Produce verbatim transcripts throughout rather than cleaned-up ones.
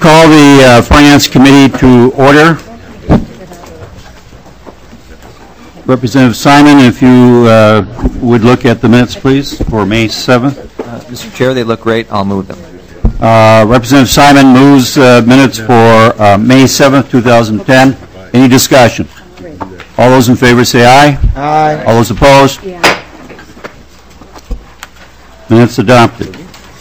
Call the uh, Finance Committee to order. Representative Simon, if you uh, would look at the minutes, please, for May seventh. Uh, Mister Chair, they look great. I'll move them. Uh, Representative Simon moves uh, minutes for uh, May seventh, two thousand ten. Any discussion? All those in favor say aye. Aye. All those opposed? Yeah. Minutes adopted.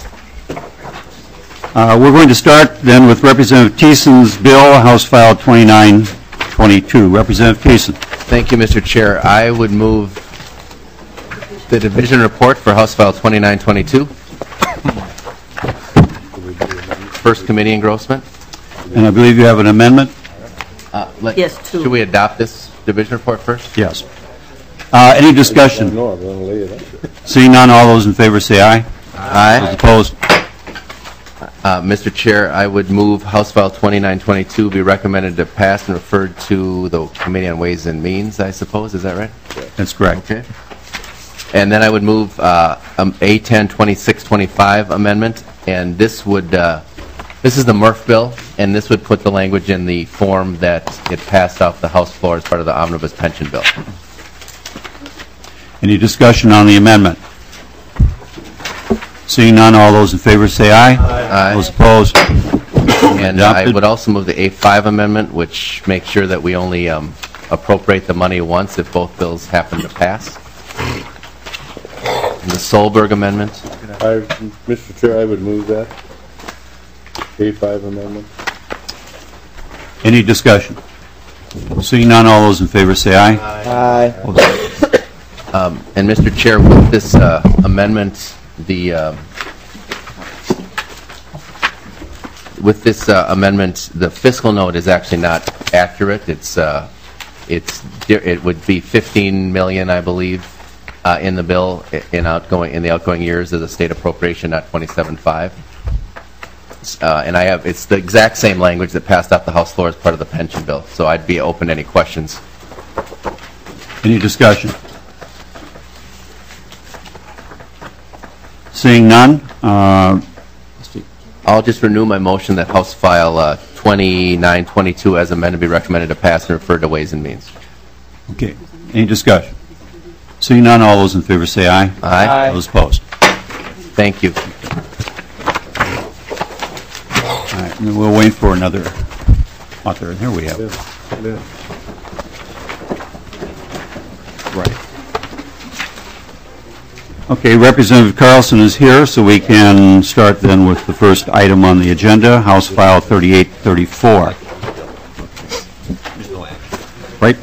Uh, we're going to start then with Representative Thiessen's bill, House File twenty-nine twenty-two. Representative Thiessen. Thank you, Mister Chair. I would move the division report for House File twenty-nine twenty-two. First committee engrossment. And I believe you have an amendment? Uh, let, Yes, two. Should we adopt this division report first? Yes. Uh, any discussion? Seeing none, all those in favor say aye. Aye. Those opposed? Uh, Mister Chair, I would move House File twenty-nine twenty-two be recommended to pass and referred to the Committee on Ways and Means, I suppose. Is that right? That's correct. Okay. And then I would move uh, um, A ten twenty-six twenty-five amendment, and this would, uh, this is the Murph bill, and this would put the language in the form that it passed off the House floor as part of the omnibus pension bill. Any discussion on the amendment? Seeing none, all those in favor say aye. Aye. Those opposed? And I Adopted. would also move the A five amendment, which makes sure that we only um, appropriate the money once if both bills happen to pass. And the Solberg amendment. I, Mister Chair, I would move that. A five amendment. Any discussion? Seeing none, all those in favor say aye. Aye. Um, and Mister Chair, with this uh, amendment, the uh, with this uh, amendment, the fiscal note is actually not accurate. It's uh, it's it would be fifteen million, I believe, uh, in the bill in outgoing in the outgoing years as a state appropriation, not twenty-seven point five. Uh, and I have it's the exact same language that passed off the House floor as part of the pension bill. So I'd be open to any questions. Any discussion? Seeing none, uh, I'll just renew my motion that House File uh, twenty-nine twenty-two as amended be recommended to pass and referred to Ways and Means. okay. Any discussion? Seeing none, all those in favor say aye. Aye. Aye. Those opposed? Thank you. All right, and then we'll wait for another author. Here we have it. Right. Okay, Representative Carlson is here, so we can start then with the first item on the agenda, House File thirty-eight thirty-four. Right?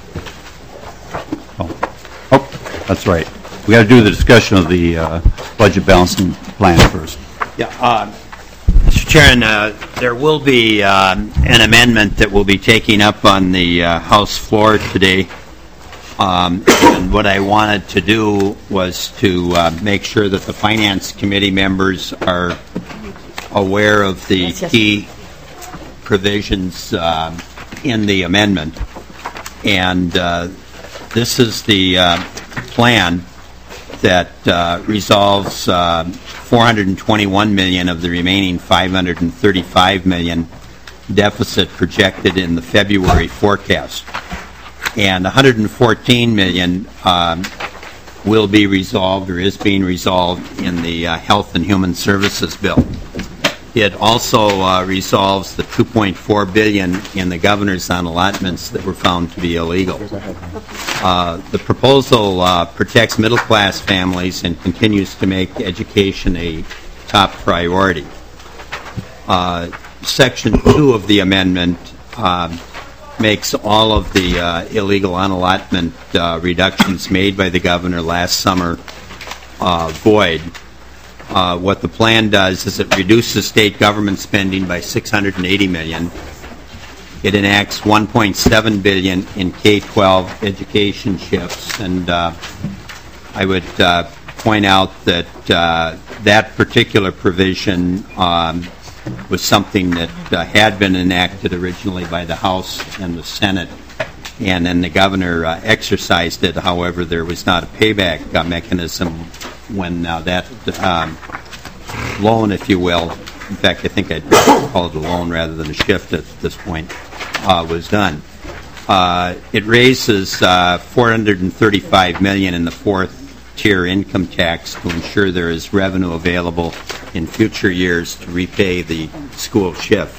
Oh, oh that's right. We got to do the discussion of the uh, budget balancing plan first. Yeah, uh, Mister Chairman, uh, there will be um, an amendment that will be taking up on the uh, House floor today. Um, and what I wanted to do was to uh, make sure that the Finance Committee members are aware of the Yes, yes. key provisions um, in the amendment. And uh, this is the uh, plan that uh, resolves uh, four hundred twenty-one million dollars of the remaining five hundred thirty-five million dollars deficit projected in the February forecast. And one hundred fourteen million dollars um, will be resolved or is being resolved in the uh, Health and Human Services bill. It also uh, resolves the two point four billion dollars in the governor's on allotments that were found to be illegal. Uh, the proposal uh, protects middle-class families and continues to make education a top priority. Uh, Section two of the amendment uh, makes all of the uh, illegal on-allotment uh, reductions made by the governor last summer uh, void. Uh, what the plan does is it reduces state government spending by six hundred eighty million dollars. It enacts one point seven billion dollars in K twelve education shifts, and uh, I would uh, point out that uh, that particular provision um, was something that uh, had been enacted originally by the House and the Senate, and then the governor uh, exercised it. However, there was not a payback uh, mechanism when uh, that um, loan, if you will, in fact, I think I'd call it a loan rather than a shift at this point, uh, was done. Uh, it raises uh, four hundred thirty-five million dollars in the fourth tier income tax to ensure there is revenue available in future years to repay the school shift.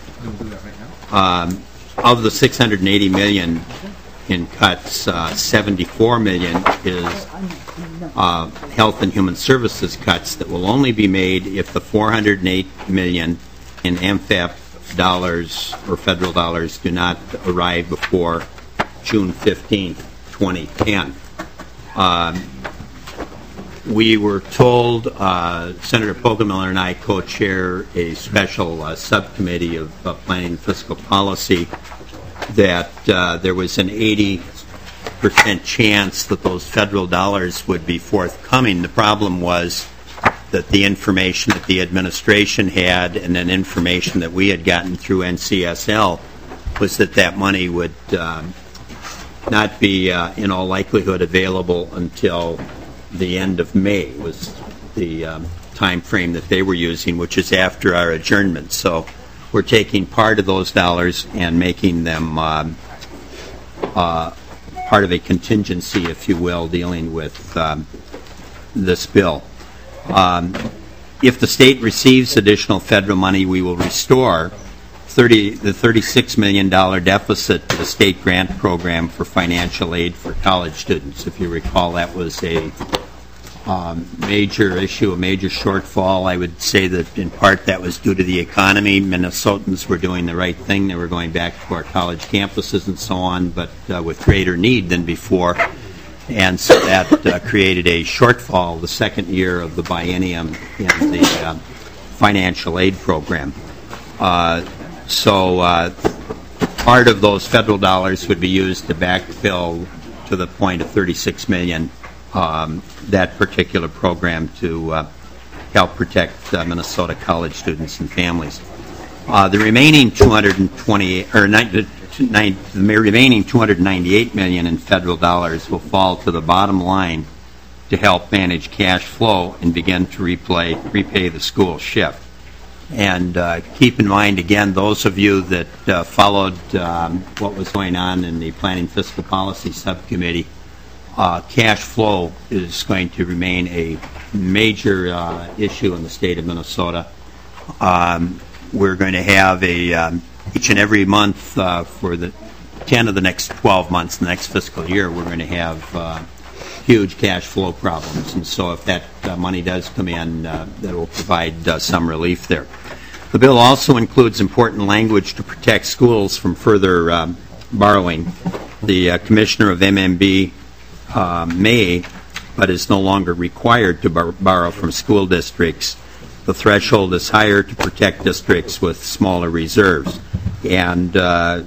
Um, of the six hundred eighty million dollars in cuts, uh, seventy-four million dollars is uh, health and human services cuts that will only be made if the four hundred eight million dollars in M F A P dollars or federal dollars do not arrive before June fifteenth, twenty ten. Um, we were told, uh, Senator Poggemiller and I co-chair a special uh, subcommittee of uh, planning and fiscal policy, that uh, there was an eighty percent chance that those federal dollars would be forthcoming. The problem was that the information that the administration had and then information that we had gotten through N C S L was that that money would um, not be uh, in all likelihood available until the end of May was the um, time frame that they were using, which is after our adjournment. So we're taking part of those dollars and making them um, uh, part of a contingency, if you will, dealing with um, this bill. Um, if the state receives additional federal money, we will restore thirty, the thirty-six million dollars deficit to the state grant program for financial aid for college students. If you recall, that was a um, major issue, a major shortfall. I would say that in part that was due to the economy. Minnesotans were doing the right thing. They were going back to our college campuses and so on, but uh, with greater need than before. And so that uh, created a shortfall the second year of the biennium in the uh, financial aid program. Uh, so uh, part of those federal dollars would be used to backfill to the point of thirty-six million dollars um, that particular program to uh, help protect uh, Minnesota college students and families. Uh, the remaining two hundred twenty or nine, nine, the remaining two hundred ninety-eight million dollars in federal dollars will fall to the bottom line to help manage cash flow and begin to replay, repay the school shift. And uh, keep in mind, again, those of you that uh, followed um, what was going on in the Planning Fiscal Policy Subcommittee, uh, cash flow is going to remain a major uh, issue in the state of Minnesota. Um, we're going to have a um, each and every month uh, for the ten of the next twelve months, the next fiscal year, we're going to have uh, huge cash flow problems. And so if that uh, money does come in, uh, that will provide uh, some relief there. The bill also includes important language to protect schools from further um, borrowing. The uh, Commissioner of M M B uh, may, but is no longer required to bar- borrow from school districts. The threshold is higher to protect districts with smaller reserves. And uh,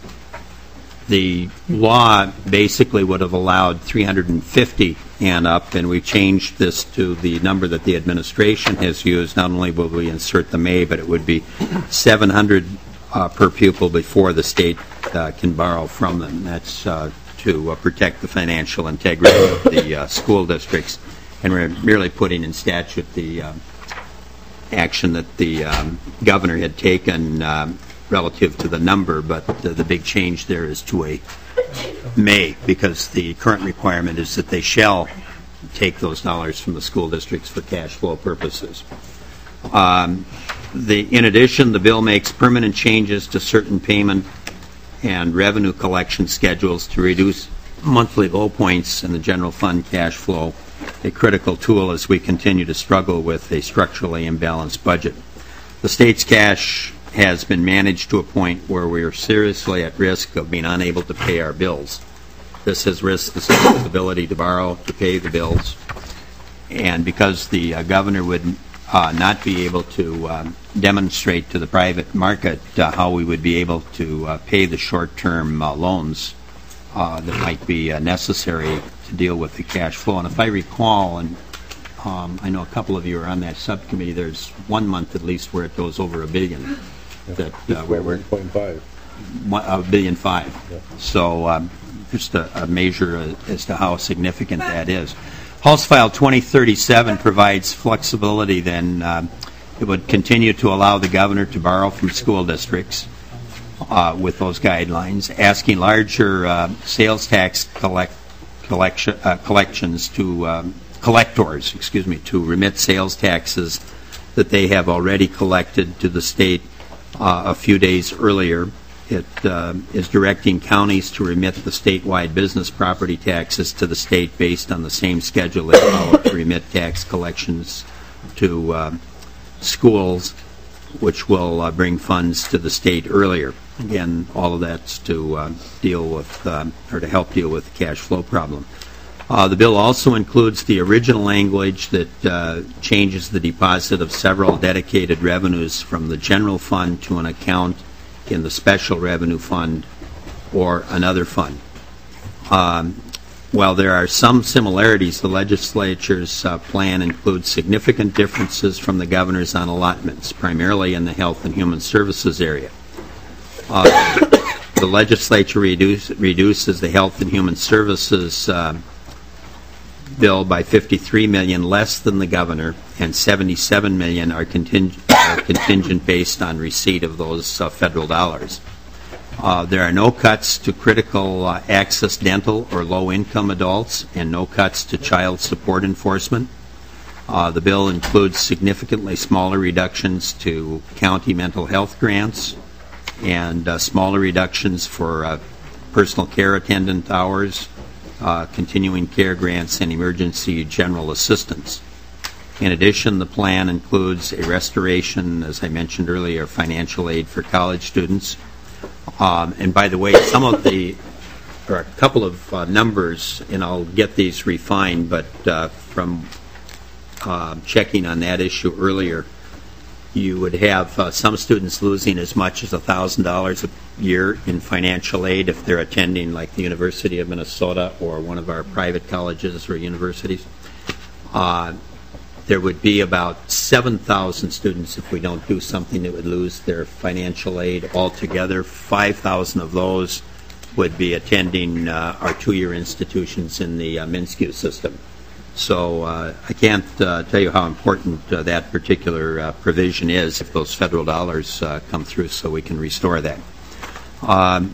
the law basically would have allowed three hundred fifty and up, and we've changed this to the number that the administration has used. Not only will we insert the may, but it would be seven hundred uh, per pupil before the state uh, can borrow from them. That's uh, to uh, protect the financial integrity of the uh, school districts. And we're merely putting in statute the uh, action that the um, governor had taken um, relative to the number, but uh, the big change there is to a may, because the current requirement is that they shall take those dollars from the school districts for cash flow purposes. Um, the, in addition, the bill makes permanent changes to certain payment and revenue collection schedules to reduce monthly low points in the general fund cash flow, a critical tool as we continue to struggle with a structurally imbalanced budget. The state's cash has been managed to a point where we are seriously at risk of being unable to pay our bills. This has risked the state's ability to borrow to pay the bills. And because the uh, governor would uh, not be able to um, demonstrate to the private market uh, how we would be able to uh, pay the short-term uh, loans uh, that might be uh, necessary to deal with the cash flow. And if I recall, and um, I know a couple of you are on that subcommittee, there's one month at least where it goes over a billion. That uh, where we're one point five. A billion five. Yeah. So um, just a, a measure uh, as to how significant that is. House File twenty thirty-seven provides flexibility then uh, It would continue to allow the governor to borrow from school districts uh, with those guidelines, asking larger uh, sales tax collect, collection, uh, collections to um, collectors, excuse me, to remit sales taxes that they have already collected to the state uh, a few days earlier. It uh, is directing counties to remit the statewide business property taxes to the state based on the same schedule they follow to remit tax collections to uh, schools, which will uh, bring funds to the state earlier. Again, all of that's to uh, deal with, uh, or to help deal with the cash flow problem. Uh, the bill also includes the original language that uh, changes the deposit of several dedicated revenues from the general fund to an account in the special revenue fund or another fund. Um, while there are some similarities, the legislature's uh, plan includes significant differences from the governor's on allotments, primarily in the health and human services area. Uh, the legislature reduce, reduces the health and human services uh, bill by fifty-three million dollars less than the governor, and seventy-seven million dollars are, conting are contingent based on receipt of those uh, federal dollars. Uh, there are no cuts to critical uh, access dental or low-income adults, and no cuts to child support enforcement. Uh, the bill includes significantly smaller reductions to county mental health grants, and uh, smaller reductions for uh, personal care attendant hours, Uh, continuing care grants, and emergency general assistance. In addition, the plan includes a restoration, as I mentioned earlier, of financial aid for college students. Um, and by the way, some of the, there are a couple of uh, numbers, and I'll get these refined, but uh, from uh, checking on that issue earlier, you would have uh, some students losing as much as one thousand dollars a year in financial aid if they're attending like the University of Minnesota or one of our private colleges or universities. Uh, there would be about seven thousand students if we don't do something that would lose their financial aid altogether. five thousand of those would be attending uh, our two-year institutions in the uh, MnSCU system. So uh, I can't uh, tell you how important uh, that particular uh, provision is if those federal dollars uh, come through, so we can restore that. Um,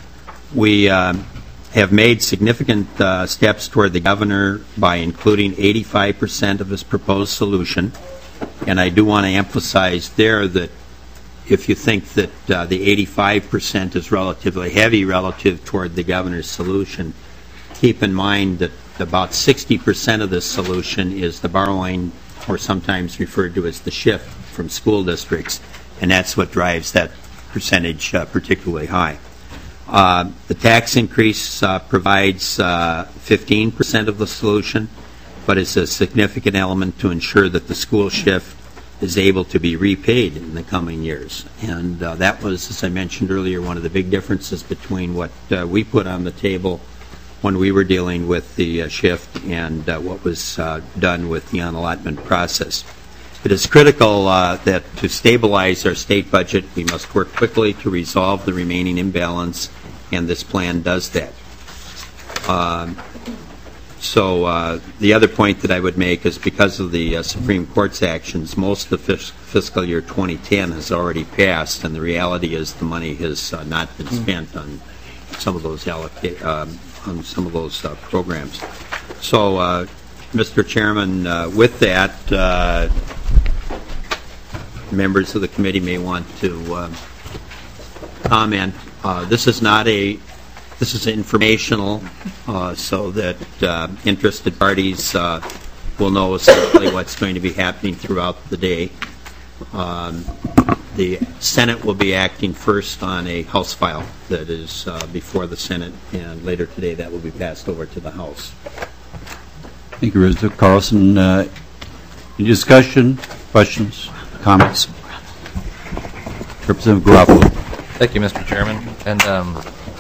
we uh, have made significant uh, steps toward the governor by including eighty-five percent of his proposed solution. And I do want to emphasize there that if you think that uh, the eighty-five percent is relatively heavy relative toward the governor's solution, keep in mind that about sixty percent of this solution is the borrowing, or sometimes referred to as the shift from school districts, and that's what drives that percentage uh, particularly high. Uh, the tax increase uh, provides uh, fifteen percent of the solution, but it's a significant element to ensure that the school shift is able to be repaid in the coming years. And uh, that was, as I mentioned earlier, one of the big differences between what uh, we put on the table when we were dealing with the uh, shift and uh, what was uh, done with the unallotment process. It is critical uh, that to stabilize our state budget, we must work quickly to resolve the remaining imbalance, and this plan does that. Um, so uh, the other point that I would make is because of the uh, Supreme Court's actions, most of fis fiscal year twenty ten has already passed, and the reality is the money has uh, not been spent on some of those allocate, um, on some of those uh, programs. So, uh, Mister Chairman, uh, with that, uh, members of the committee may want to uh, comment. Uh, this is not a, this is informational, uh, so that uh, interested parties uh, will know essentially what's going to be happening throughout the day. Um, the Senate will be acting first on a House file that is uh, before the Senate, and later today that will be passed over to the House. Thank you, Mister Carlson. Uh, any discussion, questions, comments? Representative Garofalo. Thank you, Mister Chairman. And um,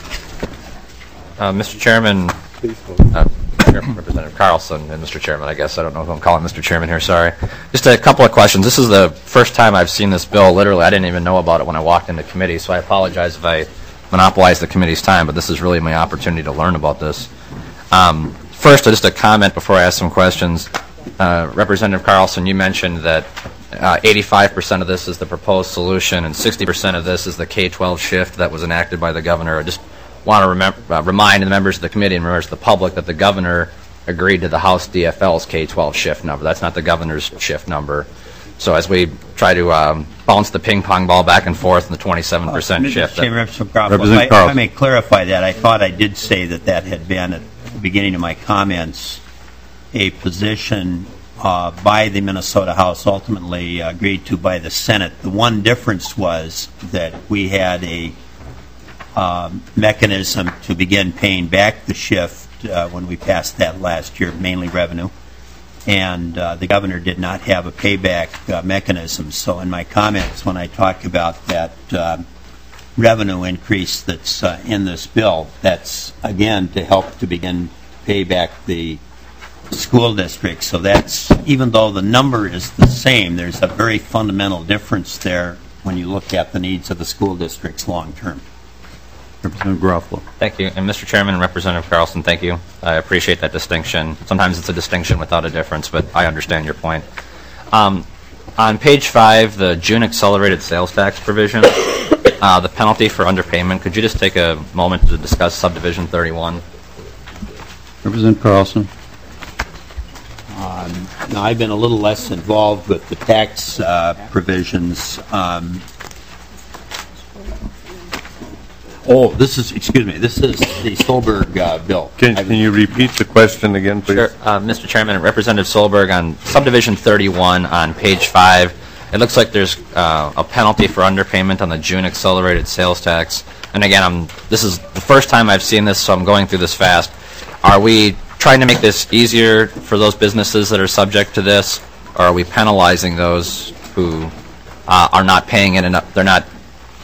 uh, Mister Chairman, uh, Representative Carlson and Mister Chairman, I guess. I don't know if I'm calling Mister Chairman here, sorry. Just a couple of questions. This is the first time I've seen this bill. Literally, I didn't even know about it when I walked into committee, so I apologize if I monopolized the committee's time, but this is really my opportunity to learn about this. Um, first, just a comment before I ask some questions. Uh, Representative Carlson, you mentioned that uh, eighty-five percent of this is the proposed solution, and sixty percent of this is the K twelve shift that was enacted by the governor. I just want to remember, uh, remind the members of the committee and members of the public that the governor agreed to the House D F L's K twelve shift number. That's not the governor's shift number. So as we try to um, bounce the ping pong ball back and forth in the twenty-seven percent shift. Mister Chairman, Representative Crawford, Representative if I- if Carlson. I may clarify that, I thought I did say that that had been at the beginning of my comments a position uh, by the Minnesota House, ultimately agreed to by the Senate. The one difference was that we had a um, mechanism to begin paying back the shift uh, when we passed that last year, mainly revenue, and uh, the governor did not have a payback uh, mechanism. So in my comments, when I talk about that uh, revenue increase that's uh, in this bill, that's, again, to help to begin pay back the school district. So that's, even though the number is the same, there's a very fundamental difference there when you look at the needs of the school districts long term. Representative Garofalo. Thank you. And Mister Chairman and Representative Carlson, thank you. I appreciate that distinction. Sometimes it's a distinction without a difference, but I understand your point. Um, on page five, the June accelerated sales tax provision, uh, the penalty for underpayment, could you just take a moment to discuss subdivision thirty-one? Representative Carlson. Um, now, I've been a little less involved with the tax uh, provisions. Um, oh, this is, excuse me, this is the Solberg uh, bill. Can, can you repeat the question again, please? Sure. Uh, Mister Chairman, Representative Solberg, on subdivision thirty-one on page five, it looks like there's uh, a penalty for underpayment on the June accelerated sales tax. And again, I'm, this is the first time I've seen this, so I'm going through this fast. Are we trying to make this easier for those businesses that are subject to this, or are we penalizing those who uh, are not paying it enough? They're not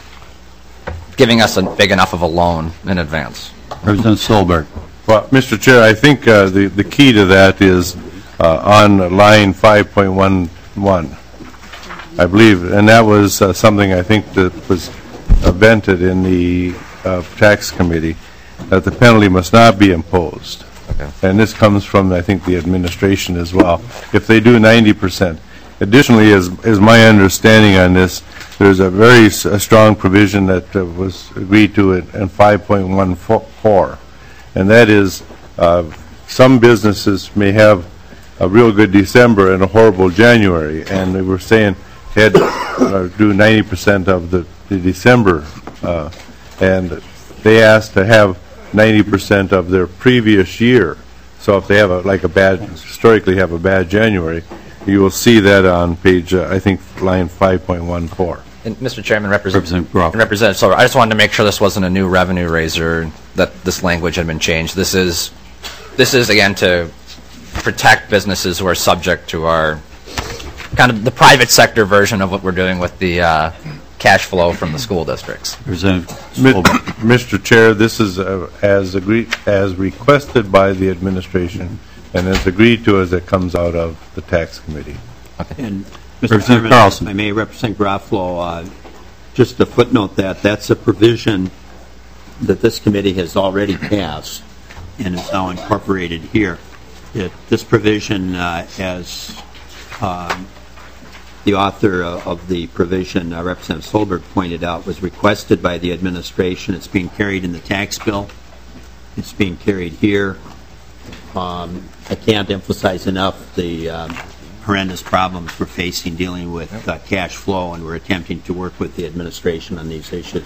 giving us a big enough of a loan in advance. Representative Solberg. Well, Mister Chair, I think uh, the, the key to that is uh, on line five point one one, I believe, and that was uh, something I think that was uh, vented in the uh, tax committee, that the penalty must not be imposed. Okay. And this comes from, I think, the administration as well. If they do ninety percent. Additionally, as, as my understanding on this, there's a very s- a strong provision that uh, was agreed to in, in five point one four, and that is uh, some businesses may have a real good December and a horrible January, and they were saying had uh, do ninety percent of the, the December, uh, and they asked to have ninety percent of their previous year. So if they have a, like a bad, historically have a bad January, you will see that on page, uh, I think, line five point one four. And Mister Chairman, Representative, Representative Groff. and Representative Silver, I just wanted to make sure this wasn't a new revenue raiser, that this language had been changed. This is, this is again to protect businesses who are subject to our kind of the private sector version of what we're doing with the uh, cash flow from the school districts. Representative Mi- Solberg. Mister Chair, this is uh, as agreed, as requested by the administration and as agreed to as it comes out of the tax committee. And Mister Representative Chairman, Carlson. if I may, Representative Garofalo, uh, just to footnote that, that's a provision that this committee has already passed and is now incorporated here. It, this provision, uh, as um, the author of, of the provision, uh, Representative Solberg pointed out, was requested by the administration. It's being carried in the tax bill. It's being carried here. Um, I can't emphasize enough the um, horrendous problems we're facing dealing with uh, cash flow, and we're attempting to work with the administration on these issues.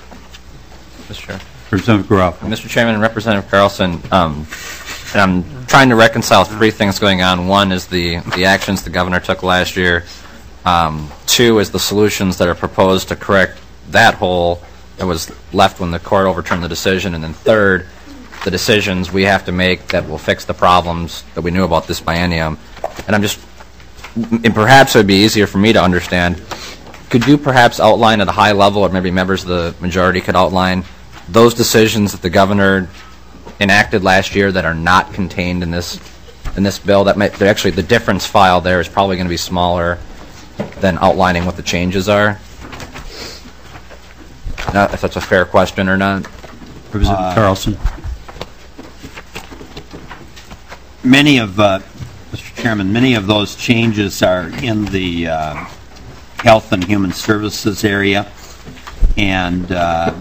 Mister Chair. Representative Garofalo. Mister Chairman and Representative Carlson, um, and I'm trying to reconcile three things going on. One is the, the actions the governor took last year. Um, two is the solutions that are proposed to correct that hole that was left when the court overturned the decision. And then third, the decisions we have to make that will fix the problems that we knew about this biennium. And I'm just, and perhaps it would be easier for me to understand, could you perhaps outline at a high level, or maybe members of the majority could outline, those decisions that the governor enacted last year that are not contained in this in this bill? That might, actually, the difference file there is probably going to be smaller than outlining what the changes are. Now, if that's a fair question or not. Representative Uh, Carlson. Many of, uh, Chairman. Many of those changes are in the uh, Health and Human Services area, and uh,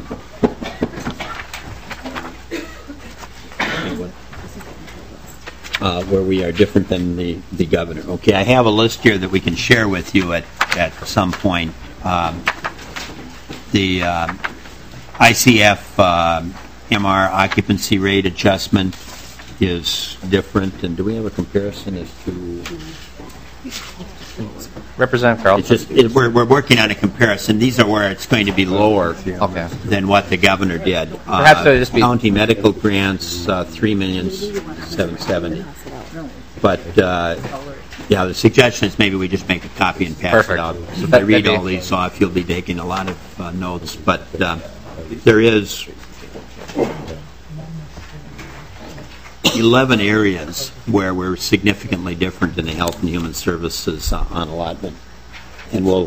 uh, where we are different than the, the governor. Okay, I have a list here that we can share with you at, at some point. Um, the uh, I C F uh, M R occupancy rate adjustment is different, and do we have a comparison as to? Representative Carlson. It's just it, we're we're working on a comparison. These are where it's going to be lower Okay. than what the governor did. Perhaps uh, it'll just be- county medical grants uh, three million seven seventy. But uh, yeah, the suggestion is maybe we just make a copy and pass Perfect. it out. So if I That- read that'd all be- these off, you'll be taking a lot of uh, notes. But uh, there is eleven areas where we're significantly different in the Health and Human Services uh, on allotment. And we'll,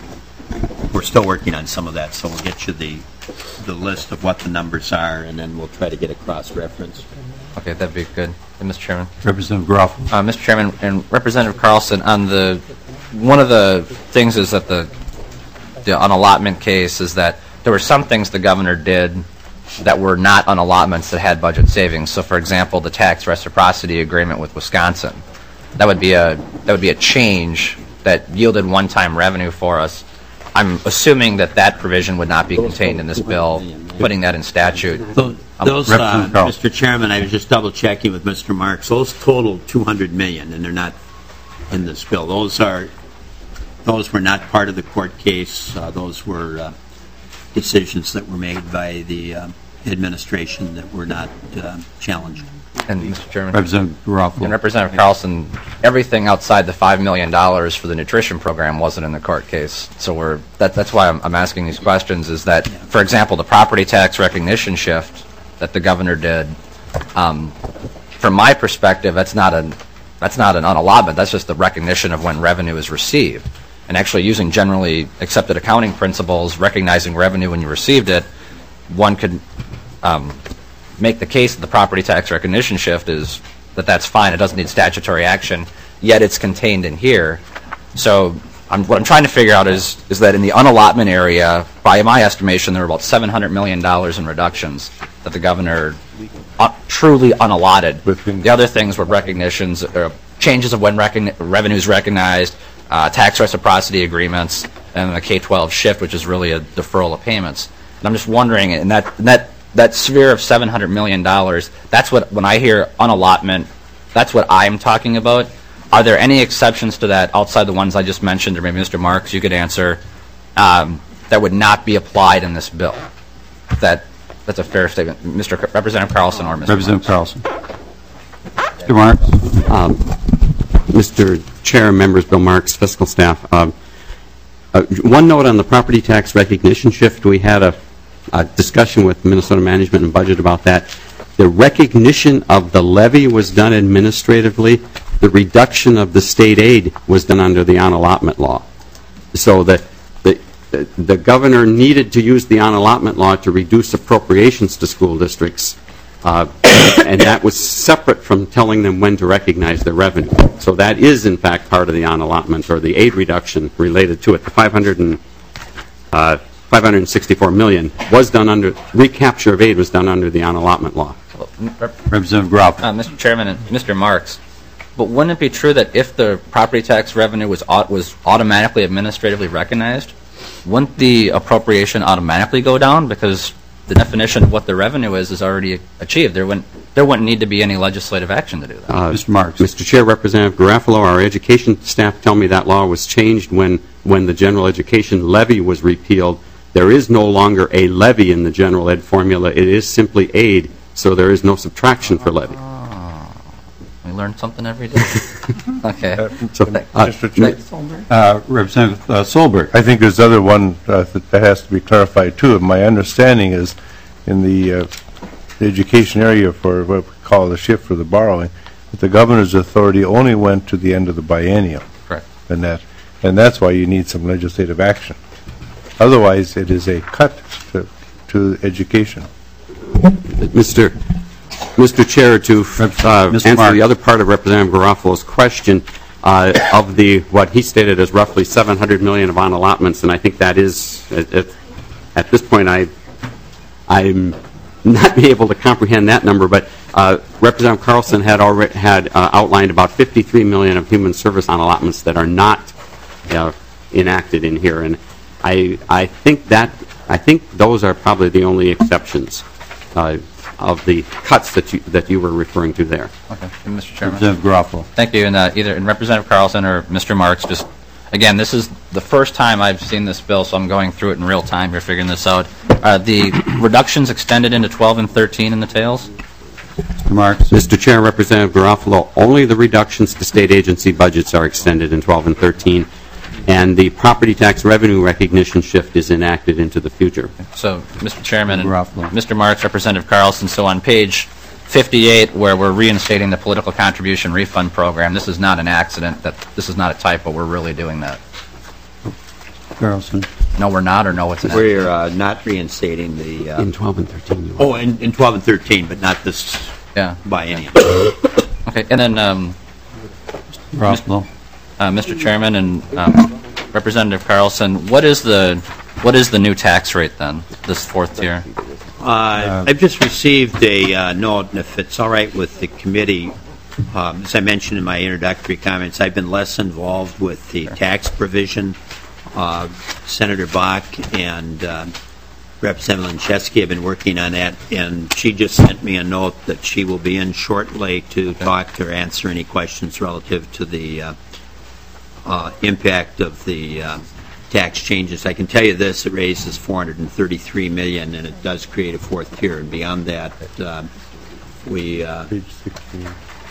we're still working on some of that, so we'll get you the, the list of what the numbers are, and then we'll try to get a cross-reference. Okay, that'd be good. And Mister Chairman. Representative Garofalo. Uh, Mister Chairman and Representative Carlson, on the one of the things is that the the unallotment case is that there were some things the governor did that were not unallotments that had budget savings. So, for example, the tax reciprocity agreement with Wisconsin, that would be a that would be a change that yielded one-time revenue for us. I'm assuming that that provision would not be contained in this bill, putting that in statute. Those, those uh, Representative Carl. Mister Chairman, I was just double-checking with Mister Marks. Those total two hundred million dollars, and they're not in this bill. Those are those were not part of the court case. Uh, those were uh, decisions that were made by the uh, administration that were not uh, challenged. And Mister Chairman. Representative And Garofalo. Representative Carlson, everything outside the five million dollars for the nutrition program wasn't in the court case. So we're that, that's why I'm, I'm asking these questions, is that, for example, the property tax recognition shift that the governor did, um, from my perspective, that's not, a, that's not an unallotment. That's just the recognition of when revenue is received. And actually using generally accepted accounting principles, recognizing revenue when you received it, one could um, make the case that the property tax recognition shift is that that's fine. It doesn't need statutory action, yet it's contained in here. So I'm, what I'm trying to figure out is is that in the unallotment area, by my estimation, there were about seven hundred million dollars in reductions that the governor uh, truly unallotted. Within- The other things were recognitions, uh, changes of when recogni- revenue is recognized, uh, tax reciprocity agreements, and the K twelve shift, which is really a deferral of payments. And I'm just wondering, in that in that that sphere of seven hundred million dollars, that's what, when I hear unallotment, that's what I'm talking about. Are there any exceptions to that outside the ones I just mentioned, or maybe Mister Marks, you could answer, um, that would not be applied in this bill? That That's a fair statement. Mister C- Representative Carlson or Mister Representative Marks? Carlson. Mister Marks. Um, Mister Chair, members, Bill Marks, fiscal staff. Um, uh, one note on the property tax recognition shift. We had a, a discussion with Minnesota Management and Budget about that. The recognition of the levy was done administratively. The reduction of the state aid was done under the on-allotment law. So the, the, the governor needed to use the on-allotment law to reduce appropriations to school districts. Uh, and that was separate from telling them when to recognize their revenue. So that is, in fact, part of the on-allotment, or the aid reduction related to it. The five hundred and, uh, five hundred sixty-four million dollars was done under, recapture of aid was done under the on-allotment law. Well, m- Rep- Representative Garofalo. Uh, Mister Chairman and Mister Marks, but wouldn't it be true that if the property tax revenue was au- was automatically administratively recognized, wouldn't the appropriation automatically go down because the definition of what the revenue is is already achieved? There wouldn't there wouldn't need to be any legislative action to do that. Uh, Mister Marks. Mister Chair, Representative Garofalo, our education staff tell me that law was changed when, when the general education levy was repealed. There is no longer a levy in the general ed formula. It is simply aid, so there is no subtraction for levy. We learn something every day. Okay. So, uh, Mister Chair, Uh, Representative uh, Solberg. I think there's other one uh, that that has to be clarified too. My understanding is in the, uh, the education area for what we call the shift for the borrowing, that the governor's authority only went to the end of the biennium. Correct. And that, and that's why you need some legislative action. Otherwise, it is a cut to, to education. Mister Mister Chair, to uh, Mister answer Marks. the other part of Representative Garofalo's question, uh, of the what he stated as roughly seven hundred million dollars of on allotments, and I think that is, at, at, at this point, I, I'm not be able to comprehend that number, but uh, Representative Carlson had already had uh, outlined about fifty-three million dollars of human service on allotments that are not uh, enacted in here, and I I think that I think those are probably the only exceptions uh, of the cuts that you that you were referring to there. Okay, Mister Chairman. Representative Garofalo. Thank you, and uh, either in Representative Carlson or Mister Marks, just again, this is the first time I've seen this bill, so I'm going through it in real time here, figuring this out. Uh, the reductions extended into twelve and thirteen in the tails. Mister Marks. Mister Chair, Representative Garofalo, only the reductions to state agency budgets are extended in twelve and thirteen, and the property tax revenue recognition shift is enacted into the future. So, Mister Chairman and Garofalo. Mister Marks, Representative Carlson, so on page fifty-eight, where we're reinstating the political contribution refund program, this is not an accident, that this is not a typo, we're really doing that. Carlson. No, we're not, or no, it's an accident? We're uh, not reinstating the, uh, In twelve and thirteen. you are. oh, in in twelve and thirteen, but not this Yeah. biennium. Okay, and then, um, Garofalo. uh, Mister Chairman and um, Representative Carlson, what is the what is the new tax rate then, this fourth tier? Uh, I've just received a uh, note, and if it's all right with the committee, um, as I mentioned in my introductory comments, I've been less involved with the tax provision. Uh, Senator Bach and uh, Representative Linchesky have been working on that, and she just sent me a note that she will be in shortly to talk or answer any questions relative to the uh, uh, impact of the uh, tax changes. I can tell you this, it raises four hundred thirty-three million dollars, and it does create a fourth tier, and beyond that, uh, we... Uh, Page sixteen.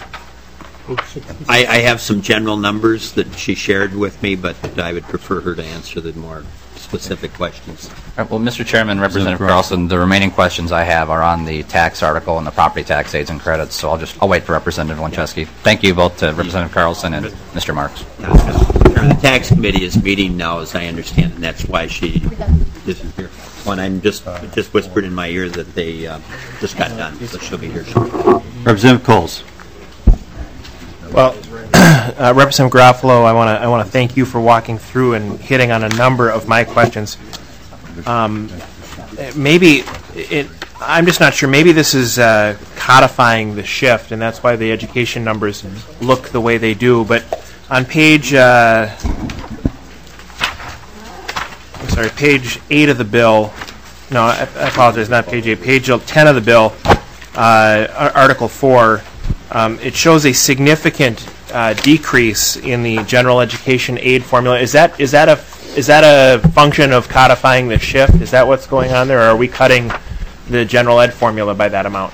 I, I have some general numbers that she shared with me, but I would prefer her to answer the more specific questions. All right, well, Mister Chairman, Representative correct? Carlson, the remaining questions I have are on the tax article and the property tax aids and credits, so I'll just I'll wait for Representative Linchesky. Thank you both to Representative Carlson and Mister Marks. Now, the tax committee is meeting now, as I understand, and that's why she isn't here. When I'm just it just whispered in my ear that they uh, just got done, so she'll be here shortly. Representative Coles. Well, uh, Representative Garofalo, I want to I want to thank you for walking through and hitting on a number of my questions. Um, maybe it, I'm just not sure. Maybe this is uh, codifying the shift, and that's why the education numbers look the way they do. But on page, uh, I'm sorry, page eight of the bill. No, I, I apologize. Not page eight. Page ten of the bill, uh, Article four. Um, it shows a significant uh, decrease in the general education aid formula. Is that is that a is that a function of codifying the shift? Is that what's going on there, or are we cutting the general ed formula by that amount?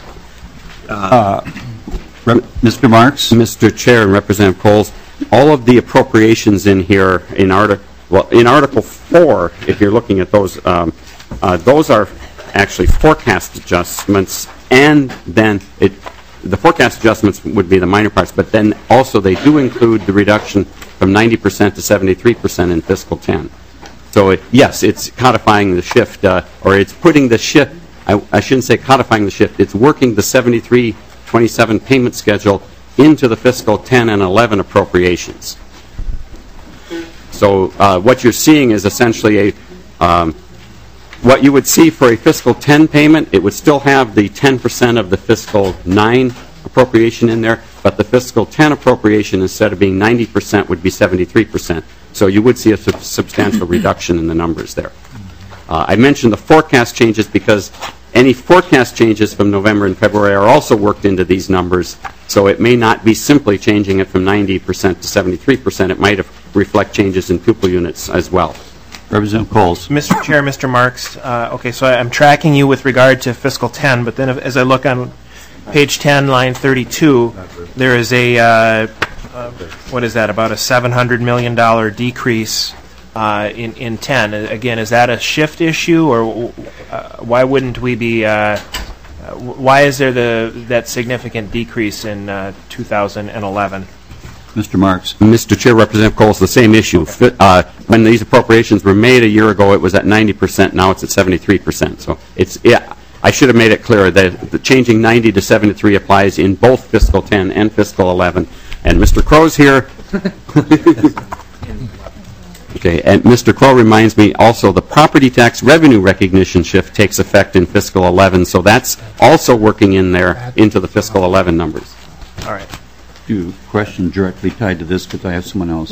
Rep- Mister Marks. Mister Chair and Representative Coles, all of the appropriations in here in article well in Article four, if you're looking at those, um, uh, those are actually forecast adjustments, and then it. The forecast adjustments would be the minor parts, but then also they do include the reduction from ninety percent to seventy-three percent in fiscal ten. So, it, yes, it's codifying the shift, uh, or it's putting the shift, I, I shouldn't say codifying the shift, it's working the seventy-three twenty-seven payment schedule into the fiscal ten and eleven appropriations. So uh, what you're seeing is essentially a um, what you would see for a fiscal ten payment, it would still have the ten percent of the fiscal nine appropriation in there, but the fiscal ten appropriation, instead of being ninety percent, would be seventy-three percent. So you would see a sub- substantial reduction in the numbers there. Uh, I mentioned the forecast changes because any forecast changes from November and February are also worked into these numbers, so it may not be simply changing it from ninety percent to seventy-three percent. It might have, reflect changes in pupil units as well. Representative Coles. Mister Chair, Mister Marks, uh, okay, so I'm tracking you with regard to fiscal ten, but then if, as I look on page ten, line thirty-two, there is a, uh, uh, what is that, about a seven hundred million dollars decrease uh, in, in ten. Again, is that a shift issue, or uh, why wouldn't we be, uh, why is there the that significant decrease in uh, two thousand eleven? Mister Marks. Mister Chair, Representative Coles, the same issue. Fi- Uh, when these appropriations were made a year ago, it was at ninety percent. Now it's at seventy-three percent. So it's, yeah, I should have made it clearer that the changing ninety to seventy-three applies in both fiscal ten and fiscal eleven. And Mister Crow's here. Okay, and Mister Crow reminds me also the property tax revenue recognition shift takes effect in fiscal eleven, so that's also working in there into the fiscal eleven numbers. All right. Do question directly tied to this because I have someone else.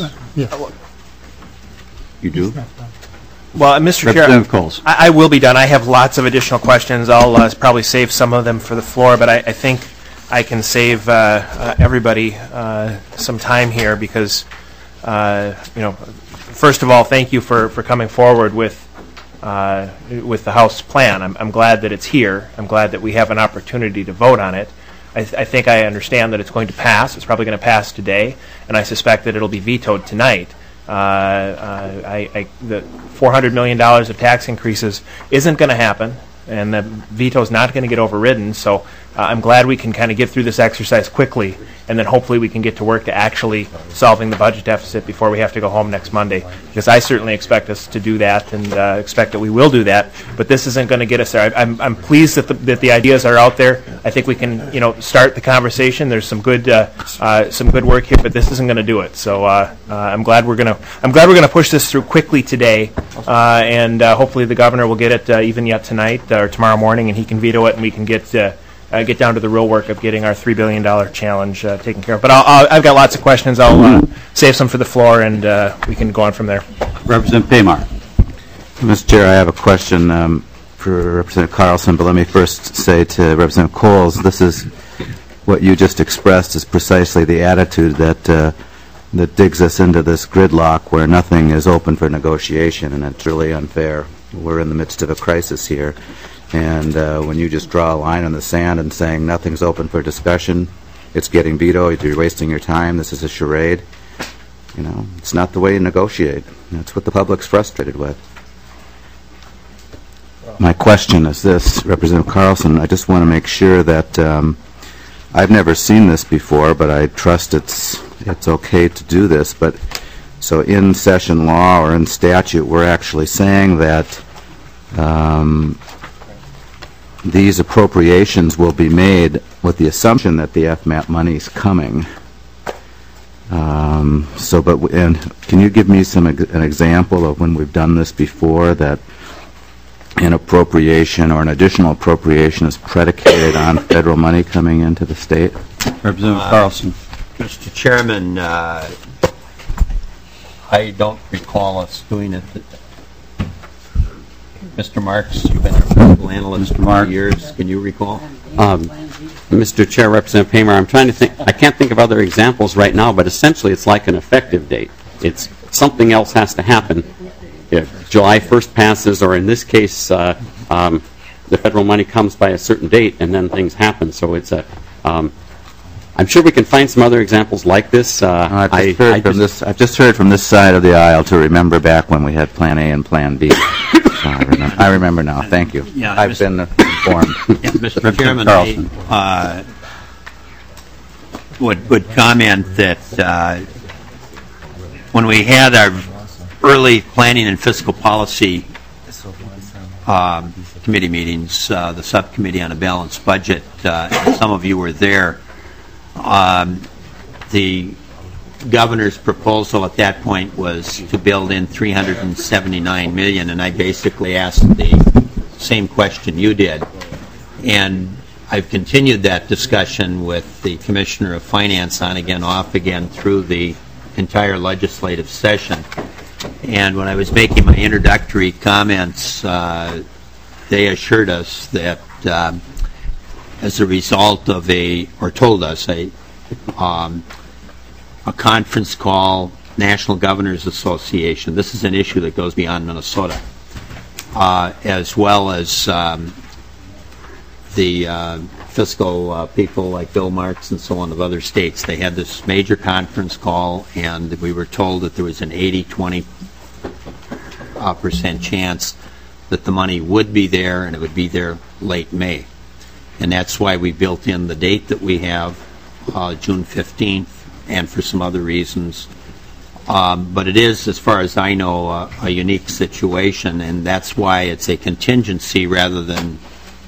You do? Well, Mister Chair, Representative Coles. I, I will be done. I have lots of additional questions. I'll uh, probably save some of them for the floor, but I, I think I can save uh, uh, everybody uh, some time here because, uh, you know, first of all, thank you for, for coming forward with uh, with the House plan. I'm, I'm glad that it's here. I'm glad that we have an opportunity to vote on it. I, th- I think I understand that it's going to pass. It's probably going to pass today, and I suspect that it'll be vetoed tonight. Uh, uh, I, I, the four hundred million dollars of tax increases isn't going to happen, and the veto is not going to get overridden. So uh, I'm glad we can kind of get through this exercise quickly, and then hopefully we can get to work to actually solving the budget deficit before we have to go home next Monday. Because I certainly expect us to do that, and uh, expect that we will do that. But this isn't going to get us there. I, I'm, I'm pleased that the, that the ideas are out there. I think we can, you know, start the conversation. There's some good, uh, uh, some good work here, but this isn't going to do it. So uh, uh, I'm glad we're going to, I'm glad we're going to push this through quickly today, uh, and uh, hopefully the governor will get it uh, even yet tonight or tomorrow morning, and he can veto it, and we can get. Uh, Uh, get down to the real work of getting our three billion dollars challenge uh, taken care of. But I'll, I'll, I've got lots of questions. I'll uh, save some for the floor, and uh, we can go on from there. Representative Paymar. Mister Chair, I have a question um, for Representative Carlson, but let me first say to Representative Coles, this is what you just expressed is precisely the attitude that uh, that digs us into this gridlock where nothing is open for negotiation, and it's really unfair. We're in the midst of a crisis here. And uh, when you just draw a line in the sand and saying nothing's open for discussion, it's getting vetoed, you're wasting your time, this is a charade, you know, it's not the way you negotiate. That's what the public's frustrated with. My question is this, Representative Carlson, I just want to make sure that um, I've never seen this before, but I trust it's it's okay to do this. But so in session law or in statute, we're actually saying that um, these appropriations will be made with the assumption that the F MAP money is coming. Um, so, but w- and can you give me some ex- an example of when we've done this before, that an appropriation or an additional appropriation is predicated on federal money coming into the state? Representative uh, Carlson. Mister Chairman, uh, I don't recall us doing it. Mister Marks, you've been a fiscal analyst for many years. Can you recall? Um, Mister Chair, Representative Paymar, I'm trying to think. I can't think of other examples right now, but essentially it's like an effective date. It's something else has to happen. If July first passes, or in this case, uh, um, the federal money comes by a certain date, and then things happen. So it's a. Um, I'm sure we can find some other examples like this. Uh, I've, just I, heard I from just, this, I've just heard from this side of the aisle to remember back when we had Plan A and Plan B. So I, remember, I remember now. Thank you. Yeah, I've Mister been informed. Yeah, Mister Chairman, I uh, would, would comment that uh, when we had our early planning and fiscal policy um, committee meetings, uh, the subcommittee on a balanced budget, uh, and some of you were there, um, the governor's proposal at that point was to build in three hundred seventy-nine million dollars, and I basically asked the same question you did. And I've continued that discussion with the Commissioner of Finance on again, off again through the entire legislative session. And when I was making my introductory comments, uh, they assured us that um, as a result of a, or told us, a, um, a conference call, National Governors Association, this is an issue that goes beyond Minnesota, uh, as well as um, the uh, fiscal uh, people like Bill Marks and so on of other states. They had this major conference call, and we were told that there was an eighty twenty uh, percent chance that the money would be there, and it would be there late May. And that's why we built in the date that we have, uh, June fifteenth, and for some other reasons. Um, but it is, as far as I know, uh, a unique situation, and that's why it's a contingency rather than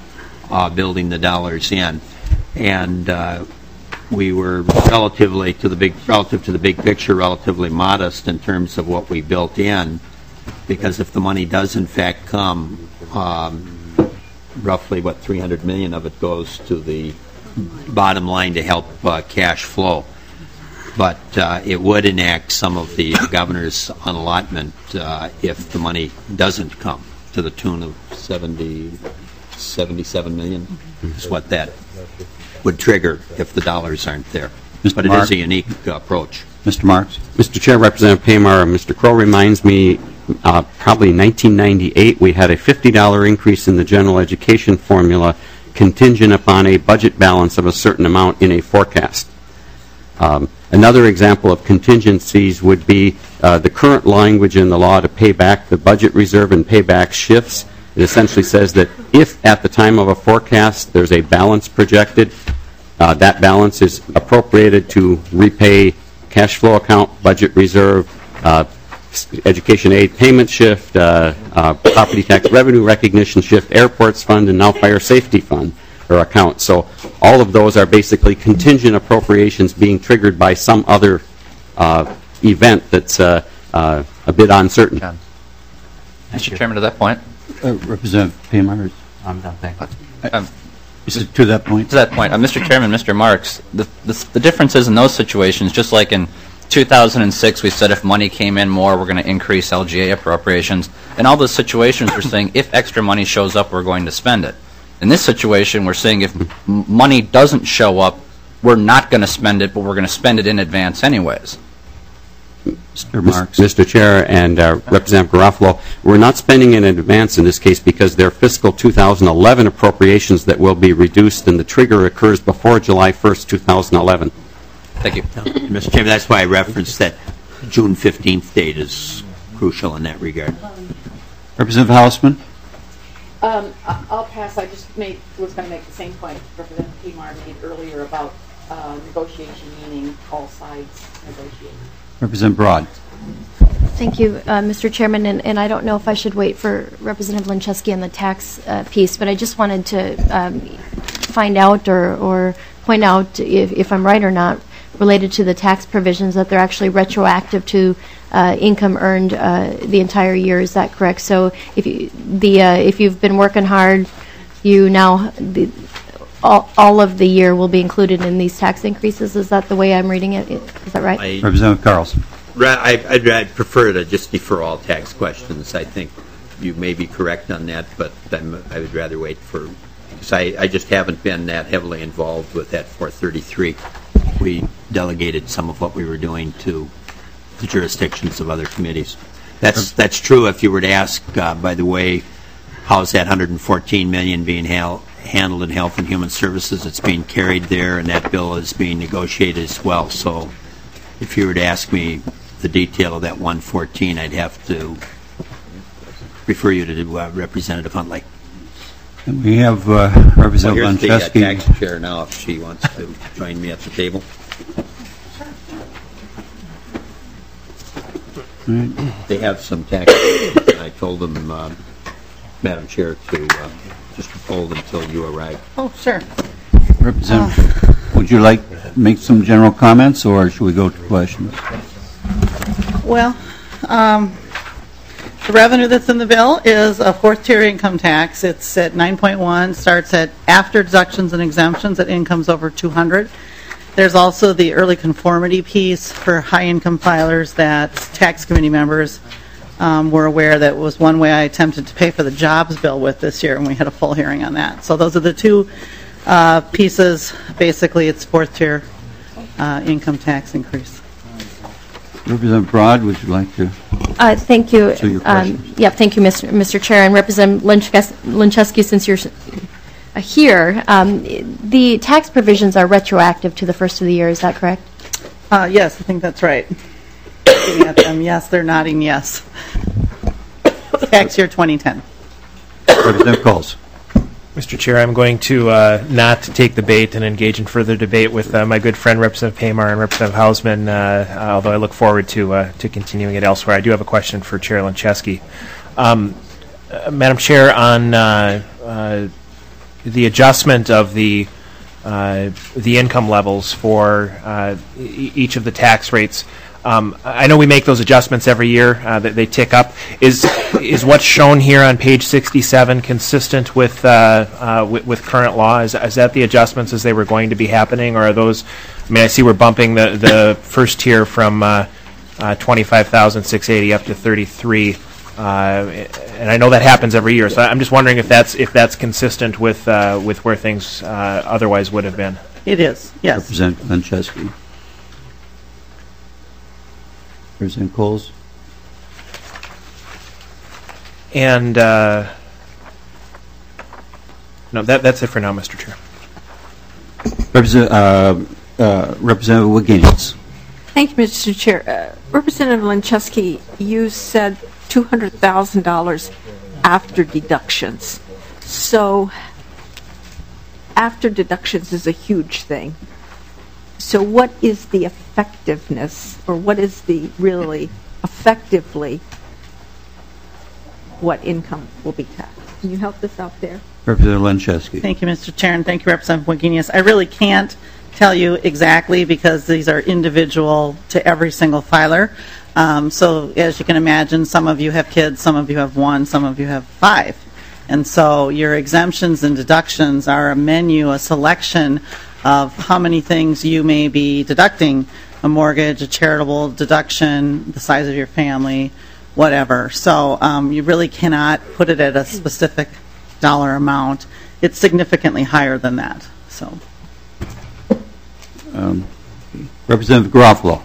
uh, building the dollars in. And uh, we were relatively to the big, relative to the big picture, relatively modest in terms of what we built in, because if the money does in fact come, um, roughly what three hundred million of it goes to the bottom line to help uh, cash flow. But uh, it would enact some of the governor's unallotment uh, if the money doesn't come, to the tune of seventy, seventy-seven million is what that would trigger if the dollars aren't there. Mister But it Mark? is a unique uh, approach. Mister Marks? Mister Chair, Representative Paymar, Mister Crow reminds me, uh, probably nineteen ninety-eight, we had a fifty dollar increase in the general education formula contingent upon a budget balance of a certain amount in a forecast. Um, another example of contingencies would be uh, the current language in the law to pay back the budget reserve and payback shifts. It essentially says that if at the time of a forecast there's a balance projected, uh, that balance is appropriated to repay cash flow account, budget reserve, uh, education aid payment shift, uh, uh, property tax revenue recognition shift, airports fund, and now fire safety fund or account. So all of those are basically contingent appropriations being triggered by some other uh, event that's uh, uh, a bit uncertain. John. Mister Chairman, to that point, Uh, Representative Paymar, I'm done. Thank you. Um, is it to that point? To that point, uh, Mister Chairman, Mister Marks, the, the, the difference is in those situations, just like in two thousand six, we said if money came in more, we're going to increase L G A appropriations. In all those situations, we're saying if extra money shows up, we're going to spend it. In this situation, we're saying if m- money doesn't show up, we're not going to spend it, but we're going to spend it in advance anyways. Mister Marks? Mister Chair and uh, Representative Garofalo, we're not spending in advance in this case because they're fiscal two thousand eleven appropriations that will be reduced, and the trigger occurs before July first, two thousand eleven. Thank you. Mister Chairman, that's why I referenced that June fifteenth date is crucial in that regard. Representative Hausman? Um, I- I'll pass. I just made, was going to make the same point Representative Paymar made earlier about uh, negotiation, meaning all sides negotiating. Representative Broad? Thank you, uh, Mister Chairman, and, and I don't know if I should wait for Representative Lincheski on the tax uh, piece, but I just wanted to um, find out or, or point out if, if I'm right or not related to the tax provisions that they're actually retroactive to uh, income earned uh, the entire year. Is that correct? So if you, the uh, if you've been working hard, you now the, all, all of the year will be included in these tax increases. Is that the way I'm reading it? Is that right? I, Representative Carlson? I, I'd, I'd prefer to just defer all tax questions. I think you may be correct on that, but I'm, I would rather wait for, because I, I just haven't been that heavily involved with that four thirty-three. We delegated some of what we were doing to the jurisdictions of other committees. That's that's true if you were to ask, uh, by the way, how's that one hundred fourteen million dollars being hel- handled in Health and Human Services? It's being carried there, and that bill is being negotiated as well. So if you were to ask me the detail of that one fourteen, I'd have to refer you to uh, Representative Huntley. And we have uh, Well, Representative here's the uh, Lancheski. tax chair now, if she wants to join me at the table. They have some tax, and I told them, uh, Madam Chair, to uh, just hold until you arrive. Oh, sure. Representative, would you like to make some general comments, or should we go to questions? Well, um, the revenue that's in the bill is a fourth-tier income tax. It's at nine point one, starts at after deductions and exemptions at incomes over two hundred. There's also the early conformity piece for high-income filers that tax committee members um, were aware that was one way I attempted to pay for the jobs bill with this year, and we had a full hearing on that. So those are the two uh, pieces. Basically, it's fourth-tier uh, income tax increase. Representative Broad, would you like to? Uh, Thank you. So your Um, questions. Yeah, thank you, Mister Mister Chair. And Representative Linches- Lincheski, since you're s- uh, here, um, the tax provisions are retroactive to the first of the year. Is that correct? Uh, yes, I think that's right. Looking at them, yes, they're nodding yes. Tax year twenty ten. Representative Coles? Mister Chair, I'm going to uh, not take the bait and engage in further debate with uh, my good friend Representative Paymar and Representative Hausman, uh, although I look forward to uh, to continuing it elsewhere. I do have a question for Chair Lincheski. Um, uh, Madam Chair, on uh, uh, the adjustment of the uh, the income levels for uh, e- each of the tax rates. Um, I know we make those adjustments every year, uh, that they tick up. Is is what's shown here on page sixty-seven consistent with uh, uh, with, with current law? Is, is that the adjustments as they were going to be happening, or are those? I mean, I see we're bumping the the first tier from uh, uh, twenty-five thousand six hundred eighty up to thirty-three, uh, and I know that happens every year. So I'm just wondering if that's if that's consistent with uh, with where things uh, otherwise would have been. It is, yes. Representative Lenczewski. Representative Coles. And uh, no, that that's it for now, Mister Chair. Representative, uh, uh, Representative Wagenius. Thank you, Mister Chair. Uh, Representative Lenczewski, you said two hundred thousand dollars after deductions. So after deductions is a huge thing. So what is the effectiveness, or what is the really effectively what income will be taxed? Can you help us out there? Representative Lenczewski. Thank you, Mister Chair, and thank you, Representative Wagenius. I really can't tell you exactly because these are individual to every single filer. Um, so as you can imagine, some of you have kids, some of you have one, some of you have five. And so your exemptions and deductions are a menu, a selection of how many things you may be deducting: a mortgage, a charitable deduction, the size of your family, whatever. So um, you really cannot put it at a specific dollar amount. It's significantly higher than that. So, um, Representative Garofalo.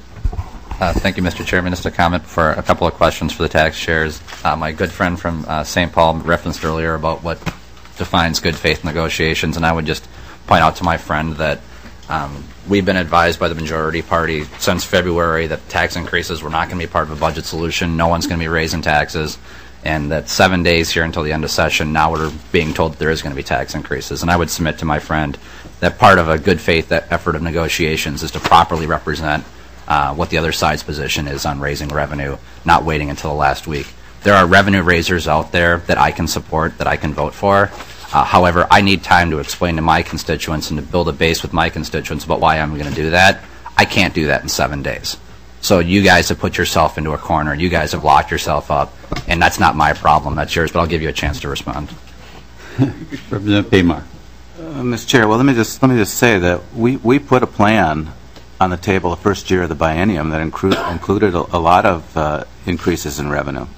Uh, thank you, Mister Chairman. Just a comment for a couple of questions for the tax chairs. Uh, my good friend from uh, Saint Paul referenced earlier about what defines good faith negotiations, and I would just point out to my friend that um, we've been advised by the majority party since February that tax increases were not going to be part of a budget solution. No one's going to be raising taxes, and that seven days here until the end of session, now we're being told that there is going to be tax increases. And I would submit to my friend that part of a good faith effort of negotiations is to properly represent uh, what the other side's position is on raising revenue, not waiting until the last week. There are revenue raisers out there that I can support, that I can vote for. Uh, however, I need time to explain to my constituents and to build a base with my constituents about why I'm going to do that. I can't do that in seven days. So you guys have put yourself into a corner. You guys have locked yourself up, and that's not my problem. That's yours, but I'll give you a chance to respond. Representative Paymar. Uh, Mister Chair, well, let me just let me just say that we, we put a plan on the table the first year of the biennium that inclu- included a, a lot of uh, increases in revenue.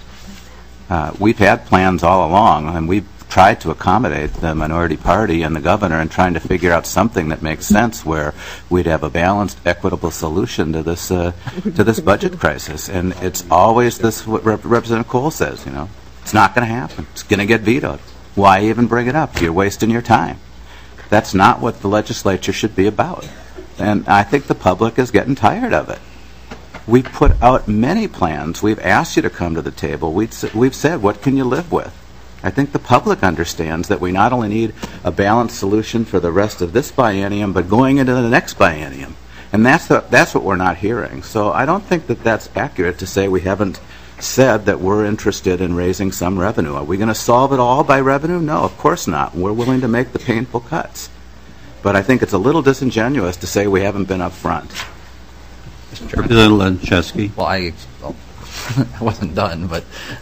Uh, we've had plans all along, and we've tried to accommodate the minority party and the governor in trying to figure out something that makes sense where we'd have a balanced, equitable solution to this uh, to this budget crisis. And it's always this what Rep- Representative Cole says, you know, it's not going to happen. It's going to get vetoed. Why even bring it up? You're wasting your time. That's not what the legislature should be about. And I think the public is getting tired of it. We put out many plans. We've asked you to come to the table. We'd, we've said, what can you live with? I think the public understands that we not only need a balanced solution for the rest of this biennium, but going into the next biennium. And that's the, that's what we're not hearing. So I don't think that that's accurate to say we haven't said that we're interested in raising some revenue. Are we going to solve it all by revenue? No, of course not. We're willing to make the painful cuts. But I think it's a little disingenuous to say we haven't been up front. Representative Lenczewski. Well, I, well, I wasn't done, but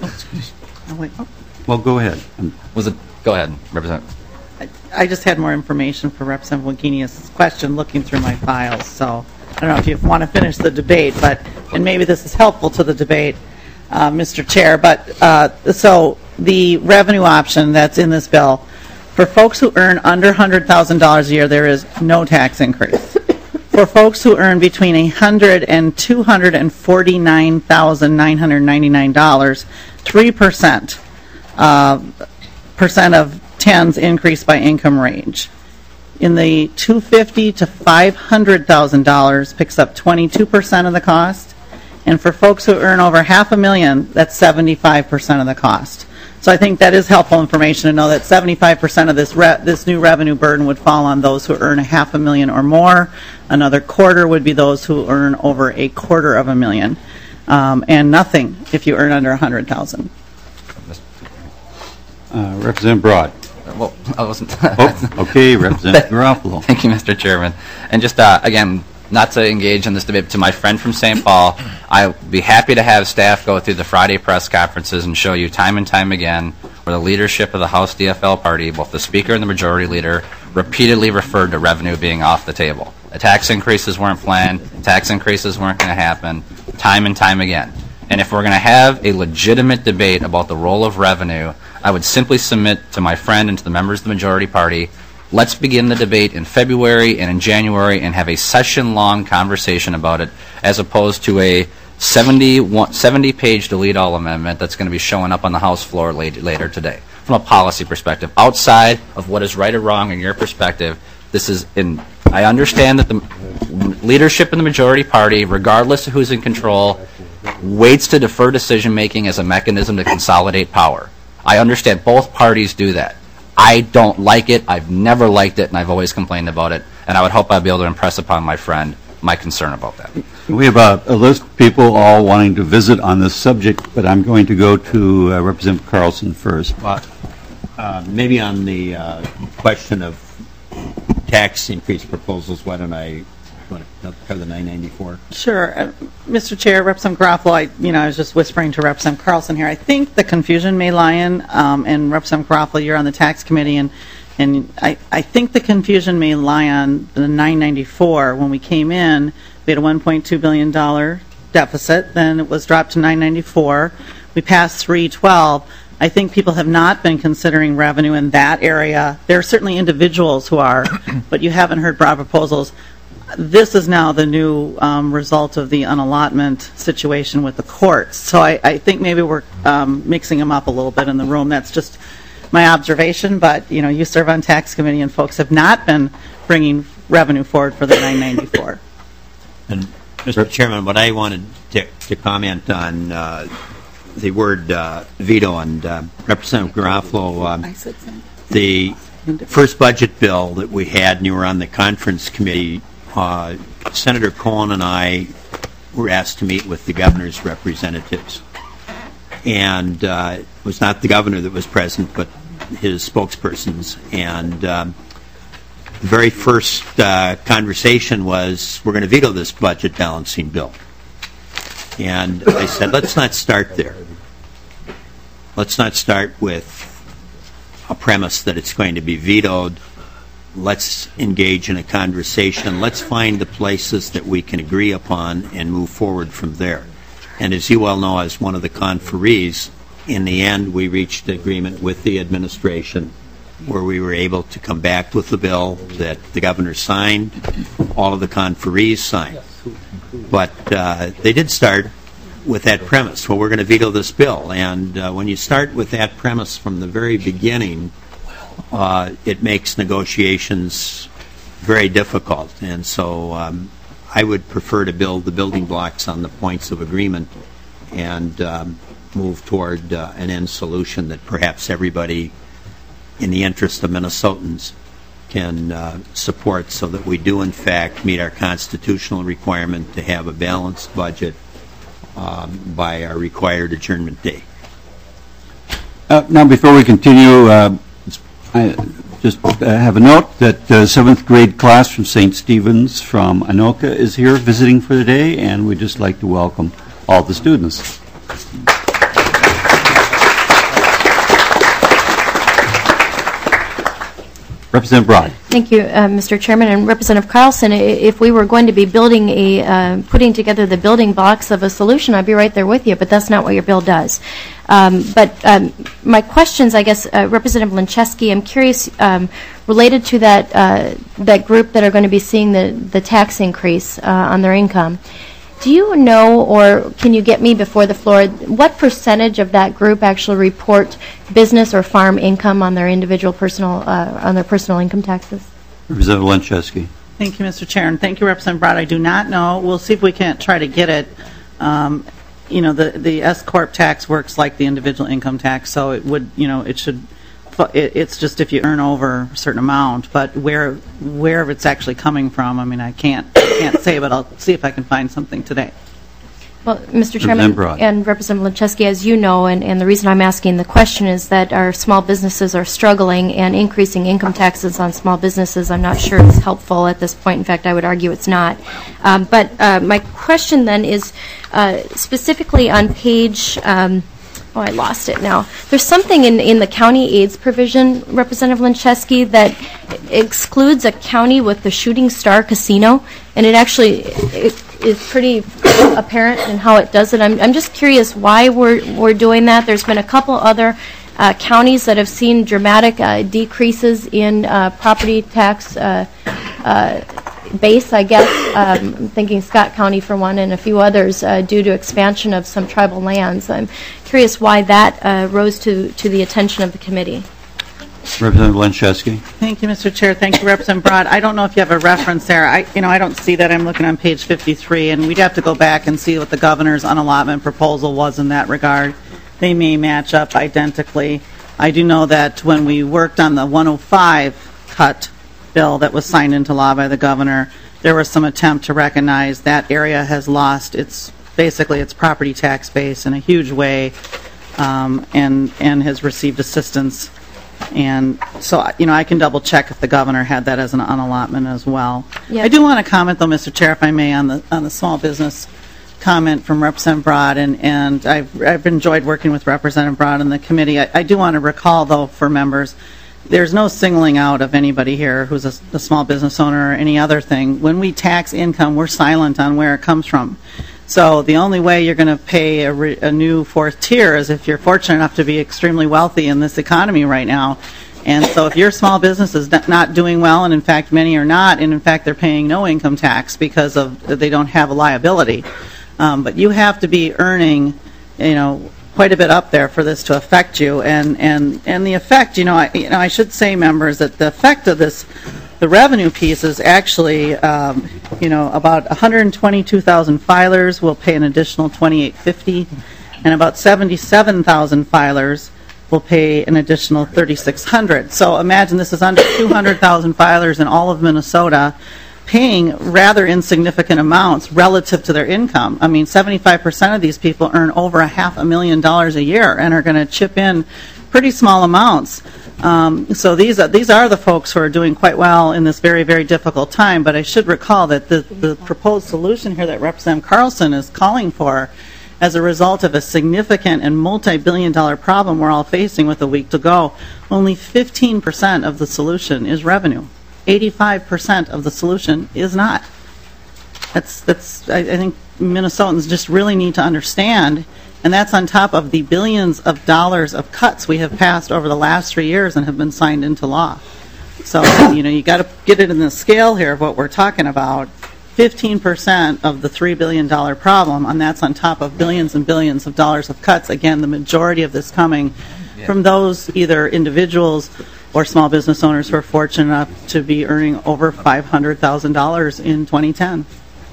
oh, wait. Well, go ahead. was it? Go ahead, Representative. I, I just had more information for Representative Wagenius' question looking through my files. So I don't know if you want to finish the debate, but and maybe this is helpful to the debate, uh, Mister Chair. But uh, so the revenue option that's in this bill for folks who earn under one hundred thousand dollars a year, there is no tax increase. For folks who earn between one hundred thousand dollars and two hundred forty-nine thousand nine hundred ninety-nine dollars, three percent. Uh, percent of tens increase by income range. In the two hundred fifty thousand to five hundred thousand dollars picks up twenty-two percent of the cost, and for folks who earn over half a million, that's seventy-five percent of the cost. So I think that is helpful information to know that seventy-five percent of this re- this new revenue burden would fall on those who earn a half a million or more. Another quarter would be those who earn over a quarter of a million, um, and nothing if you earn under one hundred thousand dollars. Uh, Representative Broad. well, I wasn't. Oh, okay, Representative Garofalo. Thank you, Mister Chairman. And just, uh, again, not to engage in this debate, to my friend from Saint Paul, I'll be happy to have staff go through the Friday press conferences and show you time and time again where the leadership of the House D F L party, both the Speaker and the Majority Leader, repeatedly referred to revenue being off the table. The tax increases weren't planned, tax increases weren't going to happen, time and time again. And if we're going to have a legitimate debate about the role of revenue, I would simply submit to my friend and to the members of the majority party, let's begin the debate in February and in January and have a session-long conversation about it, as opposed to a seventy-page delete-all amendment that's going to be showing up on the House floor later, later today. From a policy perspective, outside of what is right or wrong in your perspective, this is in. I understand that the leadership in the majority party, regardless of who's in control, waits to defer decision-making as a mechanism to consolidate power. I understand both parties do that. I don't like it. I've never liked it, and I've always complained about it. And I would hope I'd be able to impress upon my friend my concern about that. We have a, a list of people all wanting to visit on this subject, but I'm going to go to uh, Representative Carlson first. Well, uh, maybe on the uh, question of tax increase proposals, why don't I want to cover the nine ninety-four? Sure. Uh, Mister Chair, Representative Garofalo, I, you know, I was just whispering to Representative Carlson here. I think the confusion may lie in, um, and Representative Garofalo, you're on the tax committee, and, and I, I think the confusion may lie on the nine ninety-four. When we came in, we had a one point two billion dollars deficit. Then it was dropped to nine ninety-four. We passed three twelve. I think people have not been considering revenue in that area. There are certainly individuals who are, but you haven't heard broad proposals. This is now the new um, result of the unallotment situation with the courts. So I, I think maybe we're um, mixing them up a little bit in the room. That's just my observation. But you know, you serve on tax committee, and folks have not been bringing revenue forward for the nine ninety-four. And Mister Chairman, what I wanted to, to comment on uh, the word uh, veto, and uh, Representative Garofalo, um, I said so. the first budget bill that we had, and you were on the conference committee. Uh, Senator Cohen and I were asked to meet with the governor's representatives. And uh, it was not the governor that was present, but his spokespersons. And um, the very first uh, conversation was, we're going to veto this budget balancing bill. And I said, let's not start there. Let's not start with a premise that it's going to be vetoed. Let's engage in a conversation. Let's find the places that we can agree upon and move forward from there. And as you well know, as one of the conferees, in the end, we reached agreement with the administration where we were able to come back with the bill that the governor signed, all of the conferees signed. But uh, they did start with that premise. Well, we're going to veto this bill. And uh, when you start with that premise from the very beginning, Uh, it makes negotiations very difficult. And so um, I would prefer to build the building blocks on the points of agreement and um, move toward uh, an end solution that perhaps everybody, in the interest of Minnesotans, can uh, support, so that we do in fact meet our constitutional requirement to have a balanced budget um, by our required adjournment date. Uh, now, before we continue, uh, I just uh, have a note that uh, seventh grade class from Saint Stephen's from Anoka is here visiting for the day, and we'd just like to welcome all the students. Representative Broad. Thank you, uh, Mister Chairman. And Representative Carlson, i- if we were going to be building a, uh, putting together the building blocks of a solution, I'd be right there with you, but that's not what your bill does. Um, but um, my questions, I guess, uh, Representative Lincheski, I'm curious, um, related to that, uh, that group that are going to be seeing the, the tax increase uh, on their income. Do you know, or can you get me before the floor, what percentage of that group actually report business or farm income on their individual personal, uh, on their personal income taxes? Representative Lincheski. Thank you, Mister Chair, and thank you, Representative Broad. I do not know. We'll see if we can't try to get it. Um, you know, the the S corp tax works like the individual income tax, so it would, you know, it should. It, it's just if you earn over a certain amount, but where where it's actually coming from, I mean, I can't I can't say, but I'll see if I can find something today. Well, Mister Chairman Representative Broad. and Representative Lechesky, as you know, and, and the reason I'm asking the question is that our small businesses are struggling, and increasing income taxes on small businesses I'm not sure is helpful at this point. In fact, I would argue it's not. Um, but uh, my question then is uh, specifically on page, um, oh, I lost it now. There's something in, in the county aids provision, Representative Lechesky, that excludes a county with the Shooting Star Casino, and it actually it, is pretty apparent in how it does it. I'm, I'm just curious why we're, we're doing that. There's been a couple other uh, counties that have seen dramatic uh, decreases in uh, property tax uh, uh, base, I guess. Um, I'm thinking Scott County for one, and a few others uh, due to expansion of some tribal lands. I'm curious why that uh, rose to, to the attention of the committee. Representative Lechesky. Thank you, Mister Chair. Thank you, Representative Broad. I don't know if you have a reference there. I, you know, I don't see that. I'm looking on page fifty-three, and we'd have to go back and see what the governor's unallotment proposal was in that regard. They may match up identically. I do know that when we worked on the one oh five cut bill that was signed into law by the governor, there was some attempt to recognize that area has lost its, basically its property tax base in a huge way, um, and, and has received assistance. And so, you know, I can double check if the governor had that as an unallotment as well. Yep. I do want to comment, though, Mister Chair, if I may, on the on the small business comment from Representative Broad, and, and I've, I've enjoyed working with Representative Broad in the committee. I, I do want to recall, though, for members, there's no singling out of anybody here who's a, a small business owner or any other thing. When we tax income, we're silent on where it comes from. So the only way you're going to pay a, re, a new fourth tier is if you're fortunate enough to be extremely wealthy in this economy right now. And so if your small business is not doing well, and in fact many are not, and in fact they're paying no income tax because of they don't have a liability. Um, but you have to be earning, you know, quite a bit up there for this to affect you. And and and the effect, you know, I, you know, I should say, members, that the effect of this. The revenue piece is actually, um, you know, about one hundred twenty-two thousand filers will pay an additional twenty-eight fifty, and about seventy-seven thousand filers will pay an additional thirty-six hundred. So imagine this is under two hundred thousand filers in all of Minnesota paying rather insignificant amounts relative to their income. I mean, seventy-five percent of these people earn over a half a million dollars a year and are going to chip in pretty small amounts. Um, so these are, these are the folks who are doing quite well in this very, very difficult time. But I should recall that the, the proposed solution here that Representative Carlson is calling for as a result of a significant and multi-billion dollar problem we're all facing with a week to go, only fifteen percent of the solution is revenue. eighty-five percent of the solution is not. That's, that's I, I think Minnesotans just really need to understand. And that's on top of the billions of dollars of cuts we have passed over the last three years and have been signed into law. So, you know, you got to get it in the scale here of what we're talking about. fifteen percent of the three billion dollars problem, and that's on top of billions and billions of dollars of cuts. Again, the majority of this coming yeah. from those either individuals or small business owners who are fortunate enough to be earning over five hundred thousand dollars in twenty ten.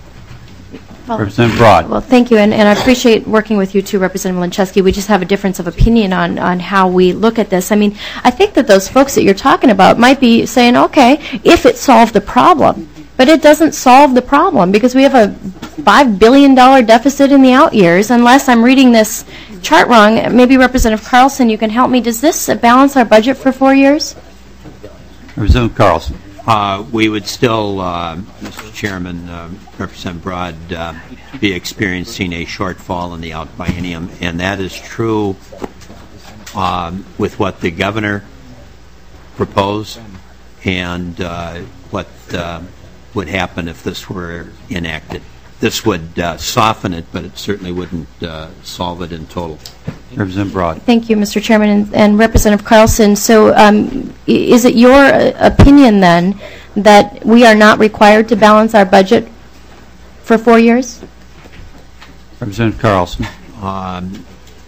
Well, Representative Broad. Well, thank you, and, and I appreciate working with you too, Representative Lechesky. We just have a difference of opinion on, on how we look at this. I mean, I think that those folks that you're talking about might be saying, okay, if it solved the problem, but it doesn't solve the problem because we have a five billion dollars deficit in the out years, unless I'm reading this chart wrong. Maybe Representative Carlson, you can help me. Does this balance our budget for four years? Representative Carlson. Uh, we would still, uh, Mister Chairman, uh, Representative Broad, uh, be experiencing a shortfall in the out biennium, and that is true um, with what the governor proposed and uh, what uh, would happen if this were enacted. This would uh, soften it, but it certainly wouldn't uh, solve it in total. Representative Broad. Thank you, Mister Chairman, and, and Representative Carlson. So um, is it your uh, opinion then that we are not required to balance our budget for four years? Representative Carlson. Um,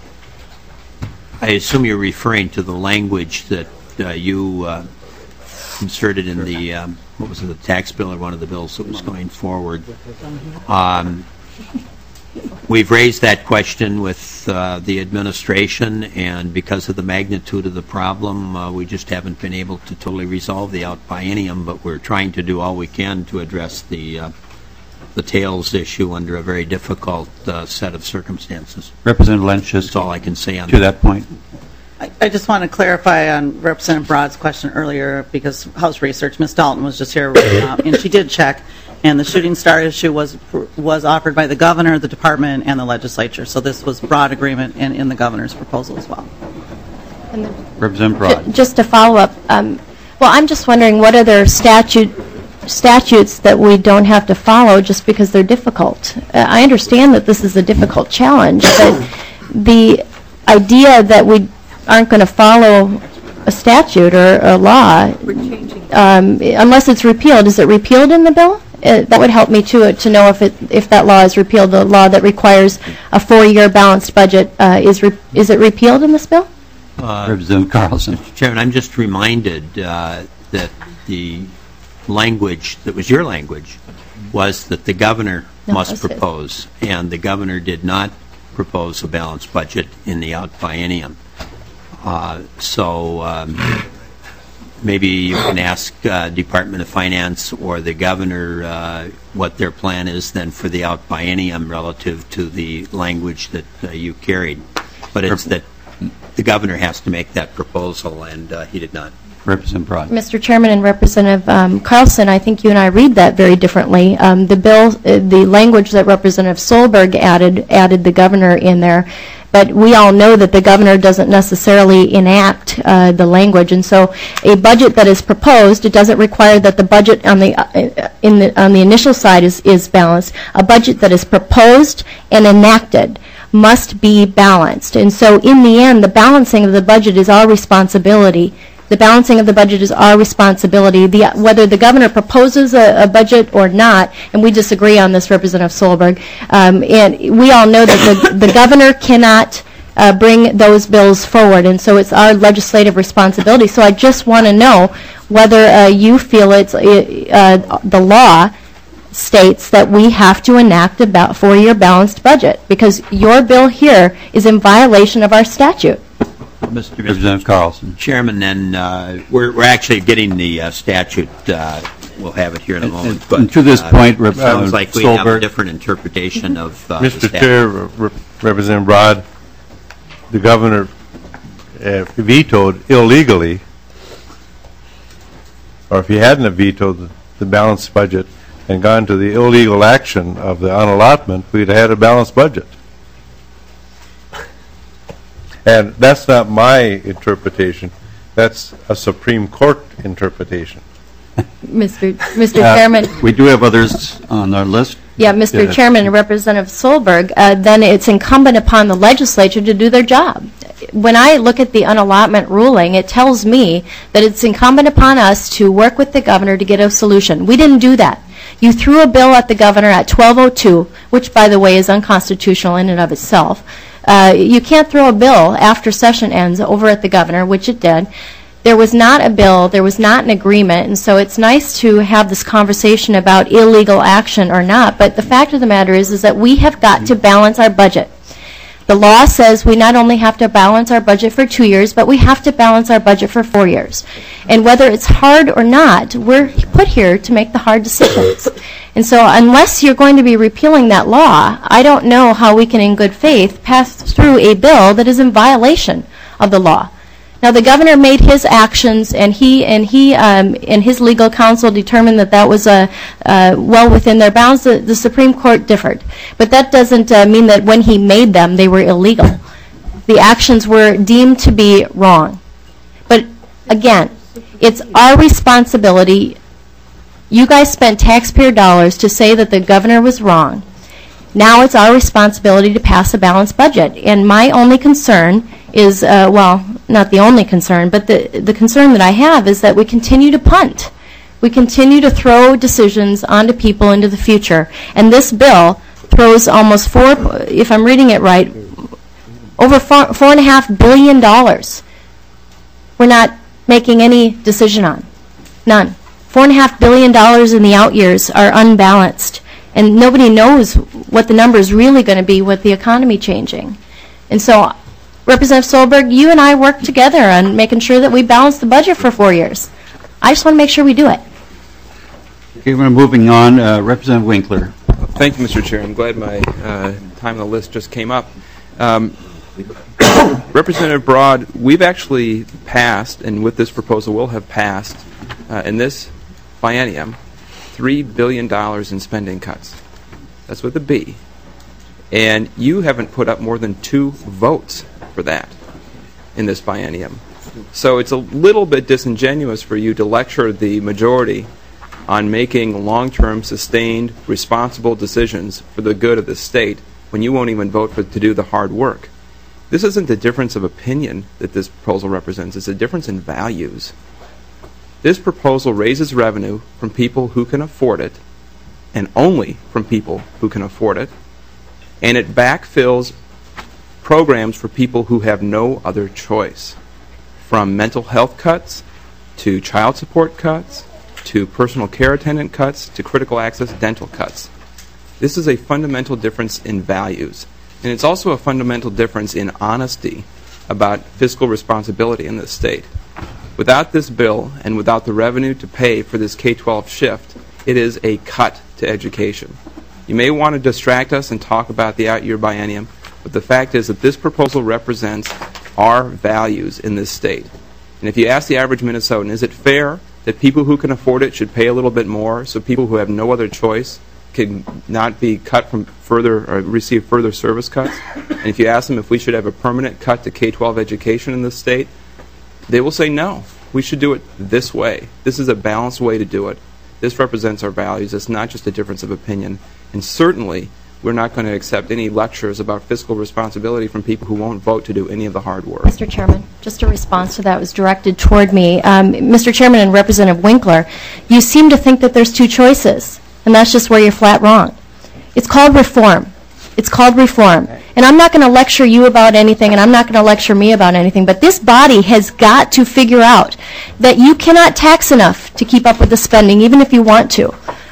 I assume you're referring to the language that uh, you uh, inserted in the, um, what was it, the tax bill or one of the bills that was going forward. Um, we've raised that question with uh, the administration, and because of the magnitude of the problem, uh, we just haven't been able to totally resolve the out biennium, but we're trying to do all we can to address the uh, the tails issue under a very difficult uh, set of circumstances. Representative Lynch, That's all I can say on to that. that point. I, I just want to clarify on Representative Broad's question earlier, because House Research, Miz Dalton was just here, uh, and she did check, and the shooting star issue was was offered by the governor, the department, and the legislature. So this was broad agreement in, in the governor's proposal as well. And the- Representative Broad. Ju- Just to follow up, um, well, I'm just wondering what other statute statutes that we don't have to follow just because they're difficult. Uh, I understand that this is a difficult challenge, but the idea that we aren't going to follow a statute or a law, um, unless it's repealed, is it repealed in the bill? Uh, that would help me to to know if it if that law is repealed. The law that requires a four-year balanced budget uh, is re- is it repealed in this bill? Uh, Representative Carlson. Chairman, I'm just reminded uh, that the language that was your language was that the governor No, must that's it. propose, and the governor did not propose a balanced budget in the out biennium. Uh, so um, maybe you can ask uh, Department of Finance or the governor uh, what their plan is then for the out biennium relative to the language that uh, you carried. But it's that the governor has to make that proposal, and uh, he did not. Representative Broad. Mister Chairman and Representative um, Carlson, I think you and I read that very differently. Um, the bill, uh, the language that Representative Solberg added, added the governor in there, but we all know that the governor doesn't necessarily enact uh, the language, and so a budget that is proposed, it doesn't require that the budget on the uh, in the on the initial side is is balanced. A budget that is proposed and enacted must be balanced, and so in the end, the balancing of the budget is our responsibility. The balancing of the budget is our responsibility. The, whether the governor proposes a, a budget or not, and we disagree on this, Representative Solberg, um, and we all know that the, the governor cannot uh, bring those bills forward, and so it's our legislative responsibility. So I just want to know whether uh, you feel it's uh, the law states that we have to enact a ba- four-year balanced budget, because your bill here is in violation of our statute. Mister Representative Carlson. Chairman, then uh, we're, we're actually getting the uh, statute. Uh, we'll have it here in a And- moment. and- but, and to this uh, point, it Representative sounds like we have a Solberg. different interpretation of uh, the Mister statute. Chair, Re- Representative Broad, the governor uh, vetoed illegally, or if he hadn't have vetoed the- the balanced budget and gone to the illegal action of the unallotment, we'd have had a balanced budget. And that's not my interpretation. That's a Supreme Court interpretation. Mister Mister Uh, Chairman. We do have others on our list. Yeah, Mister Yeah. Chairman and Representative Solberg, uh, then it's incumbent upon the legislature to do their job. When I look at the unallotment ruling, it tells me that it's incumbent upon us to work with the governor to get a solution. We didn't do that. You threw a bill at the governor at twelve oh two, which, by the way, is unconstitutional in and of itself. Uh, you can't throw a bill after session ends over at the governor, which it did. There was not a bill, there was not an agreement, and so it's nice to have this conversation about illegal action or not, but the fact of the matter is, is that we have got to balance our budget. The law says we not only have to balance our budget for two years, but we have to balance our budget for four years. And whether it's hard or not, we're put here to make the hard decisions. And so unless you're going to be repealing that law, I don't know how we can, in good faith, pass through a bill that is in violation of the law. Now, the governor made his actions, and he and he um, and his legal counsel determined that that was uh, uh, well within their bounds. The, the Supreme Court differed, but that doesn't uh, mean that when he made them, they were illegal. The actions were deemed to be wrong. But again, it's our responsibility. You guys spent taxpayer dollars to say that the governor was wrong. Now it's our responsibility to pass a balanced budget. And my only concern is, uh, well, not the only concern, but the, the concern that I have is that we continue to punt. We continue to throw decisions onto people into the future. And this bill throws almost four, if I'm reading it right, over four, four and a half billion dollars. We're not making any decision on. None. Four and a half billion dollars in the out years are unbalanced. And nobody knows what the number is really going to be with the economy changing. And so, Representative Solberg, you and I work together on making sure that we balance the budget for four years. I just want to make sure we do it. Okay, we're moving on. Uh, Representative Winkler. Thank you, Mister Chair. I'm glad my uh, time on the list just came up. Um, Representative Broad, we've actually passed, and with this proposal we'll have passed, uh, in this biennium, three billion dollars in spending cuts. That's with a B. And you haven't put up more than two votes for that in this biennium. So it's a little bit disingenuous for you to lecture the majority on making long-term, sustained, responsible decisions for the good of the state when you won't even vote for to do the hard work. This isn't a difference of opinion that this proposal represents. It's a difference in values. This proposal raises revenue from people who can afford it, and only from people who can afford it, and it backfills programs for people who have no other choice, from mental health cuts to child support cuts to personal care attendant cuts to critical access dental cuts. This is a fundamental difference in values, and it's also a fundamental difference in honesty about fiscal responsibility in this state. Without this bill and without the revenue to pay for this K twelve shift, it is a cut to education. You may want to distract us and talk about the out-year biennium, but the fact is that this proposal represents our values in this state. And if you ask the average Minnesotan, is it fair that people who can afford it should pay a little bit more so people who have no other choice can not be cut from further or receive further service cuts? And if you ask them if we should have a permanent cut to K twelve education in this state, they will say no. We should do it this way. This is a balanced way to do it. This represents our values. It's not just a difference of opinion. And certainly, we're not going to accept any lectures about fiscal responsibility from people who won't vote to do any of the hard work. Mister Chairman, just a response to that was directed toward me. Um, Mister Chairman and Representative Winkler, you seem to think that there's two choices, and that's just where you're flat wrong. It's called reform. It's called reform. And I'm not going to lecture you about anything, and I'm not going to lecture me about anything, but this body has got to figure out that you cannot tax enough to keep up with the spending, even if you want to.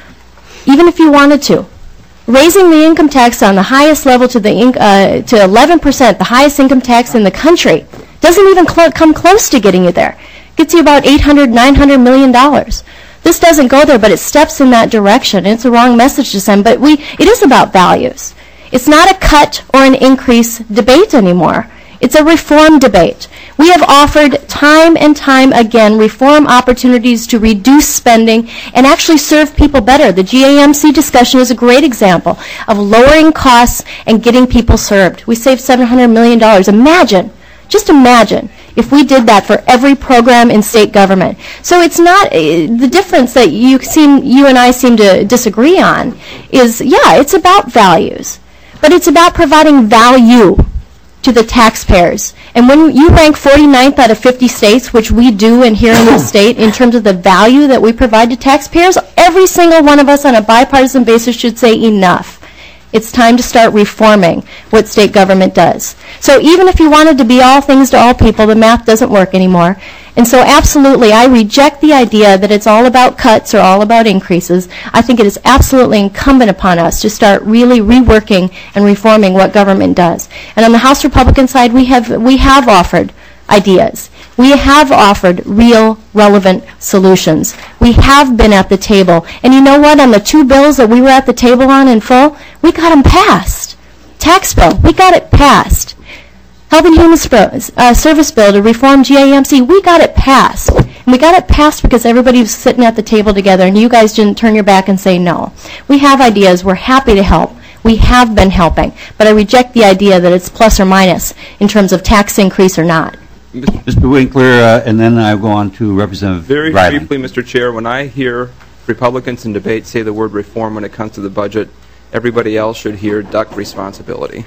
Even if you wanted to. Raising the income tax on the highest level to the inc- uh, to eleven percent, the highest income tax in the country, doesn't even cl- come close to getting you there. Gets you about eight hundred, nine hundred million dollars. This doesn't go there, but it steps in that direction. It's a wrong message to send, but we it is about values. It's not a cut or an increase debate anymore. It's a reform debate. We have offered time and time again reform opportunities to reduce spending and actually serve people better. The G A M C discussion is a great example of lowering costs and getting people served. We saved seven hundred million dollars. Imagine, just imagine, if we did that for every program in state government. So it's not, uh, the difference that you seem, you and I seem to disagree on is, yeah, it's about values, but it's about providing value to the taxpayers. And when you rank forty-ninth out of fifty states, which we do in here in this state, in terms of the value that we provide to taxpayers, every single one of us on a bipartisan basis should say enough. It's time to start reforming what state government does. So even if you wanted to be all things to all people, the math doesn't work anymore. And so absolutely, I reject the idea that it's all about cuts or all about increases. I think it is absolutely incumbent upon us to start really reworking and reforming what government does. And on the House Republican side, we have we have offered ideas. We have offered real, relevant solutions. We have been at the table. And you know what? On the two bills that we were at the table on in full, we got them passed. Tax bill, we got it passed. Health and Human Sp- uh, Service Bill to reform G A M C, we got it passed. And we got it passed because everybody was sitting at the table together and you guys didn't turn your back and say no. We have ideas. We're happy to help. We have been helping. But I reject the idea that it's plus or minus in terms of tax increase or not. Mister Winkler, uh, and then I'll go on to Representative Very Riley. briefly, Mister Chair, when I hear Republicans in debate say the word reform when it comes to the budget, everybody else should hear duck responsibility.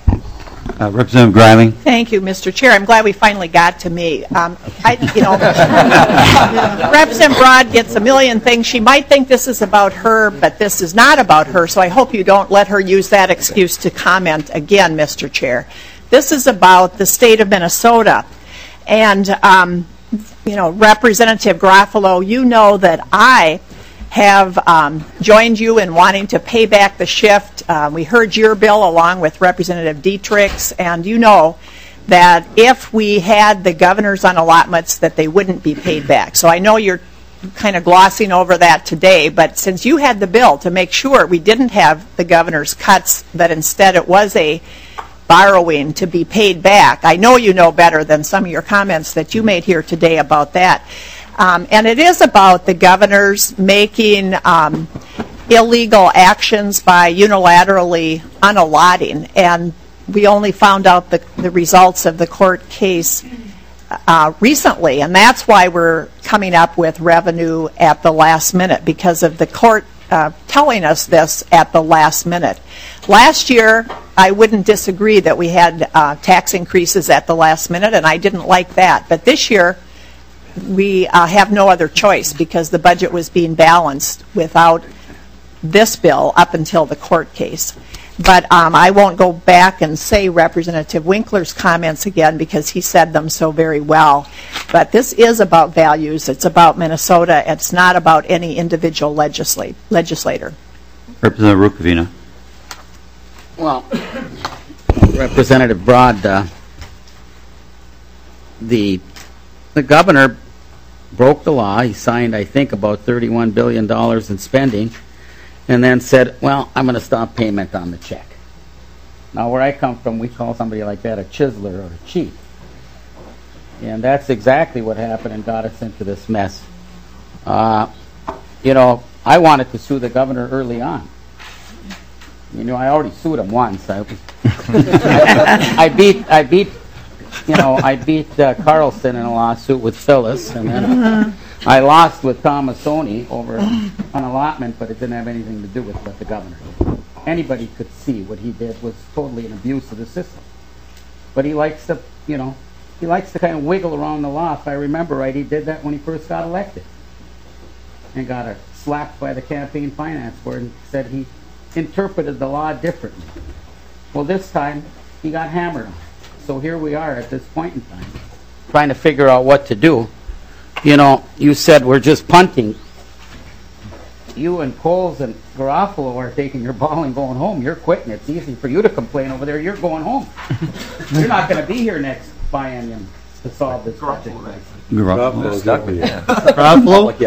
Uh, Representative Greiling. Thank you, Mister Chair. I'm glad we finally got to me. Um, I, you know, Representative Broad gets a million things. She might think this is about her, but this is not about her, so I hope you don't let her use that excuse to comment again, Mister Chair. This is about the state of Minnesota. And, um, you know, Representative Garofalo, you know that I have um, joined you in wanting to pay back the shift. Uh, we heard your bill along with Representative Dietrich's, and you know that if we had the governor's on allotments that they wouldn't be paid back. So I know you're kind of glossing over that today, but since you had the bill to make sure we didn't have the governor's cuts, that instead it was a borrowing to be paid back, I know you know better than some of your comments that you made here today about that. Um, and it is about the governors making um, illegal actions by unilaterally unallotting, and we only found out the, the results of the court case Uh, recently, and that's why we're coming up with revenue at the last minute, because of the court uh, telling us this at the last minute. Last year, I wouldn't disagree that we had uh, tax increases at the last minute, and I didn't like that. But this year, we uh, have no other choice because the budget was being balanced without this bill up until the court case. But um, I won't go back and say Representative Winkler's comments again because he said them so very well. But this is about values. It's about Minnesota. It's not about any individual legislate, legislator. Representative Rukavina. Well, Representative Broad, uh, the the governor broke the law. He signed, I think, about thirty-one billion dollars in spending, and then said, well, I'm going to stop payment on the check. Now, where I come from, we call somebody like that a chiseler or a cheat. And that's exactly what happened and got us into this mess. Uh, you know, I wanted to sue the governor early on. You know, I already sued him once. I, was I beat, I beat, you know, I beat uh, Carlson in a lawsuit with Phyllis, and then I lost with Thomasoni over an allotment, but it didn't have anything to do with what the governor did. Anybody could see what he did was totally an abuse of the system. But he likes to, you know, he likes to kind of wiggle around the law. If I remember right, he did that when he first got elected. And got a slapped by the campaign finance board and said he interpreted the law differently. Well, this time, he got hammered on. So here we are at this point in time, trying to figure out what to do. You know, you said we're just punting. You and Coles and Garofalo are taking your ball and going home. You're quitting. It's easy for you to complain over there. You're going home. You're not going to be here next biennium to solve this project. Garofalo. Garofalo?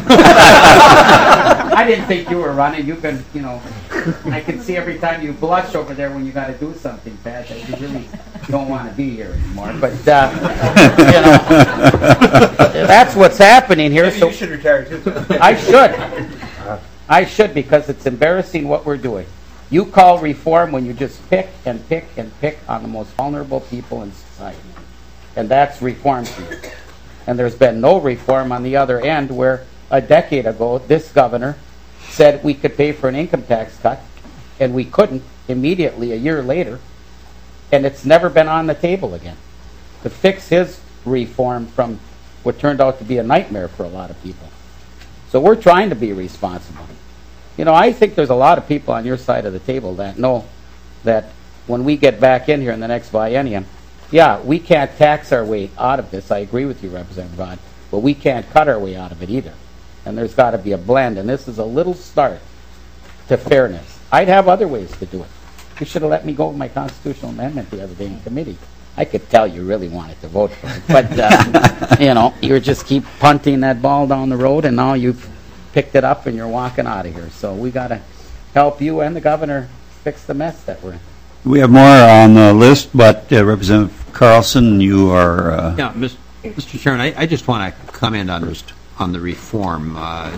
I didn't think you were running. You can, you know, I can see every time you blush over there when you got to do something bad that you really don't want to be here anymore. But, uh, you know, that's what's happening here. Maybe so you should retire too. I should. I should, because it's embarrassing what we're doing. You call reform when you just pick and pick and pick on the most vulnerable people in society. And that's reform to you. And there's been no reform on the other end, where a decade ago this governor said we could pay for an income tax cut, and we couldn't immediately a year later, and it's never been on the table again to fix his reform from what turned out to be a nightmare for a lot of people. So we're trying to be responsible. You know, I think there's a lot of people on your side of the table that know that when we get back in here in the next biennium, yeah, we can't tax our way out of this. I agree with you, Representative Rod, but we can't cut our way out of it either. And there's got to be a blend, and this is a little start to fairness. I'd have other ways to do it. You should have let me go with my constitutional amendment the other day in committee. I could tell you really wanted to vote for it, but, uh, you know, you just keep punting that ball down the road, and now you've picked it up and you're walking out of here. So we got to help you and the governor fix the mess that we're in. We have more on the list, but uh, Representative Carlson, you are... Uh, yeah, Mister Chairman, I, I just want to comment on, on the reform. Uh,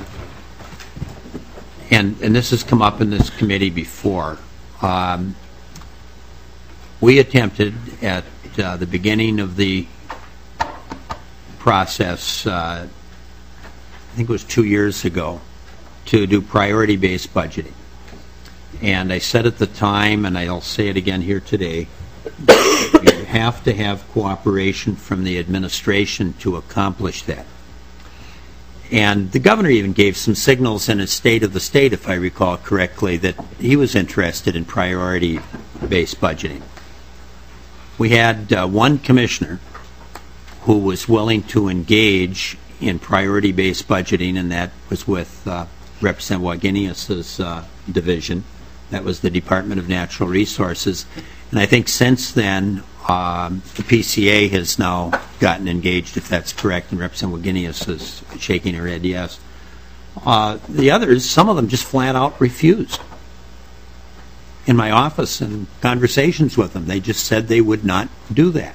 and, and this has come up in this committee before. Um, we attempted at uh, the beginning of the process, uh, I think it was two years ago, to do priority-based budgeting. And I said at the time, and I'll say it again here today, you have to have cooperation from the administration to accomplish that. And the governor even gave some signals in his State of the State, if I recall correctly, that he was interested in priority-based budgeting. We had uh, one commissioner who was willing to engage in priority-based budgeting, and that was with uh, Representative Wagenius's uh, division. That was the Department of Natural Resources. And I think since then, Um, The P C A has now gotten engaged, if that's correct, and Representative Wagenius is shaking her head yes. Uh, The others, some of them just flat out refused. In my office and conversations with them, they just said they would not do that.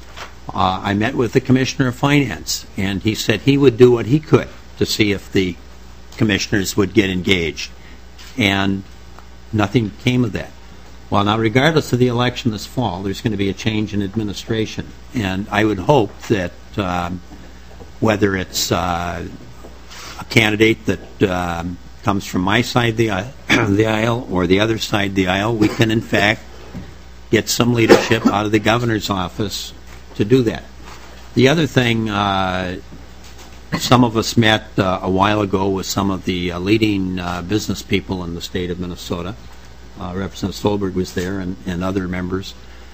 Uh, I met with the Commissioner of Finance, and he said he would do what he could to see if the commissioners would get engaged. And nothing came of that. Well, now, regardless of the election this fall, there's going to be a change in administration. And I would hope that um, whether it's uh, a candidate that um, comes from my side of the, aisle, the aisle or the other side of the aisle, we can, in fact, get some leadership out of the governor's office to do that. The other thing, uh, some of us met uh, a while ago with some of the uh, leading uh, business people in the state of Minnesota. Uh, Representative Stolberg was there and, and other members.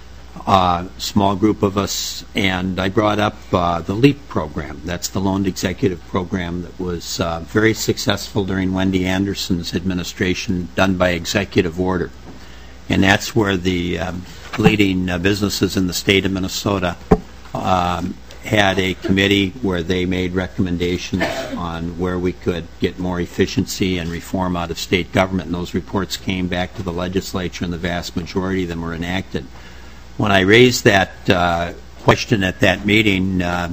Uh, small group of us, and I brought up uh, the LEAP program. That's the Loaned Executive Program that was uh, very successful during Wendy Anderson's administration, done by executive order. And that's where the um, leading uh, businesses in the state of Minnesota um, had a committee where they made recommendations on where we could get more efficiency and reform out of state government. And those reports came back to the legislature, and the vast majority of them were enacted. When I raised that uh, question at that meeting, uh,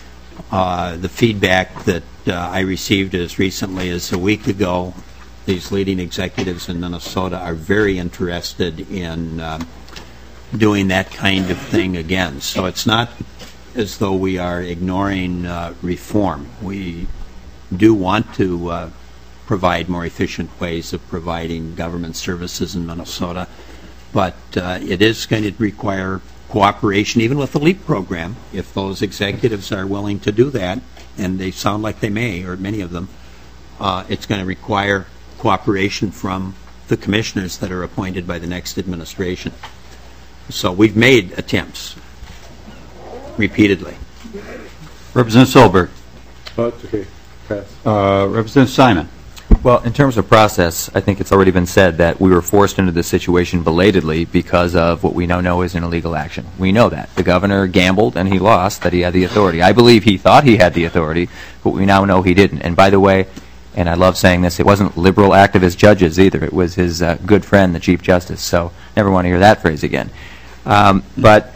uh, the feedback that uh, I received as recently as a week ago, these leading executives in Minnesota are very interested in uh, doing that kind of thing again. So it's not as though we are ignoring uh, reform. We do want to uh, provide more efficient ways of providing government services in Minnesota, but uh, it is going to require cooperation, even with the LEAP program, if those executives are willing to do that, and they sound like they may, or many of them. Uh, it's going to require cooperation from the commissioners that are appointed by the next administration. So we've made attempts repeatedly. Representative Solberg. Oh, it's okay. Pass. Uh, Representative Simon. Well, in terms of process, I think it's already been said that we were forced into this situation belatedly because of what we now know is an illegal action. We know that. The governor gambled and he lost, that he had the authority. I believe he thought he had the authority, but we now know he didn't. And by the way, and I love saying this, it wasn't liberal activist judges either. It was his uh, good friend, the Chief Justice. So never want to hear that phrase again. Um, but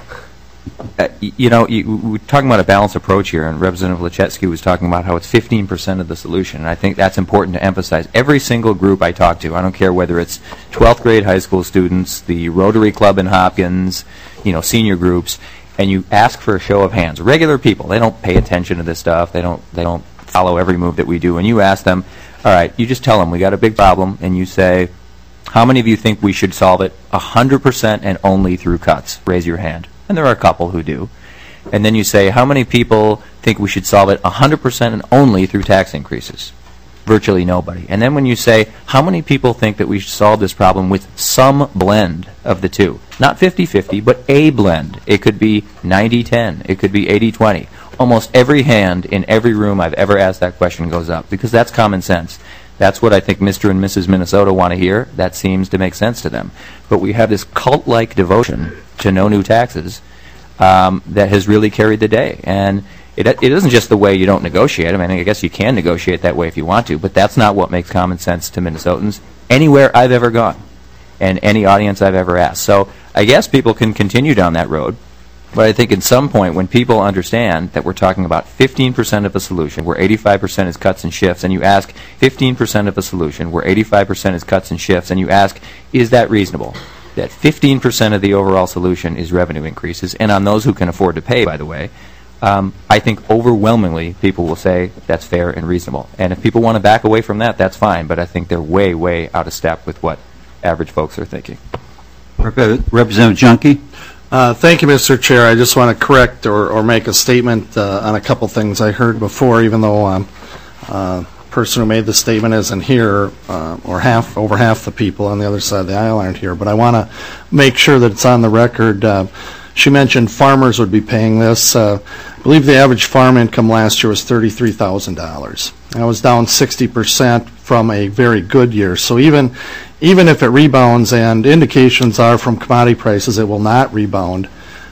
Uh, you know, you, we're talking about a balanced approach here, and Representative Lechetsky was talking about how it's fifteen percent of the solution, and I think that's important to emphasize. Every single group I talk to, I don't care whether it's twelfth grade high school students, the Rotary Club in Hopkins, you know, senior groups, and you ask for a show of hands. Regular people, they don't pay attention to this stuff, they don't, they don't follow every move that we do, and you ask them, all right, you just tell them we got a big problem, and you say, how many of you think we should solve it one hundred percent and only through cuts? Raise your hand. And there are a couple who do. And then you say, how many people think we should solve it one hundred percent and only through tax increases? Virtually nobody. And then when you say, how many people think that we should solve this problem with some blend of the two? Not fifty fifty, but a blend. It could be ninety ten. It could be eighty twenty. Almost every hand in every room I've ever asked that question goes up, because that's common sense. That's what I think Mister and Missus Minnesota want to hear. That seems to make sense to them. But we have this cult-like devotion to no new taxes um, that has really carried the day. And it, it isn't just the way you don't negotiate. I mean, I guess you can negotiate that way if you want to, but that's not what makes common sense to Minnesotans anywhere I've ever gone and any audience I've ever asked. So I guess people can continue down that road. But I think at some point when people understand that we're talking about fifteen percent of a solution where eighty-five percent is cuts and shifts, and you ask fifteen percent of a solution where eighty-five percent is cuts and shifts, and you ask, is that reasonable? That fifteen percent of the overall solution is revenue increases, and on those who can afford to pay, by the way, um, I think overwhelmingly people will say that's fair and reasonable. And if people want to back away from that, that's fine, but I think they're way, way out of step with what average folks are thinking. Representative Junkie. Uh, thank you, Mister Chair. I just want to correct or, or make a statement uh, on a couple things I heard before, even though um, uh, the person who made the statement isn't here, uh, or half, over half the people on the other side of the aisle aren't here. But I want to make sure that it's on the record. Uh, she mentioned farmers would be paying this. Uh, I believe the average farm income last year was thirty-three thousand dollars. That was down sixty percent from a very good year. So even even if it rebounds, and indications are from commodity prices it will not rebound,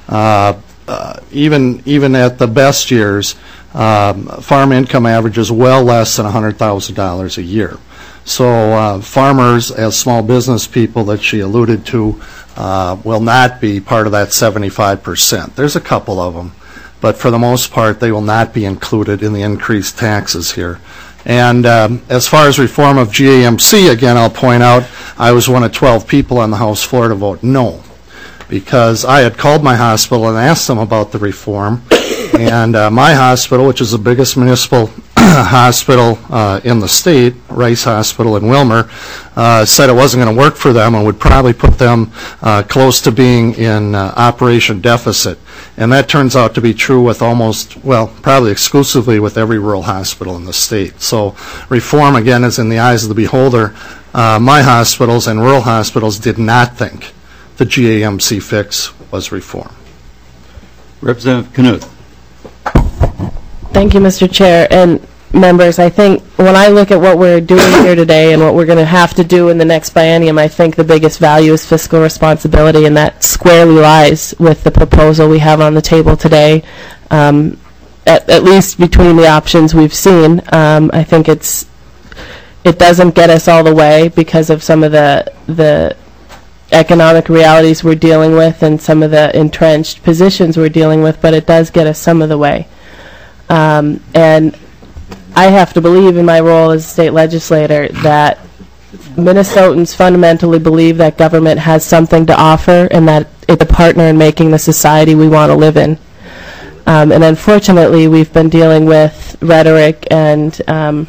uh, uh, even even at the best years, um, farm income averages well less than one hundred thousand dollars a year. So uh, farmers, as small business people that she alluded to, uh, will not be part of that seventy-five percent. There's a couple of them, but for the most part, they will not be included in the increased taxes here. And um, as far as reform of G A M C, again, I'll point out, I was one of twelve people on the House floor to vote no, because I had called my hospital and asked them about the reform, and uh, my hospital, which is the biggest municipal hospital uh, in the state, Rice Hospital in Wilmer, uh, said it wasn't going to work for them and would probably put them uh, close to being in uh, operation deficit. And that turns out to be true with almost, well, probably exclusively with every rural hospital in the state. So reform, again, is in the eyes of the beholder. Uh, my hospitals and rural hospitals did not think the G A M C fix was reform. Representative Knuth. Thank you, Mister Chair. And members, I think when I look at what we're doing here today and what we're going to have to do in the next biennium, I think the biggest value is fiscal responsibility, and that squarely lies with the proposal we have on the table today. Um, at, at least between the options we've seen, um, I think it's it doesn't get us all the way because of some of the the economic realities we're dealing with and some of the entrenched positions we're dealing with, but it does get us some of the way. Um, and I have to believe in my role as a state legislator that Minnesotans fundamentally believe that government has something to offer and that it's a partner in making the society we want to live in. Um, and unfortunately, we've been dealing with rhetoric and um,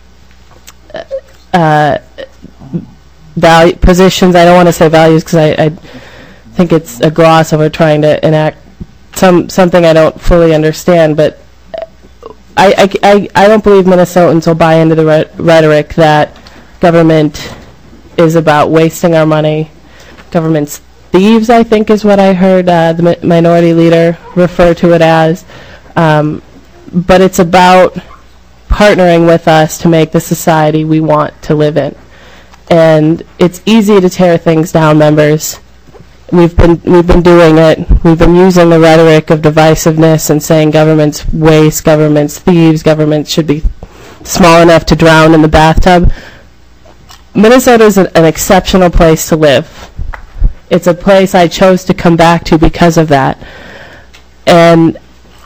uh, value, positions. I don't want to say values because I, I think it's a gloss over trying to enact some something I don't fully understand, but I, I, I don't believe Minnesotans will buy into the re- rhetoric that government is about wasting our money. Government's thieves, I think, is what I heard uh, the mi- minority leader refer to it as. Um, but it's about partnering with us to make the society we want to live in. And it's easy to tear things down, members. We've been we've been doing it. We've been using the rhetoric of divisiveness and saying government's waste, government's thieves, government should be small enough to drown in the bathtub. Minnesota is an, an exceptional place to live. It's a place I chose to come back to because of that. And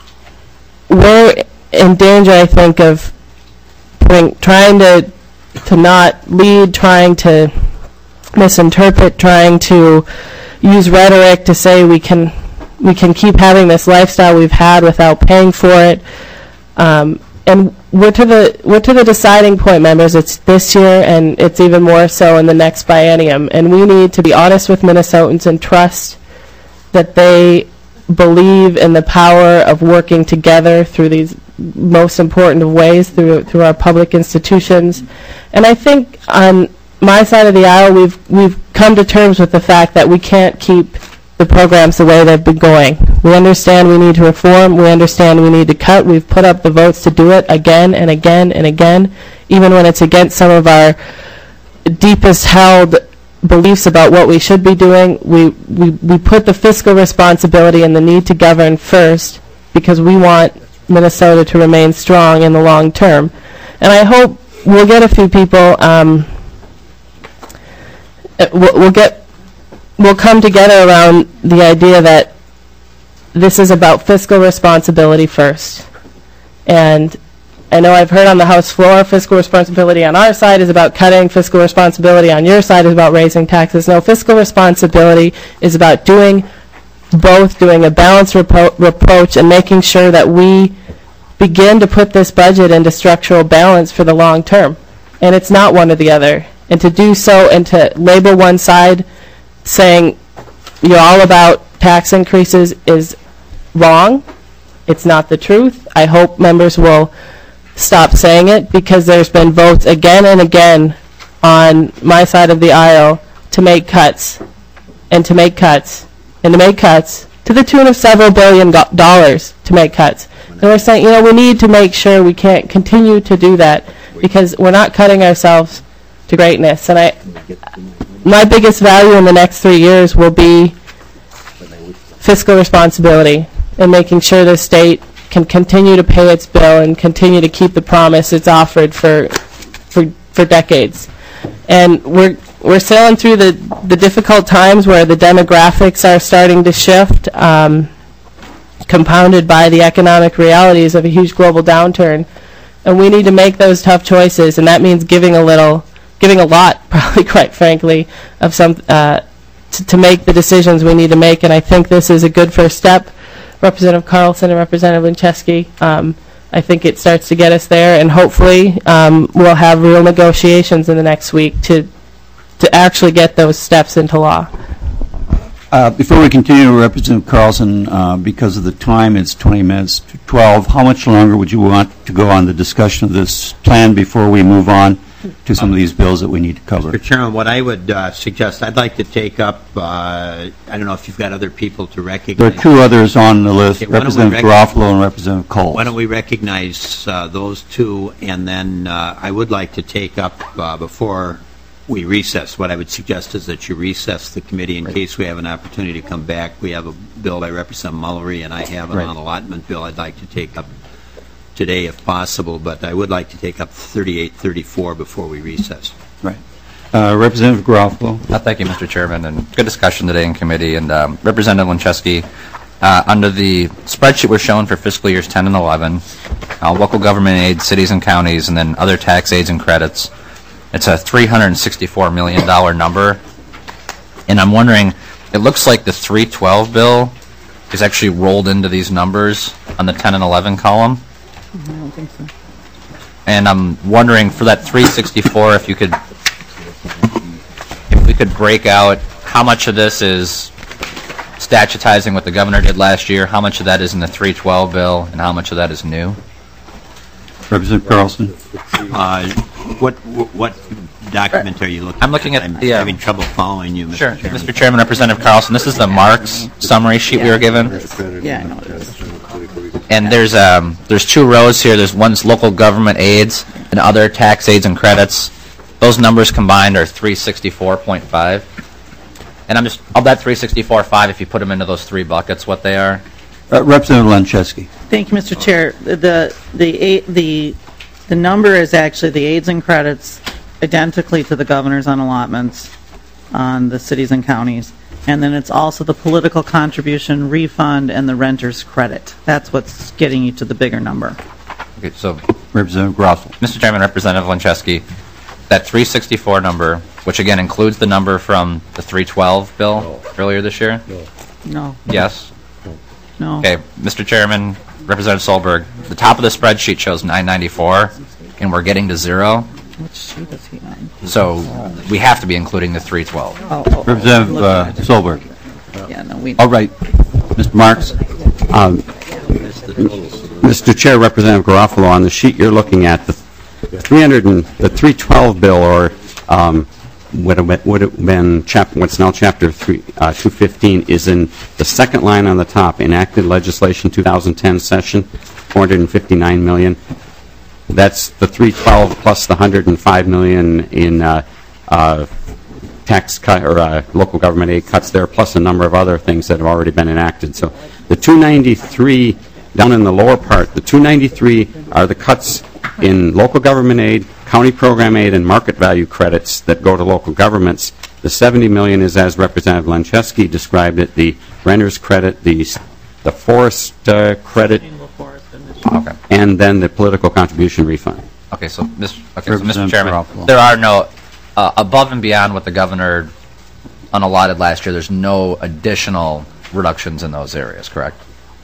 we're in danger, I think, of putting, trying to to not lead, trying to misinterpret, trying to use rhetoric to say we can we can keep having this lifestyle we've had without paying for it. Um, and we're to the we're to the deciding point, members. It's this year, and it's even more so in the next biennium. And we need to be honest with Minnesotans and trust that they believe in the power of working together through these most important of ways, through through our public institutions. And I think on my side of the aisle, we've we've come to terms with the fact that we can't keep the programs the way they've been going. We understand we need to reform. We understand we need to cut. We've put up the votes to do it again and again and again, even when it's against some of our deepest held beliefs about what we should be doing. We, we, we put the fiscal responsibility and the need to govern first because we want Minnesota to remain strong in the long term. And I hope we'll get a few people, um, we'll, we'll get we'll come together around the idea that this is about fiscal responsibility first. And I know I've heard on the House floor fiscal responsibility on our side is about cutting, fiscal responsibility on your side is about raising taxes. No, fiscal responsibility is about doing both, doing a balanced repro- approach and making sure that we begin to put this budget into structural balance for the long term. And it's not one or the other. And to do so and to label one side saying you're all about tax increases is wrong. It's not the truth. I hope members will stop saying it because there's been votes again and again on my side of the aisle to make cuts and to make cuts and to make cuts to the tune of several billion do- dollars to make cuts. And we're saying, you know, we need to make sure we can't continue to do that because we're not cutting ourselves to greatness. And I, my biggest value in the next three years will be fiscal responsibility and making sure the state can continue to pay its bill and continue to keep the promise it's offered for for, for decades. And we're we're sailing through the, the difficult times where the demographics are starting to shift, um, compounded by the economic realities of a huge global downturn. And we need to make those tough choices, and that means giving a little, giving a lot, probably quite frankly, of some uh, to, to make the decisions we need to make. And I think this is a good first step. Representative Carlson and Representative Lincheski, um, I think it starts to get us there, and hopefully um, we'll have real negotiations in the next week to to actually get those steps into law. Uh, before we continue, Representative Carlson, uh, because of the time, it's twenty minutes to twelve. How much longer would you want to go on the discussion of this plan before we move on to some of these bills that we need to cover? Mister Chairman, what I would uh, suggest, I'd like to take up, uh, I don't know if you've got other people to recognize. There are two others on the list, Okay, why don't we Representative rec- Garofalo and Representative Cole. Why don't we recognize uh, those two, and then uh, I would like to take up, uh, before we recess, what I would suggest is that you recess the committee in case we have an opportunity to come back. We have a bill by Representative Mullery, and I have an Right. on-allotment bill I'd like to take up today if possible, but I would like to take up thirty-eight thirty-four before we recess. Right. Uh, Representative Garofalo. Uh, thank you, Mister Chairman, and good discussion today in committee. And um, Representative Lincheski, uh, under the spreadsheet we're showing for fiscal years ten and eleven, uh, local government aid, cities and counties, and then other tax aids and credits, it's a three hundred sixty-four million dollars number. And I'm wondering, it looks like the three twelve bill is actually rolled into these numbers on the ten and eleven column. I don't think so. And I'm wondering, for that three sixty-four, if you could, if we could break out how much of this is statutizing what the governor did last year, how much of that is in the three twelve bill, and how much of that is new? Representative Carlson. Uh, what what document are you looking at? I'm looking at I'm the, uh, having trouble following you, Mister Sure, Chairman. Mister Chairman, Representative Carlson, this is the Marks summary sheet we were given. Yeah, I know it is. And there's um, there's two rows here. There's one's local government aids and other tax aids and credits. Those numbers combined are three sixty-four point five. And I'm just, of that three sixty-four point five, if you put them into those three buckets, what they are? Uh, Representative Lincheski. Thank you, Mister Chair. The the a- the the number is actually the aids and credits identically to the governor's on allotments on the cities and counties, and then it's also the political contribution refund and the renter's credit. That's what's getting you to the bigger number. Okay, so Representative Grossel. Mister Chairman, Representative Lincheski, that three sixty-four number, which again includes the number from the three twelve bill earlier this year? No. Yes? No. Okay, Mister Chairman, Representative Solberg, the top of the spreadsheet shows nine ninety-four, and we're getting to zero. Which sheet is he on? So we have to be including the three twelve. Oh, oh, oh. Representative uh, Solberg. Yeah, no, we. All right. Mister Marks. Um, Mister Chair, Representative Garofalo, on the sheet you're looking at, the three hundred and the three twelve bill, or um, would have been, would have been chap, what's now Chapter three, uh, two fifteen, is in the second line on the top. Enacted legislation two thousand ten session, four hundred fifty-nine million. That's the three twelve plus the one hundred five million in uh, uh, tax cut or uh, local government aid cuts there, plus a number of other things that have already been enacted. So the two ninety-three down in the lower part, the two ninety-three are the cuts in local government aid, county program aid, and market value credits that go to local governments. The seventy million is, as Representative Lincheski described it, the renter's credit, the the forest uh, credit, Okay. and then the political contribution refund. Okay, so, Mister Okay, so Mister Representative Chairman, Garofalo. there are no, uh, above and beyond what the governor unallotted last year, there's no additional reductions in those areas, correct?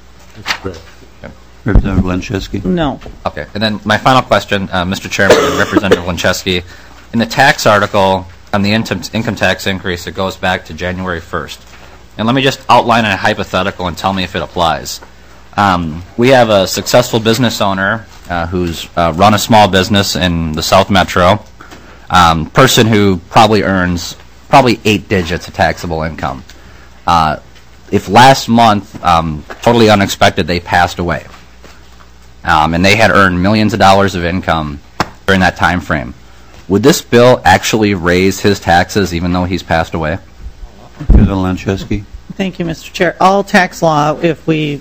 Representative Lincheski. No. Okay, and then my final question, uh, Mister Chairman and Representative Lincheski, in the tax article on the income, income tax increase, it goes back to January first. And let me just outline a hypothetical and tell me if it applies. Um, we have a successful business owner uh, who's uh, run a small business in the South Metro, um, person who probably earns probably eight digits of taxable income. Uh, if last month, um, totally unexpected, they passed away, um, and they had earned millions of dollars of income during that time frame, would this bill actually raise his taxes even though he's passed away? Representative Lincheski. Thank you, Mister Chair. All tax law, if we,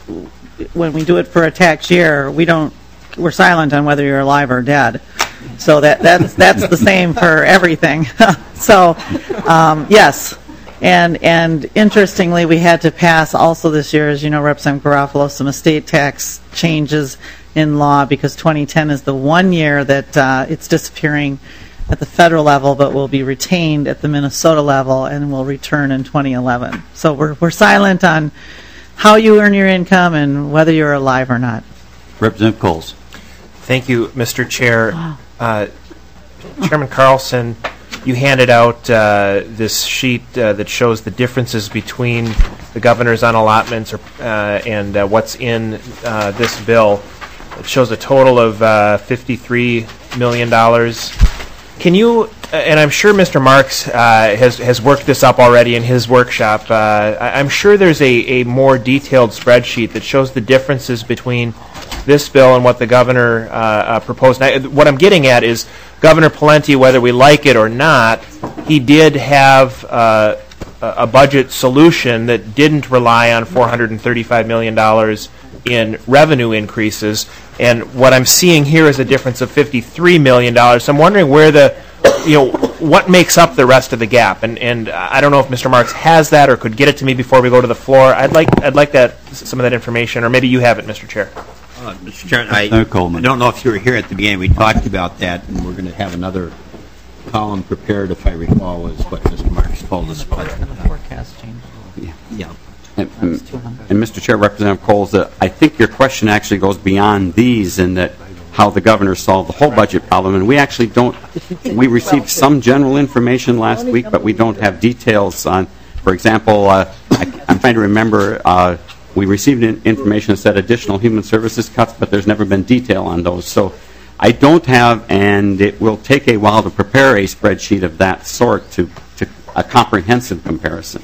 when we do it for a tax year, we don't, we're silent on whether you're alive or dead. So that that's that's the same for everything. So, um, yes. And and interestingly, we had to pass also this year, as you know, Representative Garofalo, some estate tax changes in law because twenty ten is the one year that uh, it's disappearing at the federal level, but will be retained at the Minnesota level and will return in twenty eleven. So we're we're silent on how you earn your income and whether you're alive or not. Representative Coles. Thank you, Mister Chair. Uh, Chairman Carlson, you handed out uh, this sheet uh, that shows the differences between the governor's unallotments or, uh, and uh, what's in uh, this bill. It shows a total of uh, fifty-three million dollars. Can you, and I'm sure Mister Marks uh, has, has worked this up already in his workshop, uh, I, I'm sure there's a, a more detailed spreadsheet that shows the differences between this bill and what the governor uh, uh, proposed. Now, what I'm getting at is Governor Pawlenty, whether we like it or not, he did have uh, a budget solution that didn't rely on four hundred thirty-five million dollars in revenue increases. And what I'm seeing here is a difference of fifty-three million dollars. So I'm wondering where the, you know, what makes up the rest of the gap. And and I don't know if Mister Marks has that or could get it to me before we go to the floor. I'd like I'd like that some of that information, or maybe you have it, Mister Chair. Uh, Mister Chairman, I, I don't know if you were here at the beginning. We talked about that, and we're going to have another column prepared, if I recall, was what Mister Marks told us about. The forecast change. Yeah. yeah. And, and Mister Chair, Representative Coles, uh, I think your question actually goes beyond these in that how the governor solved the whole budget problem. And we actually don't, we received some general information last week, but we don't have details on, for example, uh, I, I'm trying to remember, uh, we received in information that said additional human services cuts, but there's never been detail on those. So I don't have, and it will take a while to prepare a spreadsheet of that sort to, to a comprehensive comparison.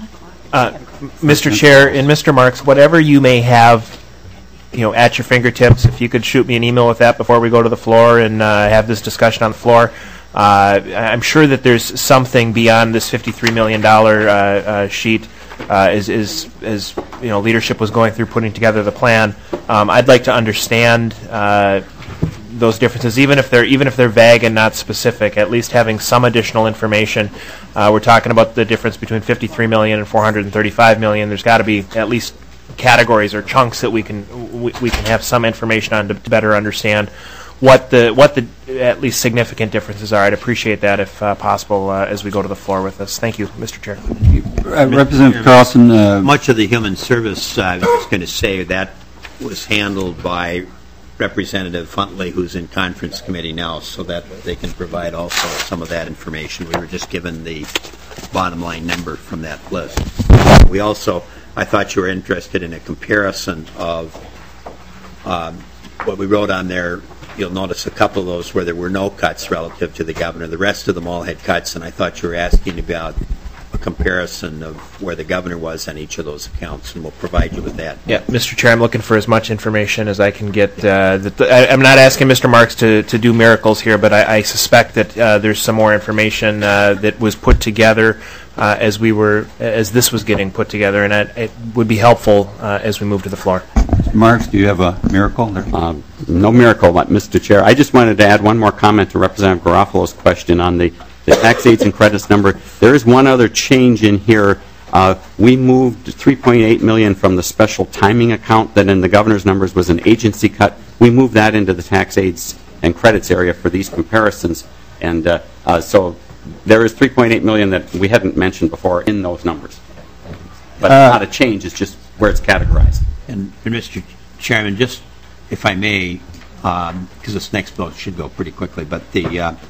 Uh, Mister Chair and Mister Marks, whatever you may have, you know, at your fingertips, if you could shoot me an email with that before we go to the floor and uh, have this discussion on the floor. Uh, I'm sure that there's something beyond this fifty-three million dollars uh, uh, sheet uh, as, as, as, you know, leadership was going through putting together the plan. Um, I'd like to understand uh, those differences, even if they're even if they're vague and not specific. At least having some additional information. Uh, we're talking about the difference between fifty-three million dollars and four hundred thirty-five million dollars. There's got to be at least categories or chunks that we can we, we can have some information on to, to better understand what the what the at least significant differences are. I'd appreciate that if uh, possible uh, as we go to the floor with this. Thank you, Mister Chair. Uh, Representative Carlson. Uh, Much of the human service, uh, I was going to say, that was handled by Representative Huntley, who's in conference committee now, so that they can provide also some of that information. We were just given the bottom line number from that list. We also, I thought you were interested in a comparison of um, what we wrote on there. You'll notice a couple of those where there were no cuts relative to the governor. The rest of them all had cuts, and I thought you were asking about a comparison of where the governor was on each of those accounts, and we'll provide you with that. Yeah, Mister Chair, I'm looking for as much information as I can get. Uh, that I, I'm not asking Mister Marks to, to do miracles here, but I, I suspect that uh, there's some more information uh, that was put together uh, as we were as this was getting put together, and I, it would be helpful uh, as we move to the floor. Mister Marks, do you have a miracle there? Uh, no miracle, but Mister Chair, I just wanted to add one more comment to Representative Garofalo's question on the the tax aids and credits number. There is one other change in here. Uh, we moved three point eight million dollars from the special timing account that in the governor's numbers was an agency cut. We moved that into the tax aids and credits area for these comparisons. And uh, uh, so there is three point eight million dollars that we hadn't mentioned before in those numbers. But uh, not a change, it's just where it's categorized. And, and Mister Chairman, just if I may, because um, this next bill should go pretty quickly, but the uh,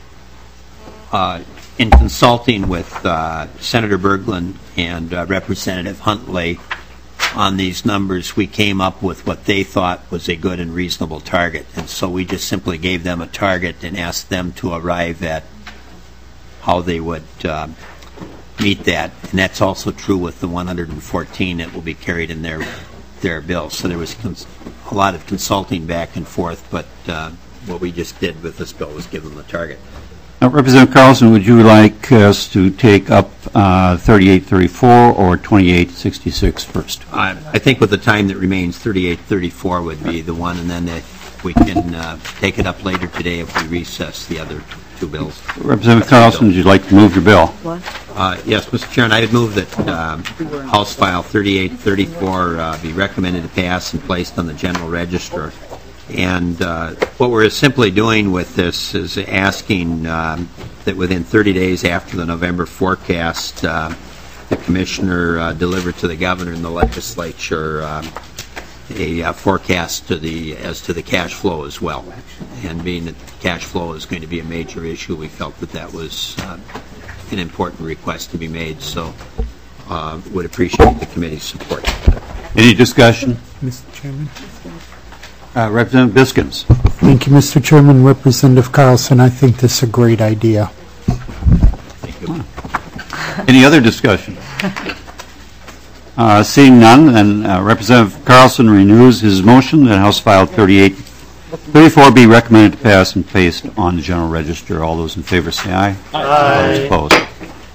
Uh, in consulting with uh, Senator Berglund and uh, Representative Huntley on these numbers, we came up with what they thought was a good and reasonable target. And so we just simply gave them a target and asked them to arrive at how they would uh, meet that. And that's also true with the one hundred fourteen that will be carried in their, their bill. So there was cons- a lot of consulting back and forth, but uh, what we just did with this bill was give them a target. Now, Representative Carlson, would you like us to take up uh, thirty-eight thirty-four or twenty-eight sixty-six first? I I think with the time that remains, thirty-eight thirty-four would be the one, and then if we can uh, take it up later today if we recess the other two bills. Representative Carlson, would you like to move your bill? Uh, Yes, Mister Chairman, I would move that um, House File thirty-eight thirty-four uh, be recommended to pass and placed on the General Register. And uh, what we're simply doing with this is asking um, that within thirty days after the November forecast, uh, the Commissioner uh, deliver to the Governor and the Legislature um, a uh, forecast to the as to the cash flow as well. And being that cash flow is going to be a major issue, we felt that that was uh, an important request to be made. So uh, would appreciate the committee's support. Any discussion? Mister Chairman. Uh, Representative Biskins. Thank you, Mister Chairman. Representative Carlson, I think this is a great idea. Thank you. Any other discussion? Uh, seeing none, then uh, Representative Carlson renews his motion that House File thirty-eight thirty-four be recommended to pass and placed on the General Register. All those in favor say aye. Aye. Those opposed.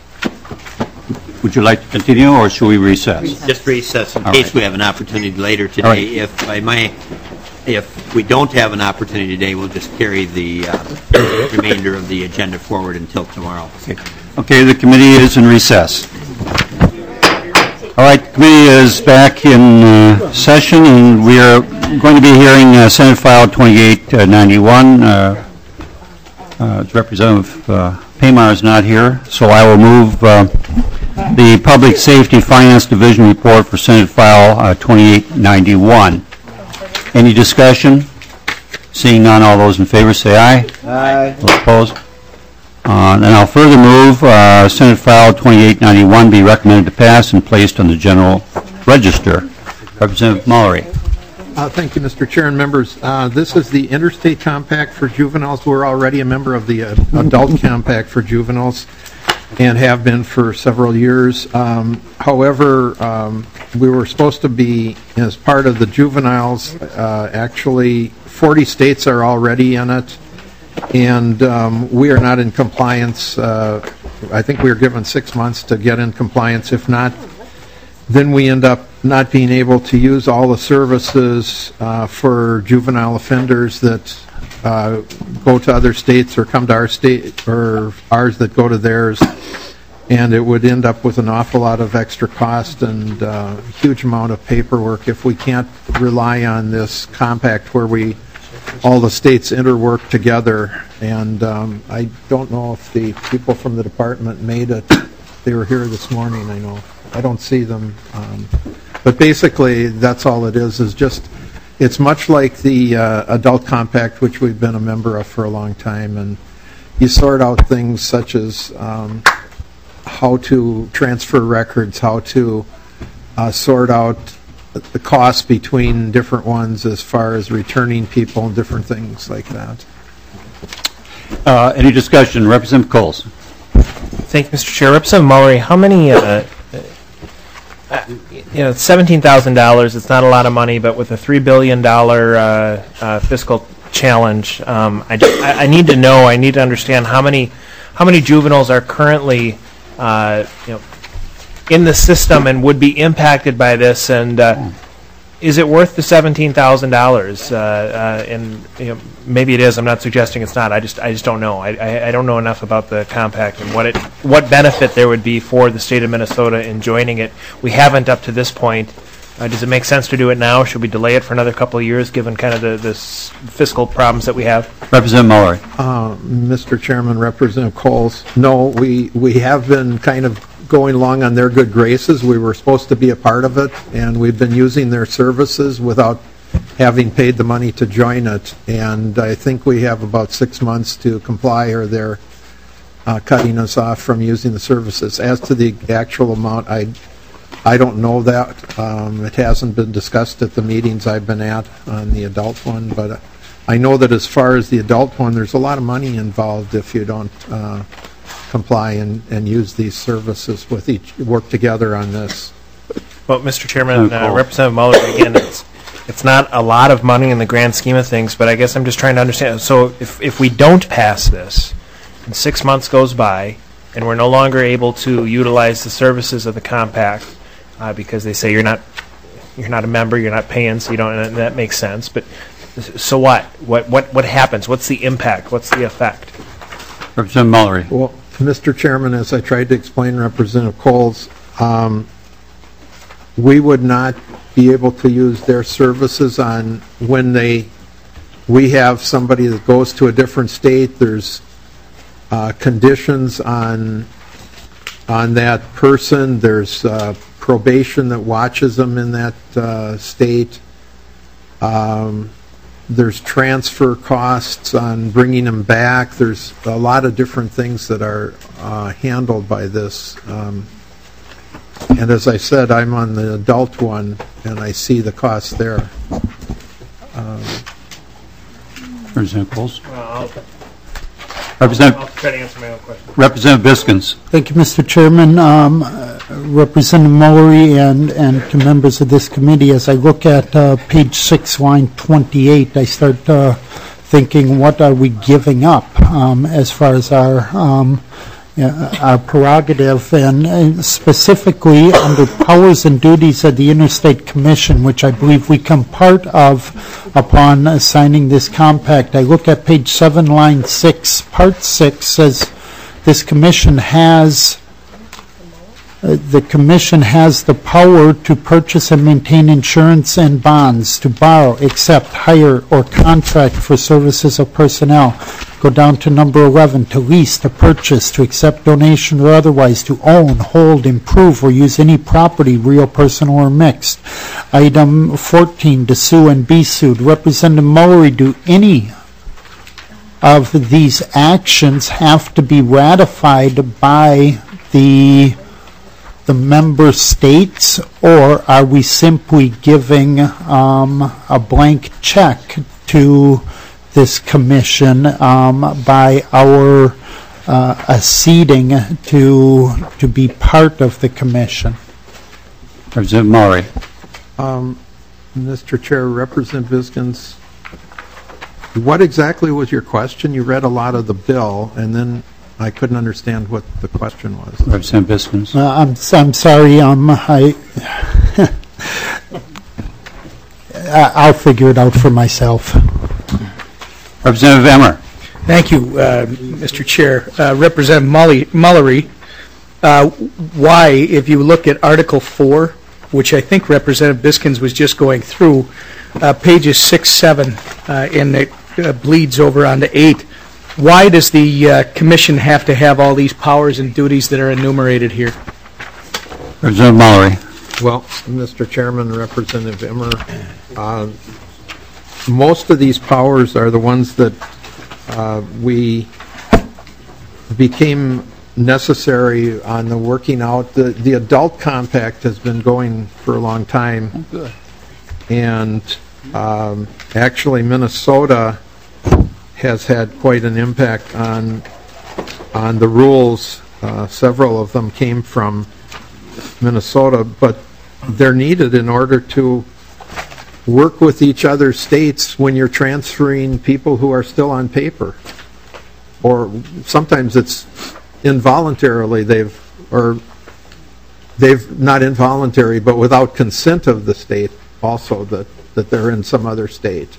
Would you like to continue, or should we recess? Just recess in All case right. we have an opportunity later today. All right. If I may, if we don't have an opportunity today, we'll just carry the uh, remainder of the agenda forward until tomorrow. Okay. Okay, the committee is in recess. All right, the committee is back in uh, session, and we are going to be hearing uh, Senate File twenty-eight ninety-one. Uh, uh, Representative uh, Paymar is not here, so I will move uh, the Public Safety Finance Division report for Senate File uh, twenty-eight ninety-one. Any discussion? Seeing none, all those in favor say aye. Aye. Those opposed? Uh, Then I'll further move uh, Senate File twenty-eight ninety-one be recommended to pass and placed on the General Register. Representative Mullery. Uh, Thank you, Mister Chair and members. Uh, This is the Interstate Compact for Juveniles. We're already a member of the uh, Adult Compact for Juveniles and have been for several years. Um, However, um, we were supposed to be, as part of the juveniles, uh, actually forty states are already in it, and um, we are not in compliance. Uh, I think we were given six months to get in compliance. If not, then we end up not being able to use all the services uh, for juvenile offenders that uh, go to other states or come to our state, or ours that go to theirs. And it would end up with an awful lot of extra cost and uh, a huge amount of paperwork if we can't rely on this compact where we, all the states interwork together. And um, I don't know if the people from the department made it. They were here this morning, I know. I don't see them. Um, but basically, that's all it is, is just, it's much like the uh, adult compact, which we've been a member of for a long time. And you sort out things such as um, how to transfer records, how to uh, sort out the costs between different ones as far as returning people and different things like that. Uh, Any discussion? Representative Coles. Thank you, Mister Chair. Representative Mullery, how many, uh, uh, you know, seventeen thousand dollars, it's not a lot of money, but with a three billion dollars uh, uh, fiscal challenge, um, I, just, I, I need to know, I need to understand how many, how many juveniles are currently, uh, you know, in the system and would be impacted by this, and uh, is it worth the seventeen thousand dollars? Uh, uh, and you know, maybe it is. I'm not suggesting it's not. I just, I just don't know. I, I, I don't know enough about the compact and what it, what benefit there would be for the state of Minnesota in joining it. We haven't up to this point. Uh, does it make sense to do it now? Should we delay it for another couple of years, given kind of the this fiscal problems that we have? Representative Mullery. Uh, Mister Chairman, Representative Coles, no, we we have been kind of going along on their good graces. We were supposed to be a part of it, and we've been using their services without having paid the money to join it. And I think we have about six months to comply, or they're uh, cutting us off from using the services. As to the actual amount, I I don't know that. Um, it hasn't been discussed at the meetings I've been at on the adult one, but I know that as far as the adult one, there's a lot of money involved if you don't uh, comply and, and use these services with each, work together on this. Well, Mister Chairman, uh, Representative Mullery, again, it's, it's not a lot of money in the grand scheme of things, but I guess I'm just trying to understand. So if, if we don't pass this, and six months goes by, and we're no longer able to utilize the services of the compact uh, because they say you're not you're not a member, you're not paying, so you don't. And that makes sense. But so what? What what what happens? What's the impact? What's the effect? Representative Mullery. Well, Mister Chairman, as I tried to explain to Representative Coles, um, we would not be able to use their services on when they, we have somebody that goes to a different state, there's uh, conditions on, on that person, there's uh, probation that watches them in that uh, state. Um, There's transfer costs on bringing them back. There's a lot of different things that are uh, handled by this. Um, and as I said, I'm on the adult one, and I see the costs there. Um, Representative Coles. Well, Representative, I'll try to answer my own question. Representative Biskins. Thank you, Mister Chairman. Um, uh, Representative Mullery and, and to members of this committee, as I look at uh, page six, line twenty-eight, I start uh, thinking, what are we giving up um, as far as our um, uh, our prerogative, and uh, specifically under powers and duties of the Interstate Commission, which I believe we come part of upon uh, signing this compact. I look at page seven, line six, part six says this commission has Uh, the Commission has the power to purchase and maintain insurance and bonds, to borrow, accept, hire, or contract for services of personnel. Go down to number eleven, to lease, to purchase, to accept donation or otherwise, to own, hold, improve, or use any property, real, personal, or mixed. Item fourteen, to sue and be sued. Representative Mullery, do any of these actions have to be ratified by the the member states, or are we simply giving um, a blank check to this commission um, by our uh, acceding to to be part of the commission? Representative Mullery. Um, Mister Chair, Representative Biskins, what exactly was your question? You read a lot of the bill, and then I couldn't understand what the question was. Representative Biskins. Uh, I'm I'm sorry. Um, I I'll figure it out for myself. Representative Emmer. Thank you, uh, Mister Chair. Uh, Representative Mully, Mullery, uh, why, if you look at Article four, which I think Representative Biskins was just going through, uh, pages six, seven, uh, and it uh, bleeds over onto eight. Why does the uh, Commission have to have all these powers and duties that are enumerated here? Representative Mullery. Well, Mister Chairman, Representative Emmer, uh, most of these powers are the ones that uh, we became necessary on the working out. The, the adult compact has been going for a long time. Oh, good. And um, actually Minnesota has had quite an impact on on the rules. Uh, several of them came from Minnesota, but they're needed in order to work with each other states when you're transferring people who are still on paper. Or sometimes it's involuntarily they've, or they've, not involuntary, but without consent of the state also, that, that they're in some other state.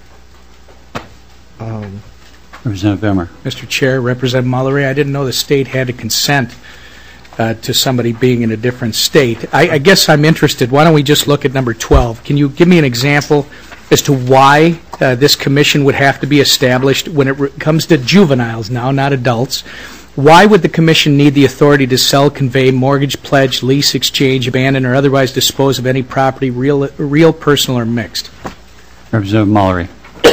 Um, Representative Emmer. Mister Chair, Representative Mullery, I didn't know the state had to consent uh, to somebody being in a different state. I, I guess I'm interested. Why don't we just look at number twelve? Can you give me an example as to why uh, this commission would have to be established when it re- comes to juveniles now, not adults? Why would the commission need the authority to sell, convey, mortgage, pledge, lease, exchange, abandon, or otherwise dispose of any property, real, real, personal, or mixed? Representative Mullery.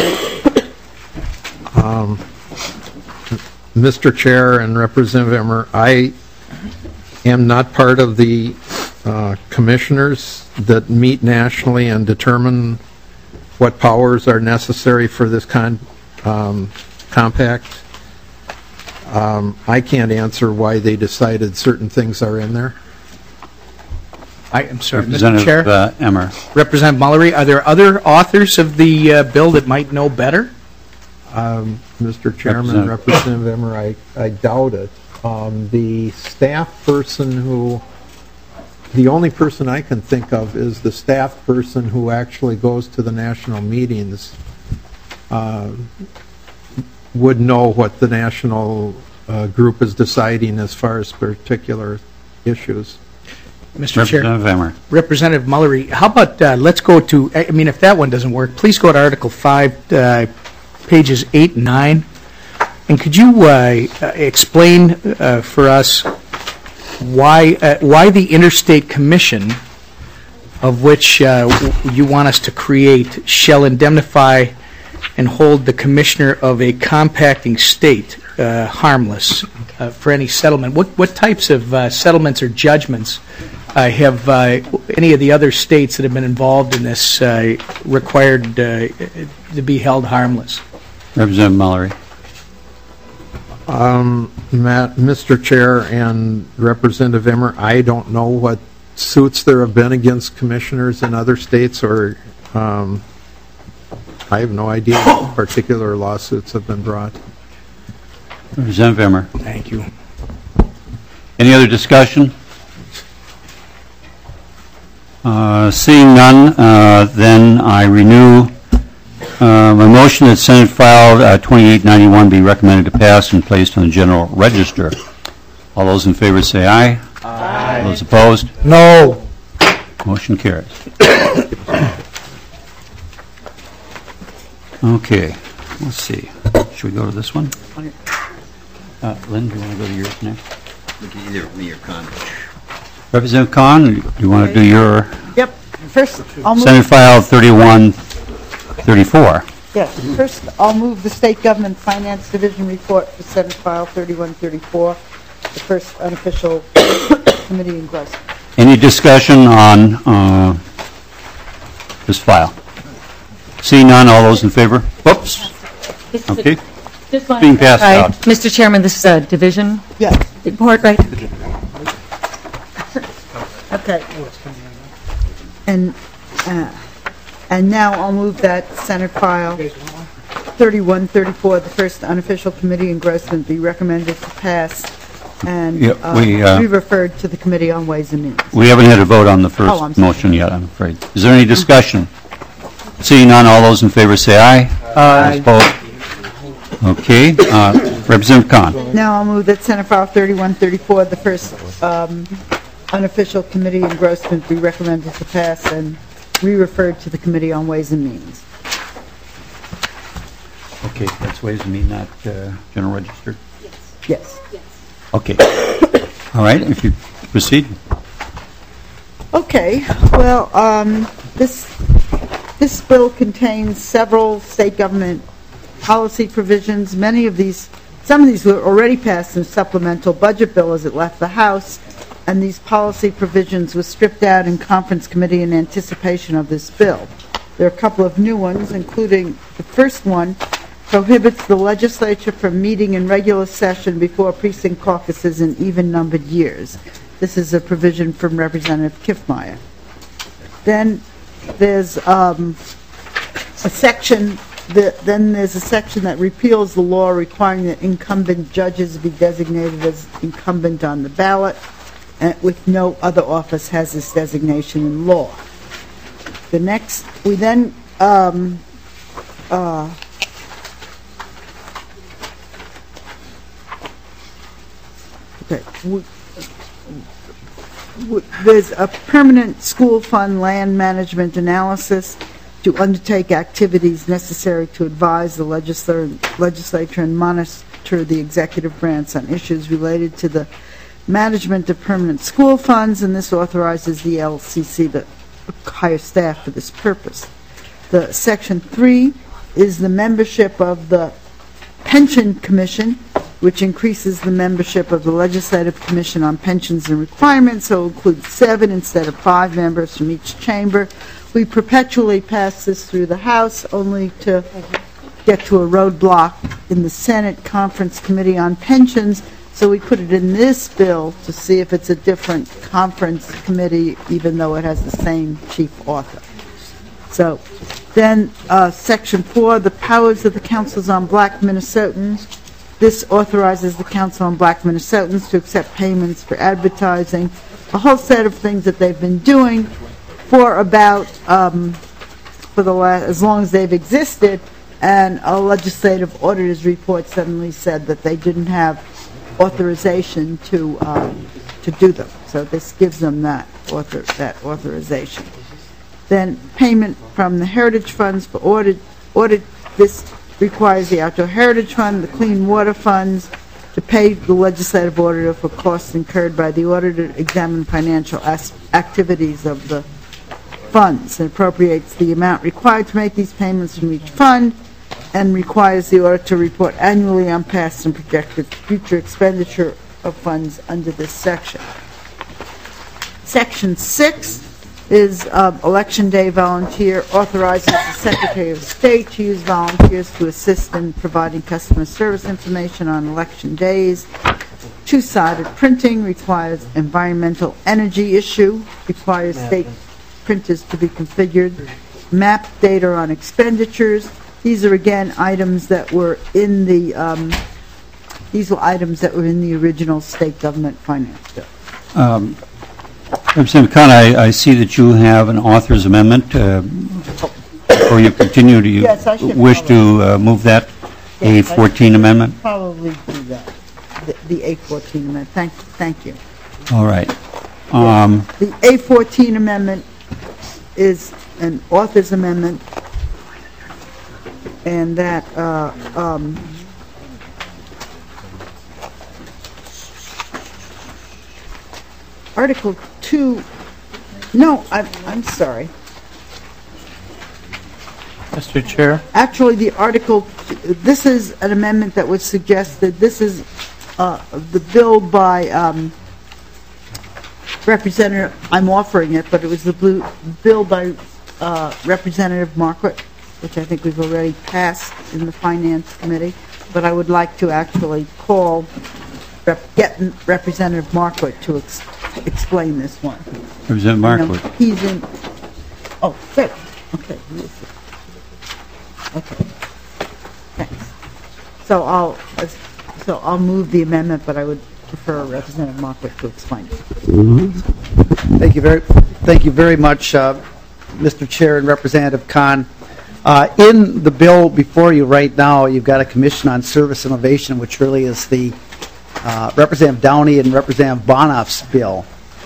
Um, Mister Chair and Representative Emmer, I am not part of the uh, commissioners that meet nationally and determine what powers are necessary for this con um, compact. Um, I can't answer why they decided certain things are in there. I am sorry, Representative Mister Chair. Uh, Emmer. Representative Mullery, are there other authors of the uh, bill that might know better? Um, Mister Chairman, Representative Emmer, I, I doubt it. Um, the staff person who, the only person I can think of is the staff person who actually goes to the national meetings, uh, would know what the national uh, group is deciding as far as particular issues. Mister Chair. Representative Emmer. Representative Mullery, how about, uh, let's go to, I mean, if that one doesn't work, please go to Article five, uh, pages eight and nine. And could you uh, explain uh, for us why uh, why the Interstate Commission, of which uh, you want us to create, shall indemnify and hold the commissioner of a compacting state uh, harmless uh, for any settlement? What what types of uh, settlements or judgments uh, have uh, any of the other states that have been involved in this uh, required uh, to be held harmless? Representative Mullery. Um, Matt, Mister Chair and Representative Emmer, I don't know what suits there have been against commissioners in other states, or um, I have no idea what particular lawsuits have been brought. Representative Emmer. Thank you. Any other discussion? Uh, seeing none, uh, then I renew Uh, my motion that Senate File uh, twenty-eight ninety-one be recommended to pass and placed on the General Register. All those in favor say aye. Aye. Those opposed? No. Motion carries. Okay, let's see. Should we go to this one? Uh, Lynn, do you want to go to yours next? We can either me or Con. Representative Kahn, do you want to do your Yep. First, I'll move. Senate File thirty-one thirty-four? Yes. First, I'll move the State Government Finance Division report for Senate File thirty-one thirty-four, the first unofficial committee engrossment. Any discussion on uh, this file? Seeing none, all those in favor? Whoops. Okay. Just one. Being passed Right. out. Mister Chairman, this is a division Yes. report, right? Okay. And, uh, and now I'll move that Senate File thirty-one thirty-four, the first unofficial committee engrossment, be recommended to pass and Yeah, uh, we, uh, be referred to the Committee on Ways and Means. We haven't had a vote on the Oh, I'm first sorry. motion yet, I'm afraid. Is there any discussion? Seeing none, all those in favor say aye. Aye. Those opposed? Okay. Uh, Representative Kahn. Now I'll move that Senate File thirty-one thirty-four, the first um, unofficial committee engrossment, be recommended to pass and re-referred to the Committee on Ways and Means. Okay, that's Ways and Means, not uh, General Register? Yes. Okay. All right, if you proceed. Okay, well, um, this, this bill contains several state government policy provisions. Many of these, some of these were already passed in supplemental budget bill as it left the House, and these policy provisions were stripped out in conference committee in anticipation of this bill. There are a couple of new ones, including the first one prohibits the legislature from meeting in regular session before precinct caucuses in even-numbered years. This is a provision from Representative Kiffmeyer. Then there's um, a section, that, then there's a section that repeals the law requiring that incumbent judges be designated as incumbent on the ballot, and with no other office has this designation in law. The next, we then um, uh, okay. We, we, there's a permanent school fund land management analysis to undertake activities necessary to advise the legislature, legislature and monitor the executive branch on issues related to the management of permanent school funds, and this authorizes the L C C to hire staff for this purpose. The section three is the membership of the Pension Commission, which increases the membership of the Legislative Commission on Pensions and Requirements, so it includes seven instead of five members from each chamber. We perpetually pass this through the House, only to get to a roadblock in the Senate Conference Committee on Pensions, so we put it in this bill to see if it's a different conference committee, even though it has the same chief author. So Then, uh, Section four, the powers of the councils on black Minnesotans. This authorizes the Council on Black Minnesotans to accept payments for advertising, a whole set of things that they've been doing for about, um, for the last, as long as they've existed, and a legislative auditor's report suddenly said that they didn't have authorization to, um, to do them. So this gives them that author, that authorization. Then payment from the Heritage Funds for audit, audit, this requires the Outdoor Heritage Fund, the Clean Water Funds to pay the legislative auditor for costs incurred by the auditor to examine financial as- activities of the funds, and appropriates the amount required to make these payments from each fund, and requires the auditor to report annually on past and projected future expenditure of funds under this section. Section six is uh, Election Day volunteer, authorizes the Secretary of State to use volunteers to assist in providing customer service information on election days. Two-sided printing requires environmental energy issue, requires state printers to be configured. Map data on expenditures. These are, again, items that were in the, um, these were items that were in the original state government finance bill. Um, Representative Khan, I, I see that you have an author's amendment. Uh, before you continue, do you Yes, I should wish to uh, move that A Yes, I fourteen amendment? Probably do that, the, the A fourteen amendment. Thank, thank you. All right. Um, The A fourteen amendment is an author's amendment, and that, uh, um, Article two, no, I'm, I'm sorry. Mister Chair? Actually, the article, this is an amendment that was suggested. This is uh, the bill by um, Representative, I'm offering it, but it was the blue bill by uh, Representative Marquardt, which I think we've already passed in the Finance Committee. But I would like to actually call, rep, get Representative Marquardt to ex, explain this one. Representative You know, Marquardt. he's in, oh, good, okay. Okay. Thanks. So I'll, so I'll move the amendment, but I would prefer Representative Marquardt to explain it. Thank you very, thank you very much, uh, Mister Chair and Representative Khan. Uh, in the bill before you right now, you've got a Commission on Service Innovation, which really is the uh, Representative Downey and Representative Bonoff's bill.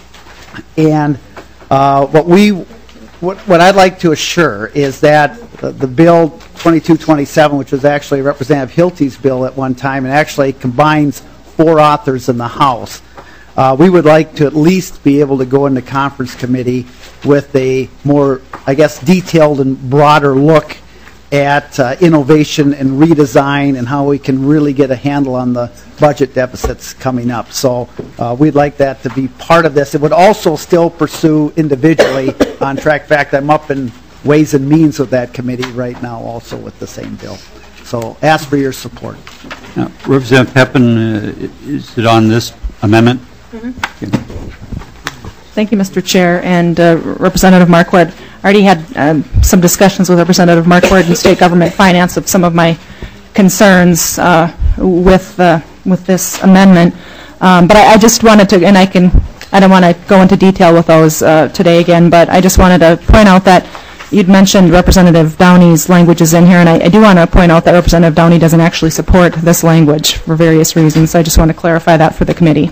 And uh, what we What, what I'd like to assure is that the, the bill twenty-two twenty-seven, which was actually Representative Hilty's bill at one time, and actually combines four authors in the House, uh, we would like to at least be able to go into conference committee with a more, I guess, detailed and broader look at uh, innovation and redesign and how we can really get a handle on the budget deficits coming up. So uh, we'd like that to be part of this. It would also still pursue individually on track. In fact, I'm up in Ways and Means with that committee right now also with the same bill. So ask for your support. Now, Representative Pepin, uh, is it on this amendment? Mm-hmm. Thank you, Mister Chair. And uh, Representative Marquardt, I already had um, some discussions with Representative Marquardt and State Government Finance of some of my concerns uh, with uh, with this amendment. Um, but I, I just wanted to, and I can, I don't want to go into detail with those uh, today again, but I just wanted to point out that you'd mentioned Representative Downey's language is in here, and I, I do want to point out that Representative Downey doesn't actually support this language for various reasons. So I just want to clarify that for the committee.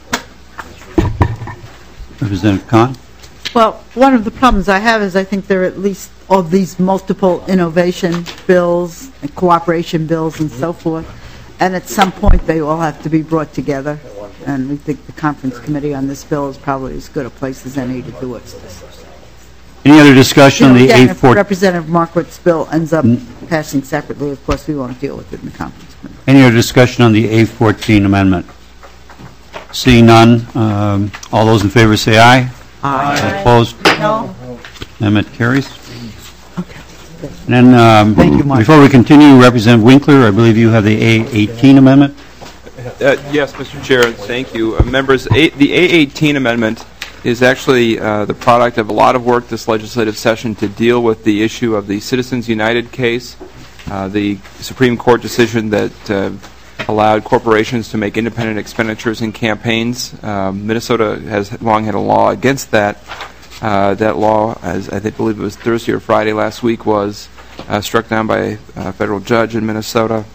Representative Khan? Well, one of the problems I have is I think there are at least all these multiple innovation bills and cooperation bills and so forth, and at some point they all have to be brought together, and we think the conference committee on this bill is probably as good a place as any to do it. Any other discussion You know, on the again, A if fourteen? Representative Marquardt's bill ends up passing separately, of course, we won't deal with it in the conference committee. Any other discussion on the A fourteen amendment? Seeing none, um, all those in favor say aye. Aye. Opposed? No. Amendment carries. And then, um, Thank you, Mike. before we continue, Representative Winkler, I believe you have the A eighteen amendment. Uh, yes, Mister Chair, thank you. Uh, members, a, the A eighteen amendment is actually uh, the product of a lot of work this legislative session to deal with the issue of the Citizens United case, uh, the Supreme Court decision that uh, allowed corporations to make independent expenditures in campaigns. Um, Minnesota has long had a law against that. Uh, that law, as I think, believe it was Thursday or Friday last week, was uh, struck down by a federal judge in Minnesota.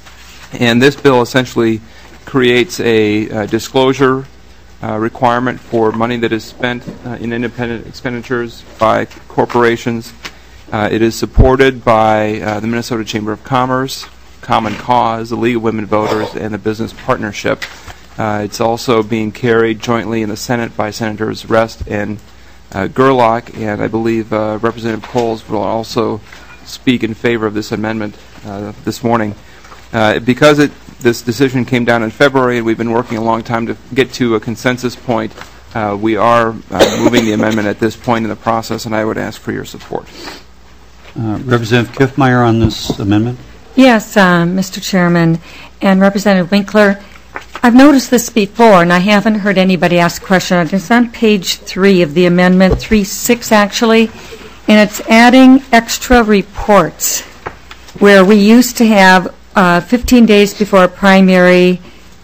And this bill essentially creates a uh, disclosure uh, requirement for money that is spent uh, in independent expenditures by corporations. Uh, it is supported by uh, the Minnesota Chamber of Commerce, Common Cause, the League of Women Voters, and the Business Partnership. Uh, it's also being carried jointly in the Senate by Senators Rest and uh, Gerlach, and I believe uh, Representative Coles will also speak in favor of this amendment uh, this morning. Uh, because it, this decision came down in February and we've been working a long time to get to a consensus point, uh, we are uh, moving the amendment at this point in the process, and I would ask for your support. Uh, Representative Kiffmeyer on this amendment. Yes, uh, Mister Chairman, and Representative Winkler, I've noticed this before, and I haven't heard anybody ask a question. It's on page three of the amendment, three six actually, and it's adding extra reports, where we used to have uh, fifteen days before a primary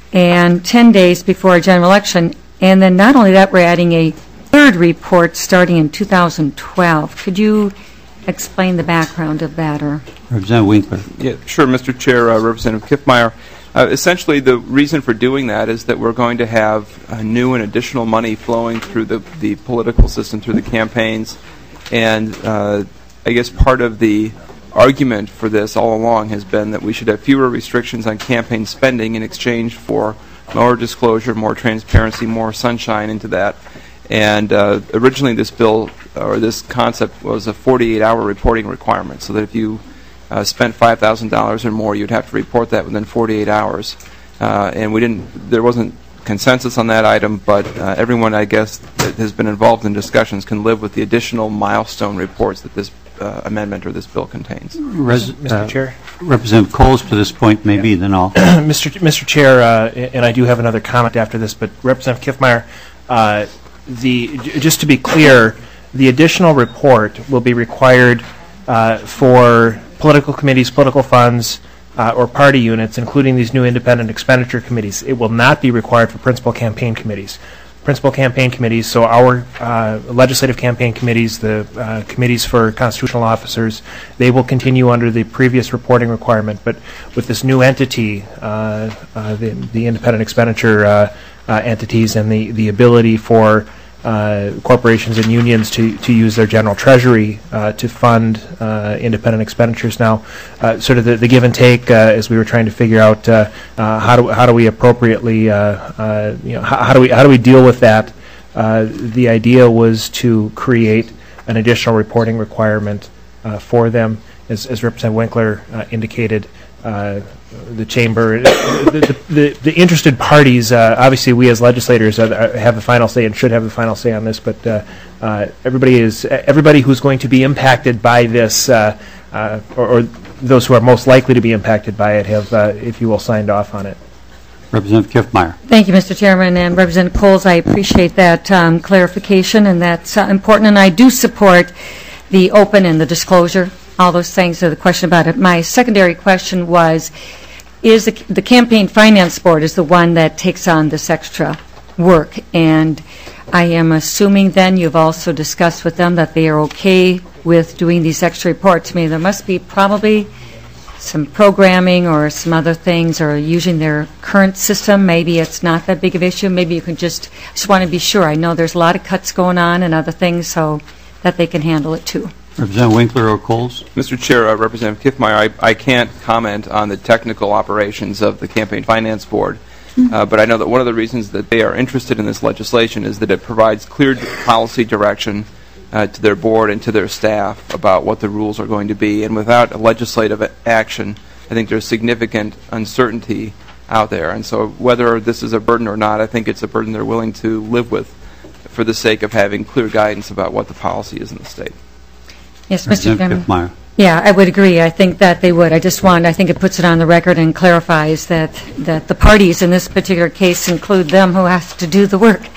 and ten days before a general election, and then not only that, we're adding a third report starting in two thousand twelve. Could you explain the background of that? Or Representative Winkler. Yeah, sure, Mister Chair, uh, Representative Kiffmeyer. Uh, essentially, the reason for doing that is that we're going to have uh, new and additional money flowing through the, the political system, through the campaigns. And uh, I guess part of the argument for this all along has been that we should have fewer restrictions on campaign spending in exchange for more disclosure, more transparency, more sunshine into that. And uh, originally this bill, or this concept, was a forty-eight hour reporting requirement, so that if you uh, spent five thousand dollars or more, you'd have to report that within forty-eight hours. Uh, and we didn't, there wasn't consensus on that item, but uh, everyone, I guess, that has been involved in discussions can live with the additional milestone reports that this uh, amendment or this bill contains. Res- Mister uh, Chair? Representative Coles to this point, maybe, then I'll. Mister Mister Chair, uh, and I do have another comment after this, but Representative Kiffmeyer, uh, the, just to be clear, the additional report will be required uh, for political committees, political funds, uh, or party units, including these new independent expenditure committees. It will not be required for principal campaign committees. Principal campaign committees, so our uh, legislative campaign committees, the uh, committees for constitutional officers, they will continue under the previous reporting requirement. But with this new entity, uh, uh, the, the independent expenditure uh, uh, entities, and the, the ability for Uh, corporations and unions to, to use their general treasury uh, to fund uh, independent expenditures. Now, uh, sort of the, the give and take uh, as we were trying to figure out uh, uh, how do how do we appropriately uh, uh, you know how, how do we how do we deal with that? Uh, the idea was to create an additional reporting requirement uh, for them, as, as Representative Winkler uh, indicated. Uh, the chamber, the, the, the interested parties, uh, obviously we as legislators uh, have the final say and should have the final say on this, but uh, uh, everybody is everybody who's going to be impacted by this, uh, uh, or, or those who are most likely to be impacted by it, have, uh, if you will, signed off on it. Representative Kiffmeyer. Thank you, Mister Chairman, and Representative Coles. I appreciate that um, clarification, and that's uh, important, and I do support the open and the disclosure. All those things are the question about it. My secondary question was, is the, the Campaign Finance Board is the one that takes on this extra work, and I am assuming then you've also discussed with them that they are okay with doing these extra reports. I mean, there must be probably some programming or some other things, or using their current system. Maybe it's not that big of an issue. Maybe you can just, just want to be sure. I know there's a lot of cuts going on and other things, so that they can handle it too. Representative Winkler or Coles? Mister Chair, uh, Representative Kiffmeyer, I, I can't comment on the technical operations of the Campaign Finance Board, uh, but I know that one of the reasons that they are interested in this legislation is that it provides clear policy direction uh, to their board and to their staff about what the rules are going to be. And without a legislative action, I think there's significant uncertainty out there. And so whether this is a burden or not, I think it's a burden they're willing to live with for the sake of having clear guidance about what the policy is in the state. Yes, Mister Chairman. Kiffmeyer. Yeah, I would agree. I think that they would. I just want, I think it puts it on the record and clarifies that, that the parties in this particular case include them who have to do the work.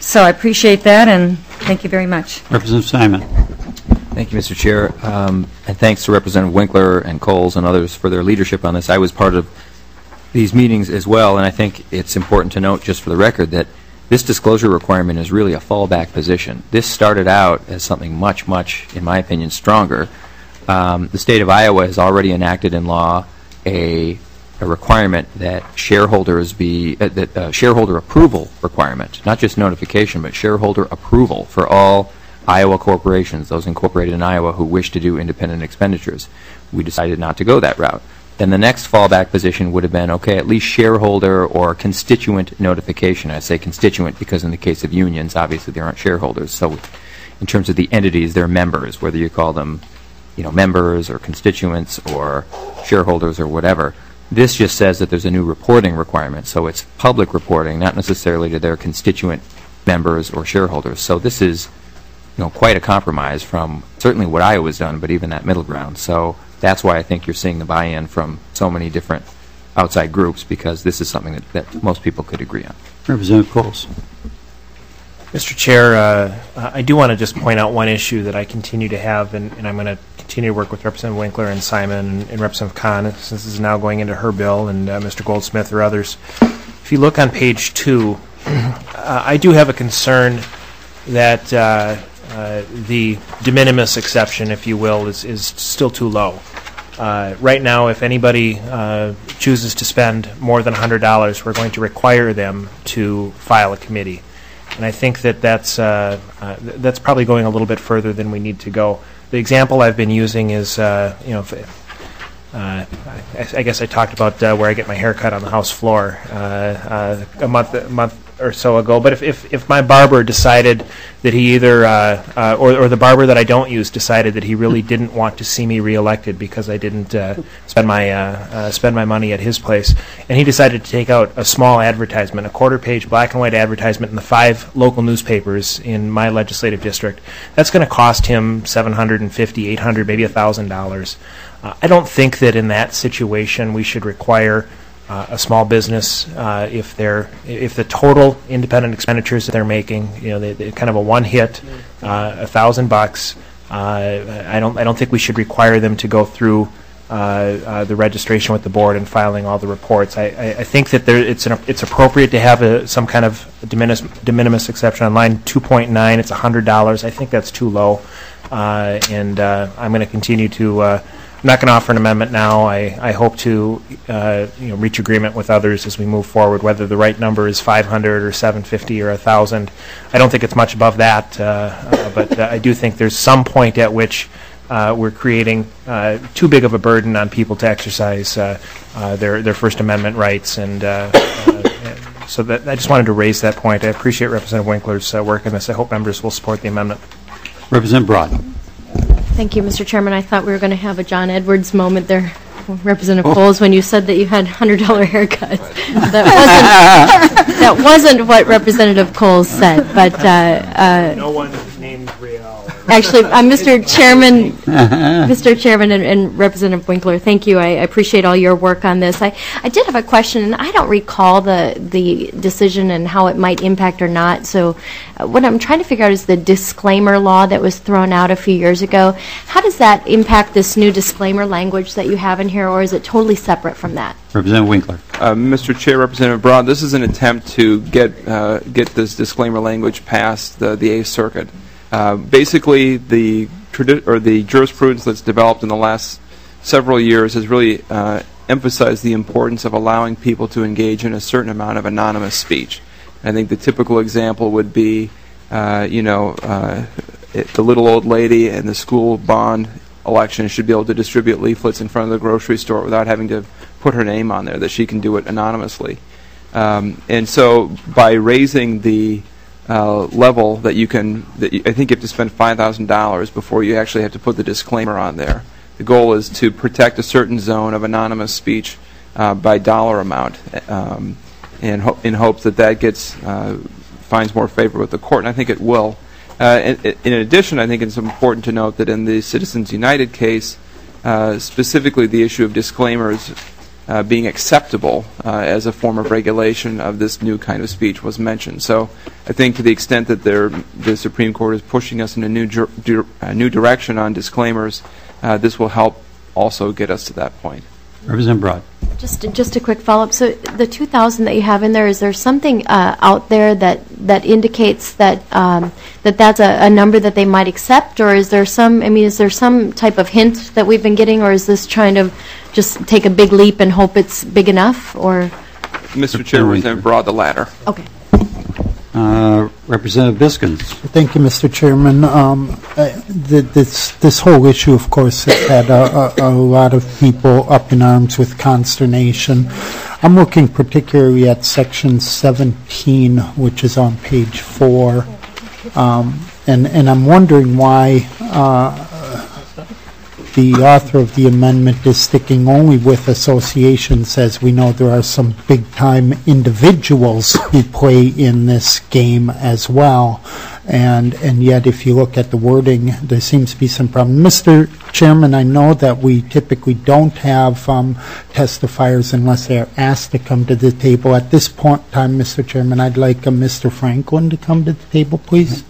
So I appreciate that, and thank you very much. Representative Simon. Thank you, Mister Chair, um, and thanks to Representative Winkler and Coles and others for their leadership on this. I was part of these meetings as well, and I think it's important to note, just for the record, that this disclosure requirement is really a fallback position. This started out as something much, much, in my opinion, stronger. Um, the state of Iowa has already enacted in law a, a requirement that shareholders be, uh, that uh, shareholder approval requirement, not just notification, but shareholder approval for all Iowa corporations, those incorporated in Iowa who wish to do independent expenditures. We decided not to go that route. Then the next fallback position would have been, okay, at least shareholder or constituent notification. I say constituent because in the case of unions, obviously they aren't shareholders. So in terms of the entities, they're members, whether you call them, you know, members or constituents or shareholders or whatever. This just says that there's a new reporting requirement. So it's public reporting, not necessarily to their constituent members or shareholders. So this is, you know, quite a compromise from certainly what Iowa's done, but even that middle ground. So that's why I think you're seeing the buy-in from so many different outside groups, because this is something that, that most people could agree on. Representative Coles. Mister Chair, uh, I do want to just point out one issue that I continue to have, and, and I'm going to continue to work with Representative Winkler and Simon and, and Representative Kahn, since this is now going into her bill, and uh, Mister Goldsmith or others. If you look on page two, uh, I do have a concern that uh, uh, the de minimis exception, if you will, is, is still too low. Uh, right now, if anybody uh, chooses to spend more than one hundred dollars, we're going to require them to file a committee. And I think that that's, uh, uh, th- that's probably going a little bit further than we need to go. The example I've been using is, uh, you know, if, uh, I, I guess I talked about uh, where I get my hair cut on the house floor uh, uh, a month a month or so ago. But if, if, if my barber decided that he either, uh, uh, or, or the barber that I don't use decided that he really didn't want to see me reelected because I didn't uh, spend my uh, uh, spend my money at his place, and he decided to take out a small advertisement, a quarter-page black and white advertisement in the five local newspapers in my legislative district, that's going to cost him seven hundred fifty dollars, eight hundred dollars, maybe one thousand dollars. Uh, I don't think that in that situation we should require Uh, a small business, uh, if they're if the total independent expenditures that they're making, you know, they, they kind of a one hit, uh, a thousand bucks. Uh, I don't I don't think we should require them to go through uh, uh, the registration with the board and filing all the reports. I, I, I think that there it's an, it's appropriate to have a, some kind of de minimis, de minimis exception on line two point nine. It's a hundred dollars. I think that's too low, uh, and uh, I'm going to continue to. Uh, I'm not going to offer an amendment now. I, I hope to uh, you know, reach agreement with others as we move forward, whether the right number is five hundred or seven fifty or one thousand. I don't think it's much above that, uh, uh, but uh, I do think there's some point at which uh, we're creating uh, too big of a burden on people to exercise uh, uh, their, their First Amendment rights. And uh, uh, so that, I just wanted to raise that point. I appreciate Representative Winkler's uh, work on this. I hope members will support the amendment. Representative Broad. Thank you, Mister Chairman. I thought we were going to have a John Edwards moment there, Representative Coles, when you said that you had one hundred dollar haircuts. That wasn't, that wasn't what Representative Coles said, but... Uh, uh, no one named Real. Actually, uh, Mister Chairman, Mister Chairman and, and Representative Winkler, thank you. I, I appreciate all your work on this. I, I did have a question, and I don't recall the, the decision and how it might impact or not. So uh, what I'm trying to figure out is the disclaimer law that was thrown out a few years ago. How does that impact this new disclaimer language that you have in here, or is it totally separate from that? Representative Winkler. Uh, Mister Chair, Representative Broad, this is an attempt to get uh, get this disclaimer language past the, the Eighth Circuit. Uh, basically, the tradi- or the jurisprudence that's developed in the last several years has really uh, emphasized the importance of allowing people to engage in a certain amount of anonymous speech. I think the typical example would be, uh, you know, uh, it, the little old lady in the school bond election should be able to distribute leaflets in front of the grocery store without having to put her name on there, that she can do it anonymously. Um, and so by raising the Uh, level that you can, that you, I think you have to spend five thousand dollars before you actually have to put the disclaimer on there. The goal is to protect a certain zone of anonymous speech uh, by dollar amount, um, in, ho- in hopes that that gets uh, finds more favor with the court, and I think it will. Uh, in, in addition, I think it's important to note that in the Citizens United case, uh, specifically the issue of disclaimers uh, being acceptable uh, as a form of regulation of this new kind of speech was mentioned. So I think to the extent that there, the Supreme Court is pushing us in a new, dir- dir- a new direction on disclaimers, uh, this will help also get us to that point. Representative Broad. Just just a quick follow-up. So the two thousand that you have in there, is there something uh, out there that, that indicates that um, that that's a, a number that they might accept, or is there some? I mean, is there some type of hint that we've been getting, or is this trying to just take a big leap and hope it's big enough? Or Mister Chair, Representative Broad, the latter. Okay. Uh, Representative Biskins. Thank you, Mister Chairman. Um, uh, th- this this whole issue, of course, has had a, a, a lot of people up in arms with consternation. I'm looking particularly at Section seventeen, which is on page four, um, and and I'm wondering why Uh, the author of the amendment is sticking only with associations, as we know there are some big-time individuals who play in this game as well. And and yet, if you look at the wording, there seems to be some problem. Mister Chairman, I know that we typically don't have um, testifiers unless they are asked to come to the table. At this point in time, Mister Chairman, I'd like uh, Mister Franklin to come to the table, please.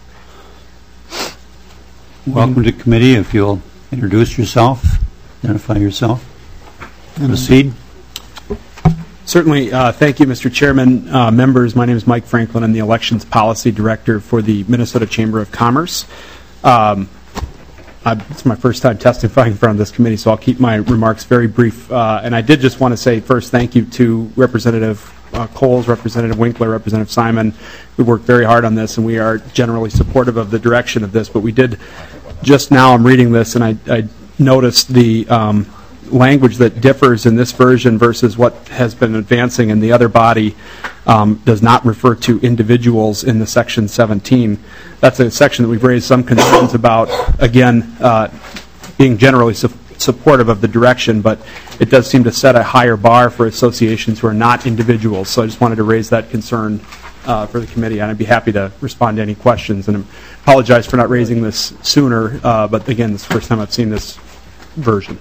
Welcome to committee. If you'll introduce yourself, identify yourself, proceed. Certainly. Uh, thank you, Mister Chairman. Uh, members, my name is Mike Franklin. I'm the Elections Policy Director for the Minnesota Chamber of Commerce. Um, I, it's my first time testifying in front of this committee, so I'll keep my remarks very brief. Uh, and I did just want to say first thank you to Representative uh, Coles, Representative Winkler, Representative Simon. We worked very hard on this, and we are generally supportive of the direction of this. But we did, just now I'm reading this, and I, I noticed the um, language that differs in this version versus what has been advancing in the other body um, does not refer to individuals in the section seventeen. That's a section that we've raised some concerns about, again, uh, being generally su- supportive of the direction, but it does seem to set a higher bar for associations who are not individuals. So I just wanted to raise that concern uh, for the committee, and I'd be happy to respond to any questions. And I apologize for not raising this sooner, uh, but again, this is the first time I've seen this version.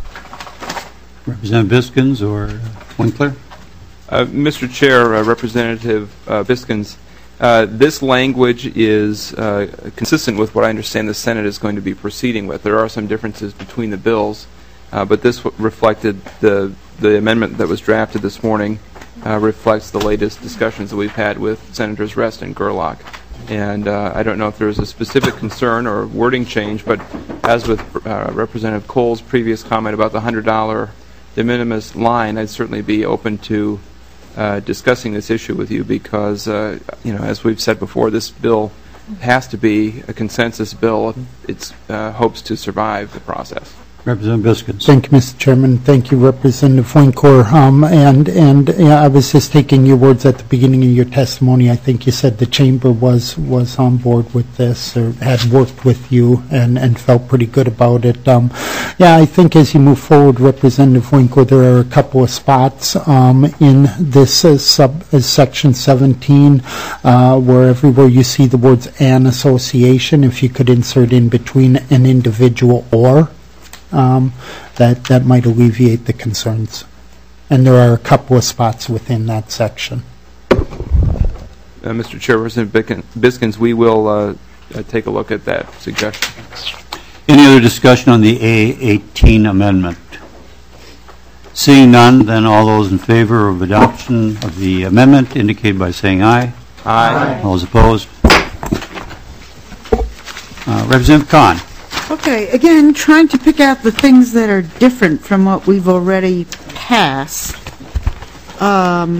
Representative Biskins or Winkler? Uh, Mister Chair, uh, Representative uh, Biskins, uh, this language is uh, consistent with what I understand the Senate is going to be proceeding with. There are some differences between the bills, uh, but this w- reflected the the amendment that was drafted this morning uh, reflects the latest discussions that we've had with Senators Rest and Gerlach. And uh, I don't know if there's a specific concern or wording change, but as with uh, Representative Cole's previous comment about the one hundred dollars de minimis line, I'd certainly be open to uh, discussing this issue with you because, uh, you know, as we've said before, this bill has to be a consensus bill if it uh, hopes to survive the process. Representative Biskins. Thank you, Mister Chairman. Thank you, Representative Winkler. Um, and and yeah, I was just taking your words at the beginning of your testimony. I think you said the chamber was was on board with this or had worked with you and, and felt pretty good about it. Um, yeah, I think as you move forward, Representative Winkler, there are a couple of spots um, in this uh, sub uh, section seventeen uh, where everywhere you see the words "an association," if you could insert in between an individual or. Um, that that might alleviate the concerns. And there are a couple of spots within that section. Uh, Mister Chair, Representative Biskins, we will uh, uh, take a look at that suggestion. Any other discussion on the A eighteen amendment? Seeing none, then all those in favor of adoption of the amendment indicate by saying aye. Aye. All those opposed? Uh, Representative Khan. Okay, again, trying to pick out the things that are different from what we've already passed. Um,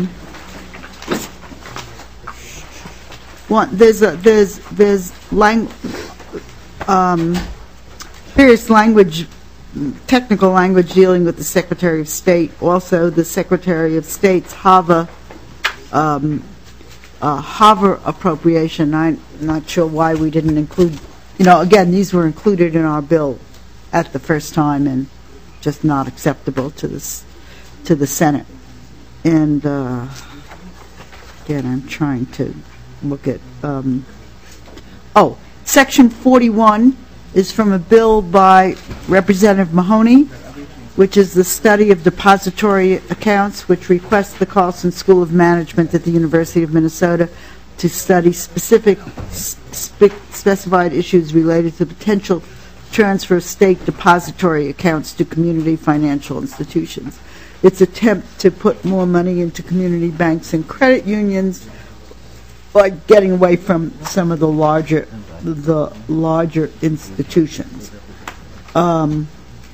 one, there's a, there's there's lang, um, various language, technical language dealing with the Secretary of State. Also, the Secretary of State's HAVA um, uh, HAVA appropriation. I'm not sure why we didn't include. You know, again, these were included in our bill at the first time and just not acceptable to this to the Senate. And uh, again, I'm trying to look at. Um, oh, Section forty-one is from a bill by Representative Mahoney. which is the study of depository accounts, which requests the Carlson School of Management at the University of Minnesota to study specific spe- specified issues related to potential transfer of state depository accounts to community financial institutions. Its attempt to put more money into community banks and credit unions by getting away from some of the larger the larger institutions. Um,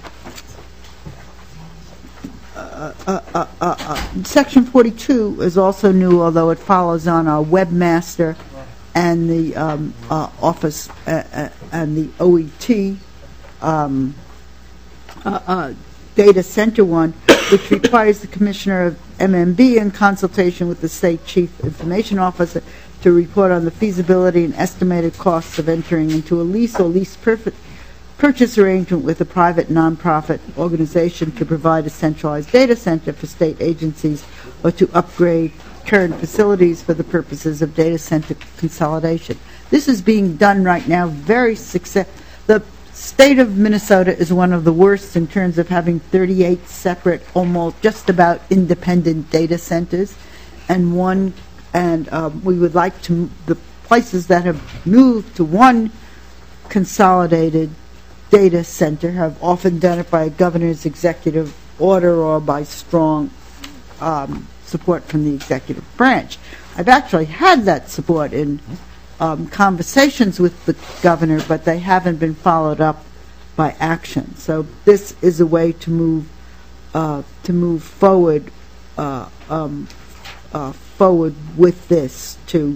uh, uh, uh, uh, uh, Section forty-two is also new, although it follows on our webmaster and the um, uh, office uh, uh, and the O E T um, uh, uh, data center one, which requires the commissioner of M M B in consultation with the state chief information officer to report on the feasibility and estimated costs of entering into a lease or lease perfect purchase arrangement with a private nonprofit organization to provide a centralized data center for state agencies or to upgrade current facilities for the purposes of data center consolidation. This is being done right now very success. The state of Minnesota is one of the worst in terms of having thirty-eight separate, almost just about independent data centers, and one, and um, we would like to, the places that have moved to one consolidated data center have often done it by a governor's executive order or by strong um, support from the executive branch. I've actually had that support in um, conversations with the governor, but they haven't been followed up by action. So this is a way to move uh, to move forward uh, um, uh, forward with this to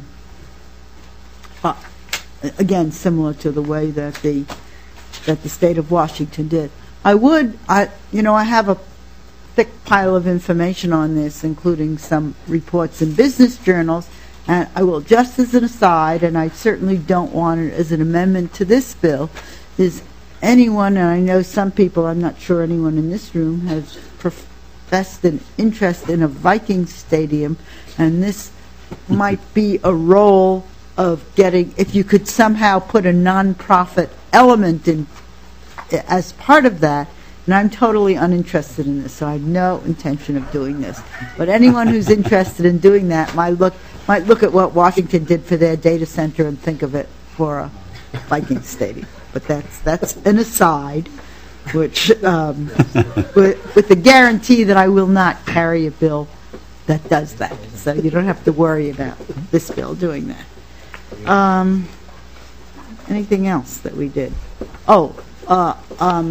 uh, again similar to the way that the that the state of Washington did. I would, I you know, I have a thick pile of information on this, including some reports in business journals, and I will, just as an aside, and I certainly don't want it as an amendment to this bill, is anyone, and I know some people, I'm not sure anyone in this room, has professed an interest in a Viking stadium, and this might be a role of getting, if you could somehow put a nonprofit element in as part of that, and I'm totally uninterested in this, so I have no intention of doing this. But anyone who's interested in doing that might look might look at what Washington did for their data center and think of it for a Viking stadium. But that's that's an aside, which um, with, with the guarantee that I will not carry a bill that does that. So you don't have to worry about this bill doing that. Um, anything else that we did? Oh, uh, um,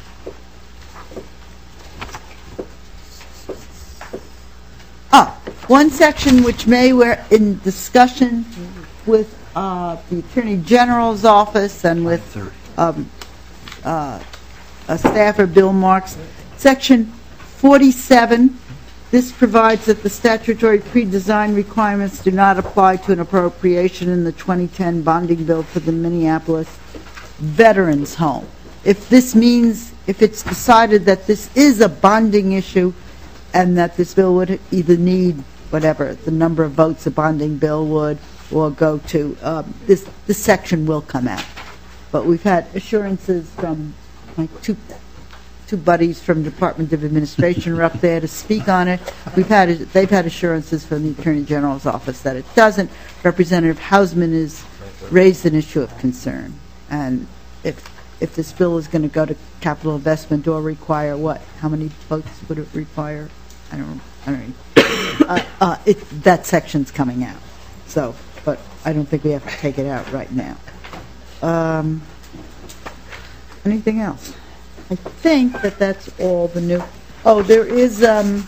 ah, one section which may were in discussion with uh, the Attorney General's office and with um, uh, a staffer, Bill Marks. Section forty-seven. This provides that the statutory pre-design requirements do not apply to an appropriation in the twenty ten bonding bill for the Minneapolis Veterans Home. If this means, if it's decided that this is a bonding issue and that this bill would either need whatever, the number of votes a bonding bill would or go to, uh, this, this section will come out. But we've had assurances from my two two buddies from the Department of Administration are up there to speak on it. We've had, they've had assurances from the Attorney General's office that it doesn't. Representative Hausman has raised an issue of concern. And if if this bill is going to go to capital investment or require what? How many votes would it require? I don't, I don't know. Uh, uh, it, that section's coming out. So, but I don't think we have to take it out right now. Um, anything else? I think that that's all the new. Oh, there is um,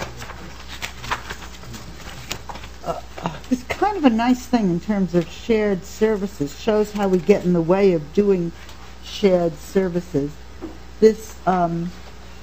uh, uh, it's kind of a nice thing in terms of shared services. Shows how we get in the way of doing shared services. This um,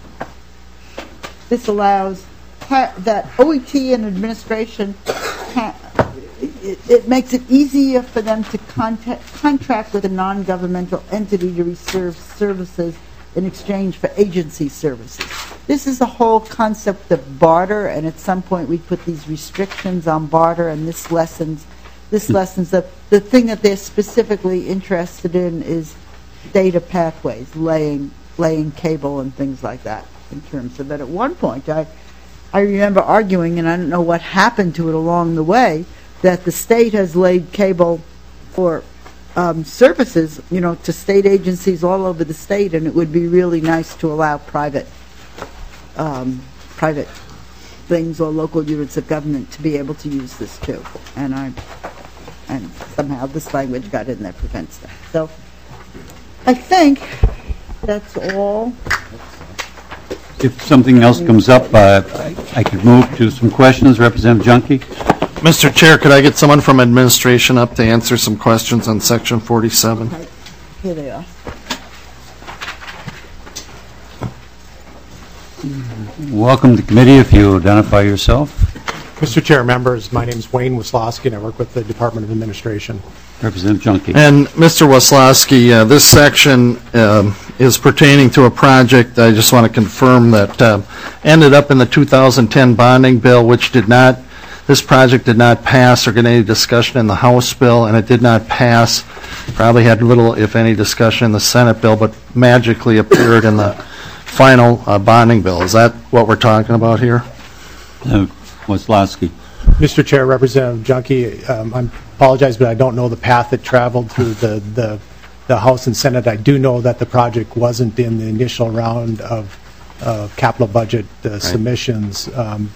this allows ha- that O E T and administration. Ha- it, it makes it easier for them to contact, contract with a non-governmental entity to receive services in exchange for agency services. This is the whole concept of barter, and at some point we put these restrictions on barter, and this lessens this lessens the the thing that they're specifically interested in is data pathways, laying laying cable and things like that. in terms of that. At one point, I, I remember arguing, and I don't know what happened to it along the way, that the state has laid cable for um, services, you know, to state agencies all over the state, and it would be really nice to allow private, um, private things or local units of government to be able to use this too. And I, and somehow this language got in that prevents that. So I think that's all. If something else comes up, uh, I I could move to some questions. Representative Junkie? Mister Chair, could I get someone from administration up to answer some questions on section forty-seven? Okay. Here they are. Welcome to committee. If you identify yourself. Mister Chair, members, my name is Wayne Wislowski, and I work with the Department of Administration. Representative Junkie. And Mister Wislowski, uh, this section um, is pertaining to a project, I just want to confirm, that uh, ended up in the two thousand ten bonding bill, which did not, this project did not pass or get any discussion in the House bill, and it did not pass, probably had little, if any, discussion in the Senate bill, but magically appeared in the final uh, bonding bill. Is that what we're talking about here? Uh, Wislowski. Mister Chair, Representative Junkie, um, I apologize, but I don't know the path it traveled through the, the, the House and Senate. I do know that the project wasn't in the initial round of uh, capital budget uh, right. submissions, um,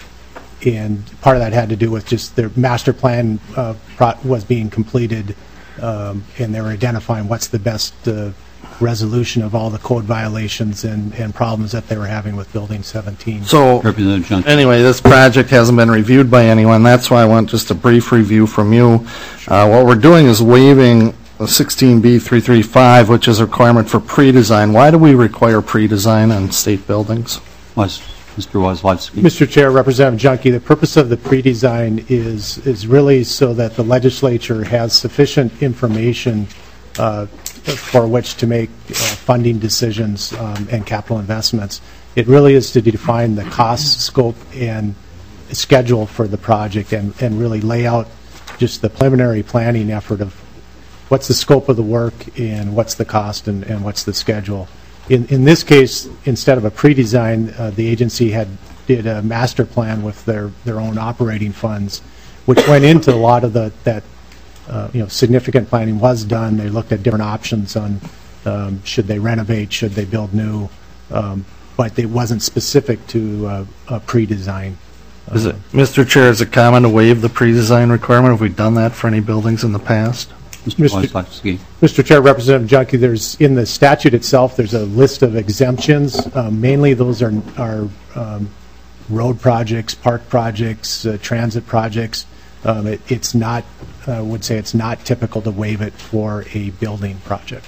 and part of that had to do with just their master plan uh, pro was being completed, um, and they were identifying what's the best uh, resolution of all the code violations and, and problems that they were having with Building seventeen. So, anyway, this project hasn't been reviewed by anyone. That's why I want just a brief review from you. Uh, what we're doing is waiving sixteen B three thirty-five, which is a requirement for pre-design. Why do we require pre-design on state buildings? Was Mister Wislowski. Mister Chair, Representative Junkie, the purpose of the pre-design is, is really so that the legislature has sufficient information uh, for which to make uh, funding decisions um, and capital investments. It really is to define the cost, scope, and schedule for the project, and, and really lay out just the preliminary planning effort of what's the scope of the work and what's the cost and, and what's the schedule. In, in this case, instead of a pre-design, uh, the agency had did a master plan with their, their own operating funds, which went into a lot of the that Uh, you know, significant planning was done. They looked at different options on um, should they renovate, should they build new, um, but it wasn't specific to uh, a pre-design. Is it, Mister Chair, is it common to waive the pre-design requirement? Have we done that for any buildings in the past? Mister Mister Chair, Representative Junkie, there's in the statute itself, there's a list of exemptions. Um, mainly those are, are um, road projects, park projects, uh, transit projects. Um, it, it's not, I uh, would say it's not typical to waive it for a building project.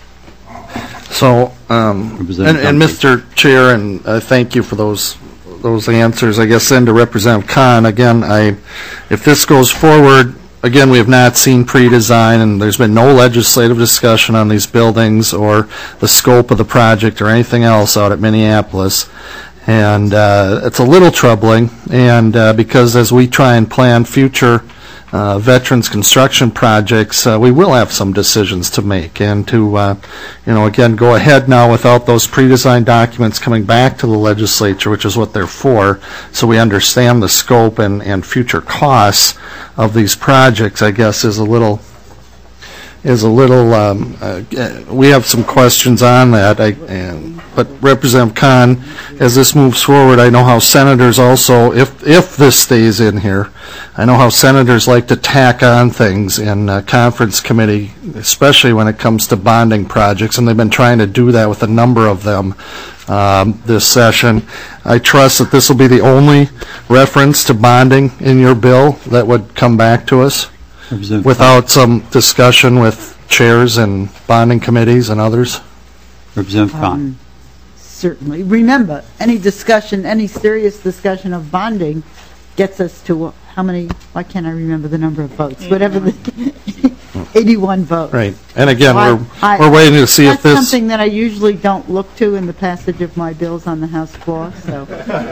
So, um, and, and Mister Chair, and uh, thank you for those those answers. I guess then to Representative Khan, again, I, if this goes forward, again, we have not seen pre-design, and there's been no legislative discussion on these buildings or the scope of the project or anything else out at Minneapolis. And uh, it's a little troubling, and uh, because as we try and plan future Uh, veterans construction projects, uh, we will have some decisions to make, and to, uh, you know, again, go ahead now without those pre-designed documents coming back to the legislature, which is what they're for, so we understand the scope and, and future costs of these projects, I guess, is a little, is a little, um, uh, we have some questions on that, I, and, but Representative Khan, as this moves forward, I know how senators also, if, if this stays in here, I know how senators like to tack on things in uh, conference committee, especially when it comes to bonding projects, and they've been trying to do that with a number of them um, this session. I trust that this will be the only reference to bonding in your bill that would come back to us without some discussion with chairs and bonding committees and others. Representative Khan. Um, certainly. Remember, any discussion, any serious discussion of bonding gets us to how many, why can't I remember the number of votes? Whatever the, eighty-one votes. Right. And again, I, we're, I, we're waiting to see if this... That's something that I usually don't look to in the passage of my bills on the House floor, so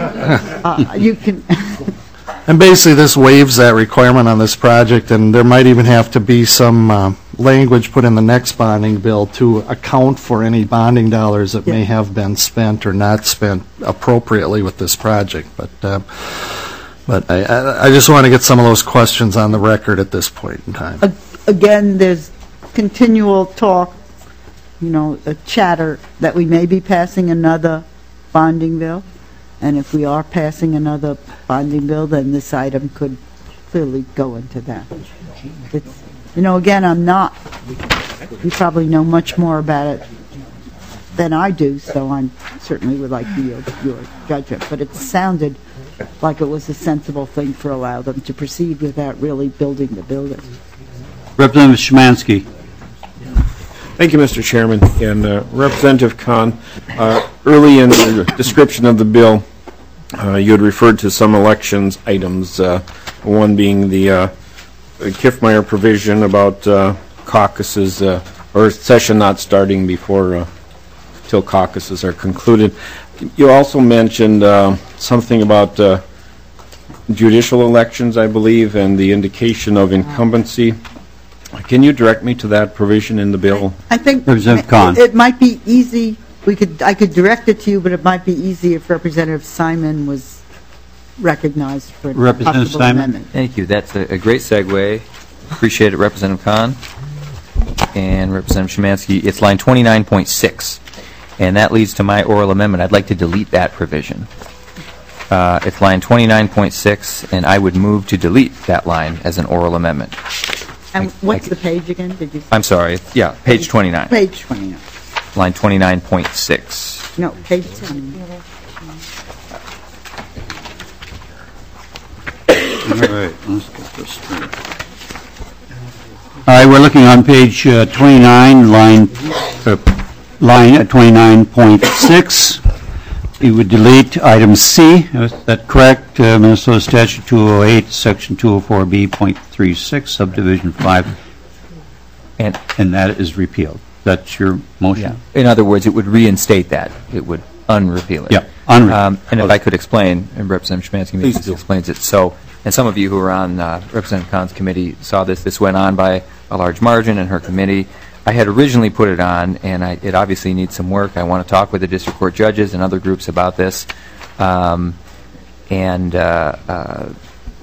uh, you can... And basically, this waives that requirement on this project, and there might even have to be some uh, language put in the next bonding bill to account for any bonding dollars that may have been spent or not spent appropriately with this project. But uh, but I, I, I just want to get some of those questions on the record at this point in time. Again, there's continual talk, you know, a chatter that we may be passing another bonding bill. And if we are passing another bonding bill, then this item could clearly go into that. It's, you know, again, I'm not, you probably know much more about it than I do, so I certainly would like your, your judgment. But it sounded like it was a sensible thing for allow them to proceed without really building the building. Representative Szymanski. Thank you, Mister Chairman. And uh, Representative Kahn, uh, early in the description of the bill, uh, you had referred to some elections items, uh, one being the uh, Kiffmeyer provision about uh, caucuses uh, or session not starting before uh, till caucuses are concluded. You also mentioned uh, something about uh, judicial elections, I believe, and the indication of incumbency. Can you direct me to that provision in the bill? I think Representative Kahn. It, it might be easy. We could I could direct it to you, but it might be easy if Representative Simon was recognized for a Representative possible Simon. amendment. Thank you. That's a, a great segue. Appreciate it, Representative Kahn and Representative Szymanski. It's line twenty-nine point six, and that leads to my oral amendment. I'd like to delete that provision. Uh, it's line twenty-nine point six, and I would move to delete that line as an oral amendment. And what's the page again? Did you say? I'm sorry. Yeah, page twenty-nine. Page twenty-nine. Line twenty-nine point six. No, page twenty-nine. All right, let's get this straight. All right, we're looking on page uh, twenty-nine, line uh, line at twenty-nine point six. We would delete item C. Is that correct? Uh, Minnesota Statute two oh eight, Section two oh four B point three six, Subdivision five, and and that is repealed. That's your motion? Yeah. In other words, it would reinstate that. It would unrepeal it. Yeah, unrepeal. Um, and if I could explain, and Representative Szymanski maybe explains it. So, and some of you who were on uh, Representative Kahn's committee saw this. This went on by a large margin in her committee. I had originally put it on, and I, it obviously needs some work. I want to talk with the district court judges and other groups about this. Um, and uh, uh,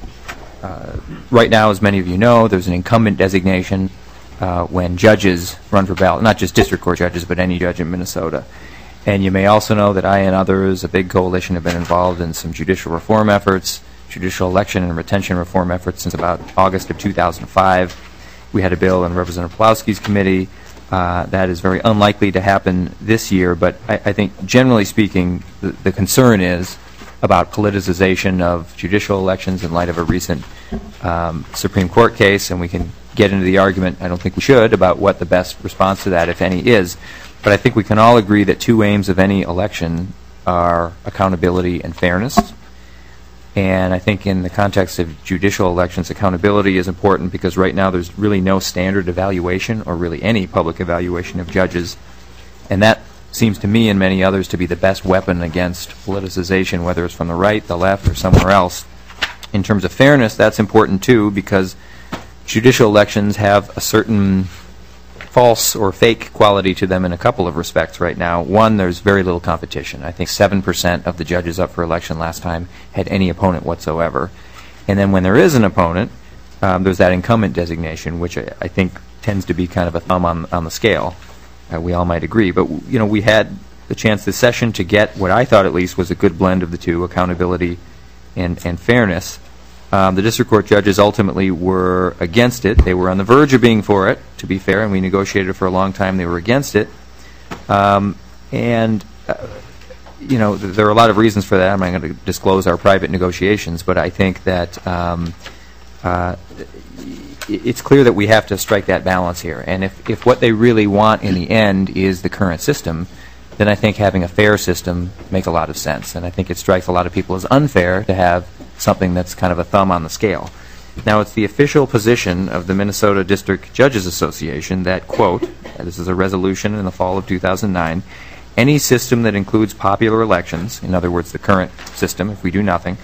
uh, right now, as many of you know, there's an incumbent designation uh, when judges run for ballot, not just district court judges, but any judge in Minnesota. And you may also know that I and others, a big coalition, have been involved in some judicial reform efforts, judicial election and retention reform efforts since about August of two thousand five. We had a bill in Representative Pawlowski's committee. Uh, that is very unlikely to happen this year, but I, I think generally speaking, the, the concern is about politicization of judicial elections in light of a recent um, Supreme Court case, and we can get into the argument, I don't think we should, about what the best response to that, if any, is. But I think we can all agree that two aims of any election are accountability and fairness. And I think in the context of judicial elections, accountability is important because right now there's really no standard evaluation or really any public evaluation of judges. And that seems to me and many others to be the best weapon against politicization, whether it's from the right, the left, or somewhere else. In terms of fairness, that's important too because judicial elections have a certain false or fake quality to them in a couple of respects right now. One, there's very little competition. I think seven percent of the judges up for election last time had any opponent whatsoever. And then when there is an opponent, um, there's that incumbent designation, which I, I think tends to be kind of a thumb on, on the scale. Uh, we all might agree. But, you know, we had the chance this session to get what I thought at least was a good blend of the two, accountability and, and fairness. Um, the district court judges ultimately were against it. They were on the verge of being for it, to be fair, and we negotiated for a long time. They were against it. Um, and, uh, you know, th there are a lot of reasons for that. I'm not going to disclose our private negotiations, but I think that um, uh, it's clear that we have to strike that balance here. And if, if what they really want in the end is the current system, then I think having a fair system makes a lot of sense. And I think it strikes a lot of people as unfair to have something that's kind of a thumb on the scale. Now, it's the official position of the Minnesota District Judges Association that, quote, this is a resolution in the fall of two thousand nine, any system that includes popular elections, in other words, the current system, if we do nothing,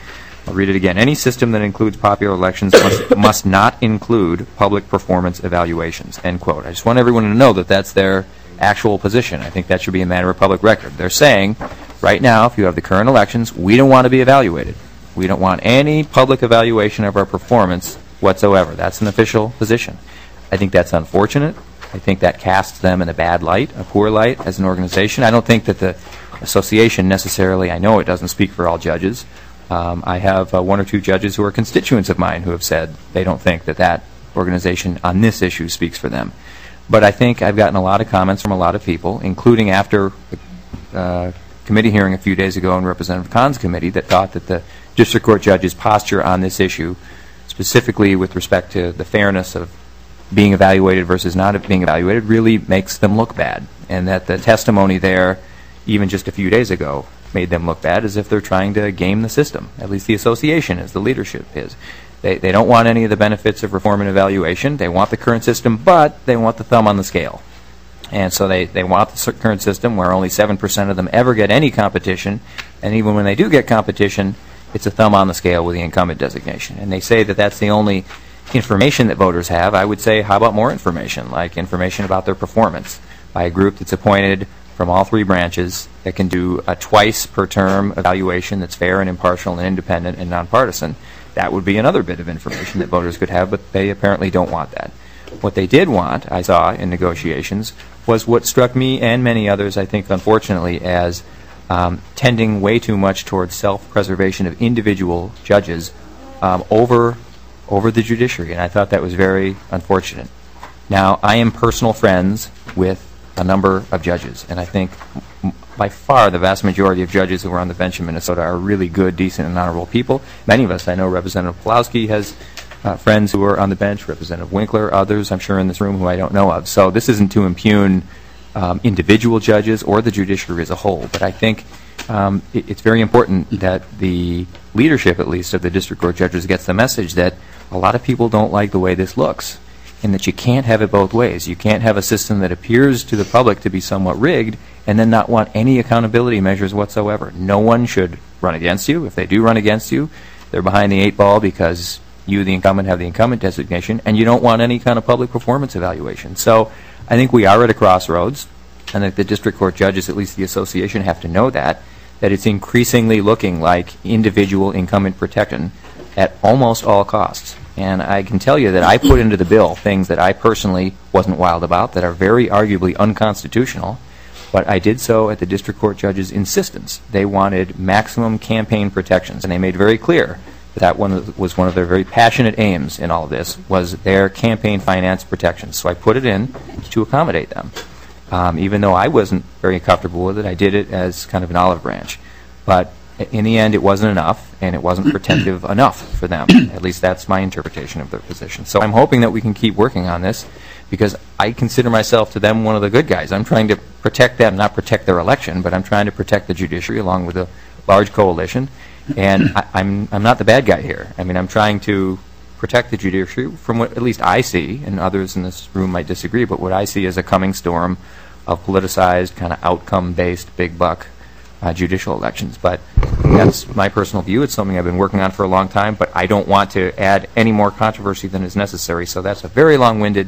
I'll read it again. Any system that includes popular elections must, must not include public performance evaluations, end quote. I just want everyone to know that that's their actual position. I think that should be a matter of public record. They're saying, right now, if you have the current elections, we don't want to be evaluated. We don't want any public evaluation of our performance whatsoever. That's an official position. I think that's unfortunate. I think that casts them in a bad light, a poor light as an organization. I don't think that the association necessarily, I know it doesn't speak for all judges. Um, I have uh, one or two judges who are constituents of mine who have said they don't think that that organization on this issue speaks for them. But I think I've gotten a lot of comments from a lot of people, including after the uh, committee hearing a few days ago in Representative Kahn's committee, that thought that the district court judge's posture on this issue, specifically with respect to the fairness of being evaluated versus not being evaluated, really makes them look bad. And that the testimony there, even just a few days ago, made them look bad, as if they're trying to game the system. At least the association is, the leadership is. They, they don't want any of the benefits of reform and evaluation. They want the current system, but they want the thumb on the scale. And so they, they want the current system where only seven percent of them ever get any competition, and even when they do get competition, it's a thumb on the scale with the incumbent designation. And they say that that's the only information that voters have. I would say, how about more information, like information about their performance by a group that's appointed from all three branches that can do a twice per term evaluation that's fair and impartial and independent and nonpartisan. That would be another bit of information that voters could have, but they apparently don't want that. What they did want, I saw in negotiations, was what struck me and many others, I think, unfortunately, as um, tending way too much towards self-preservation of individual judges um, over, over the judiciary, and I thought that was very unfortunate. Now, I am personal friends with a number of judges, and I think m- by far the vast majority of judges who are on the bench in Minnesota are really good, decent, and honorable people. Many of us, I know Representative Pawlowski has uh, friends who are on the bench, Representative Winkler, others I'm sure in this room who I don't know of. So this isn't to impugn um, individual judges or the judiciary as a whole, but I think um, it, it's very important that the leadership, at least, of the district court judges gets the message that a lot of people don't like the way this looks, and that you can't have it both ways. You can't have a system that appears to the public to be somewhat rigged and then not want any accountability measures whatsoever. No one should run against you. If they do run against you, they're behind the eight ball because you, the incumbent, have the incumbent designation, and you don't want any kind of public performance evaluation. So I think we are at a crossroads, and that the district court judges, at least the association, have to know that, that it's increasingly looking like individual incumbent protection at almost all costs. And I can tell you that I put into the bill things that I personally wasn't wild about, that are very arguably unconstitutional, but I did so at the district court judge's insistence. They wanted maximum campaign protections, and they made very clear that that one was one of their very passionate aims in all of this, was their campaign finance protections. So I put it in to accommodate them. Um, even though I wasn't very comfortable with it, I did it as kind of an olive branch. But in the end, it wasn't enough, and it wasn't protective enough for them. At least that's my interpretation of their position. So I'm hoping that we can keep working on this, because I consider myself to them one of the good guys. I'm trying to protect them, not protect their election, but I'm trying to protect the judiciary along with a large coalition. And I, I'm I'm not the bad guy here. I mean, I'm trying to protect the judiciary from what at least I see, and others in this room might disagree, but what I see as a coming storm of politicized, kind of outcome-based, big buck Uh, judicial elections. But that's my personal view. It's something I've been working on for a long time, but I don't want to add any more controversy than is necessary. So that's a very long-winded,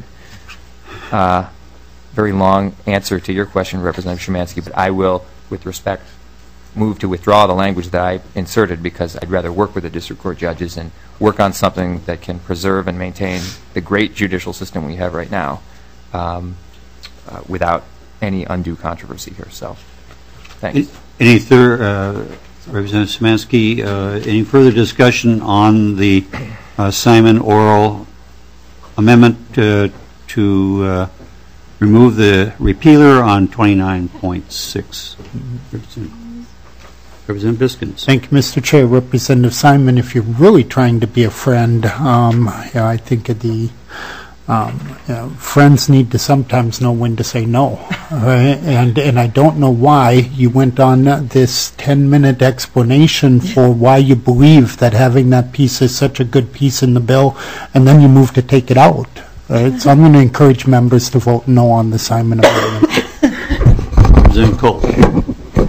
uh, very long answer to your question, Representative Szymanski, but I will, with respect, move to withdraw the language that I inserted, because I'd rather work with the district court judges and work on something that can preserve and maintain the great judicial system we have right now um, uh, without any undue controversy here. So, thanks. Any third, uh, Representative Szymanski, uh, any further discussion on the uh, Simon oral amendment uh, to uh, remove the repealer on twenty-nine point six? Representative, Representative Biskins. Thank you, Mister Chair. Representative Simon, if you're really trying to be a friend, um, yeah, I think the Um, you know, friends need to sometimes know when to say no, right? and and I don't know why you went on this ten-minute explanation for why you believe that having that piece is such a good piece in the bill, and then you move to take it out. Right? So I'm going to encourage members to vote no on the Simon amendment. Representative Cole.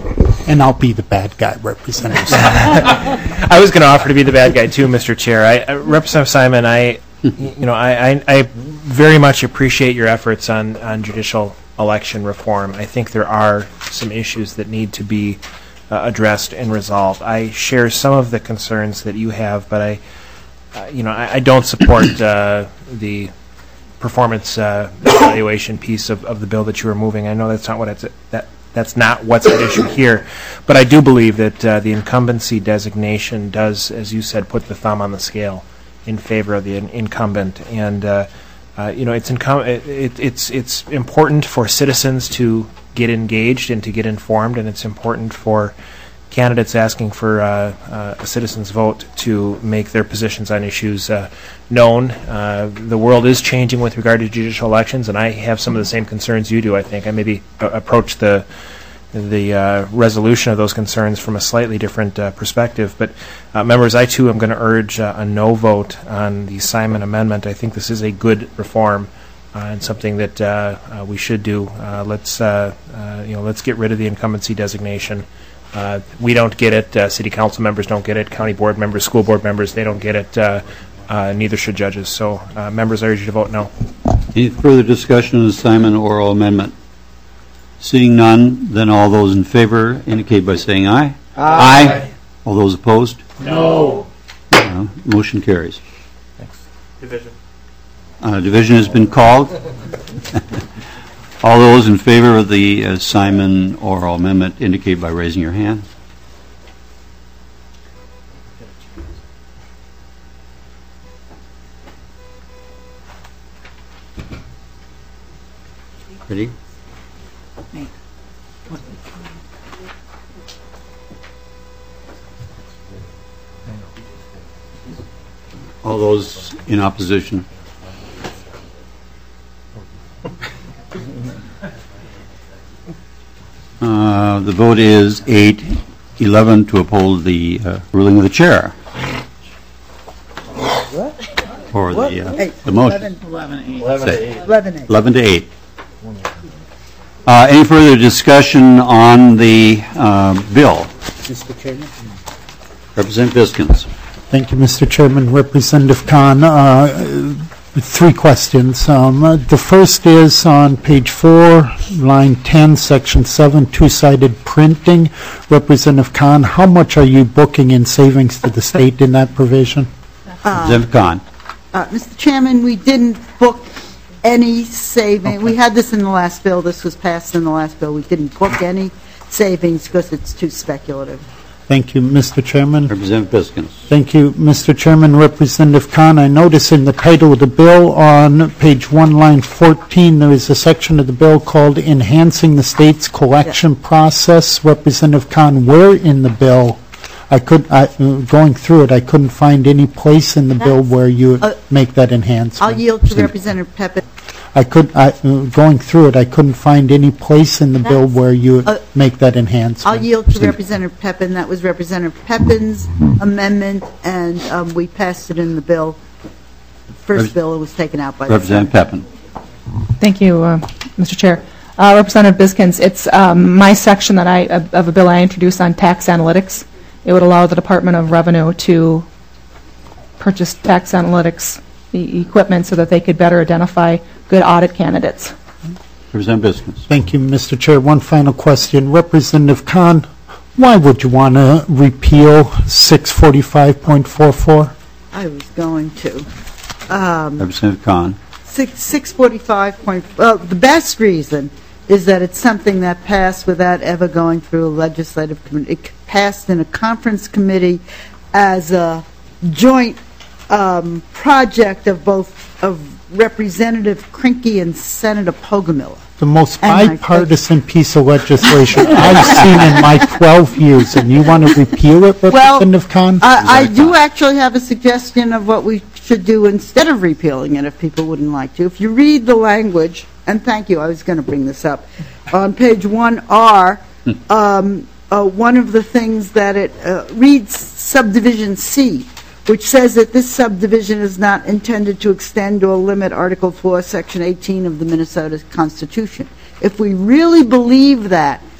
And I'll be the bad guy, Representative Simon. I was going to offer to be the bad guy too, Mister Chair. I, I, Representative Simon, I, you know, I, I, I very much appreciate your efforts on, on judicial election reform. I think there are some issues that need to be uh, addressed and resolved. I share some of the concerns that you have, but I, uh, you know, I, I don't support uh, the performance uh, evaluation piece of, of the bill that you are moving. I know that's not what it's that. That's not what's at issue here, but I do believe that uh, the incumbency designation does, as you said, put the thumb on the scale in favor of the in- incumbent. And uh, uh, you know, it's incum- it, it, it's it's important for citizens to get engaged and to get informed, and it's important for candidates asking for uh, uh, a citizen's vote to make their positions on issues uh, known. Uh, the world is changing with regard to judicial elections, and I have some of the same concerns you do, I think. I maybe uh, approach the the uh, resolution of those concerns from a slightly different uh, perspective. But uh, members, I too am going to urge uh, a no vote on the Simon Amendment. I think this is a good reform uh, and something that uh, uh, we should do. Uh, let's uh, uh, you know let's get rid of the incumbency designation. Uh, we don't get it. Uh, city council members don't get it. County board members, school board members, they don't get it. Uh, uh, neither should judges. So, uh, members, I urge you to vote no. Any further discussion of the Simon oral amendment? Seeing none, then all those in favor indicate by saying aye. Aye. Aye. All those opposed? No. Uh, motion carries. Thanks. Division. Uh, division has been called. All those in favor of the uh, Simon oral amendment indicate by raising your hand. Ready? All those in opposition? Uh, the vote is eight eleven to uphold the uh, ruling of the chair. What? Or What? the, uh, Eight. the motion. eleven eight. Say. eleven eight. eleven to eight. Uh, any further discussion on the uh, bill? Mister Chairman. Representative Biskins. Thank you, Mister Chairman. Representative Khan, uh, three questions. Um, uh, the first is on page four, line ten, section seven, two-sided printing. Representative Khan, how much are you booking in savings to the state in that provision? Representative Khan. Uh, Mister Chairman, we didn't book any saving. We had this in the last bill. This was passed in the last bill. We didn't book any savings because it's too speculative. Thank you, Mister Chairman. Representative Biskins. Thank you, Mister Chairman. Representative Khan, I notice in the title of the bill on page one, line fourteen, there is a section of the bill called Enhancing the State's Collection Yeah. Process. Representative Khan, where in the bill, I could, I, uh, going through it, I couldn't find any place in the bill That's- where you uh, make that enhancement. I'll yield to Representative Pepin. I could, I, uh, going through it, I couldn't find any place in the bill That's- where you uh, make that enhancement. I'll yield to Representative Pepin. That was Representative Pepin's amendment, and um, we passed it in the bill. First Rep- bill, it was taken out by the Senate. Representative Pepin. Thank you, uh, Mister Chair. Uh, Representative Biskins, it's um, my section that I of of a bill I introduced on tax analytics. It would allow the Department of Revenue to purchase tax analytics e- equipment so that they could better identify good audit candidates. Representative Biskins. Thank you, Mister Chair. One final question. Representative Khan, why would you want to repeal six forty-five point four four? I was going to. Um, Representative Khan. Six six forty-five point. Well, the best reason is that it's something that passed without ever going through a legislative committee. It passed in a conference committee as a joint um, project of both of Representative Krinky and Senator Pogomilla. The most And I- bipartisan piece of legislation I've seen in my twelve years, and you want to repeal it, Representative Khan? I, I do actually have a suggestion of what we should do instead of repealing it, if people wouldn't like to. If you read the language, and thank you, I was going to bring this up, on page one R, um, uh, one of the things that it uh, reads subdivision C, which says that this subdivision is not intended to extend or limit Article four, Section eighteen of the Minnesota Constitution. If we really believe that,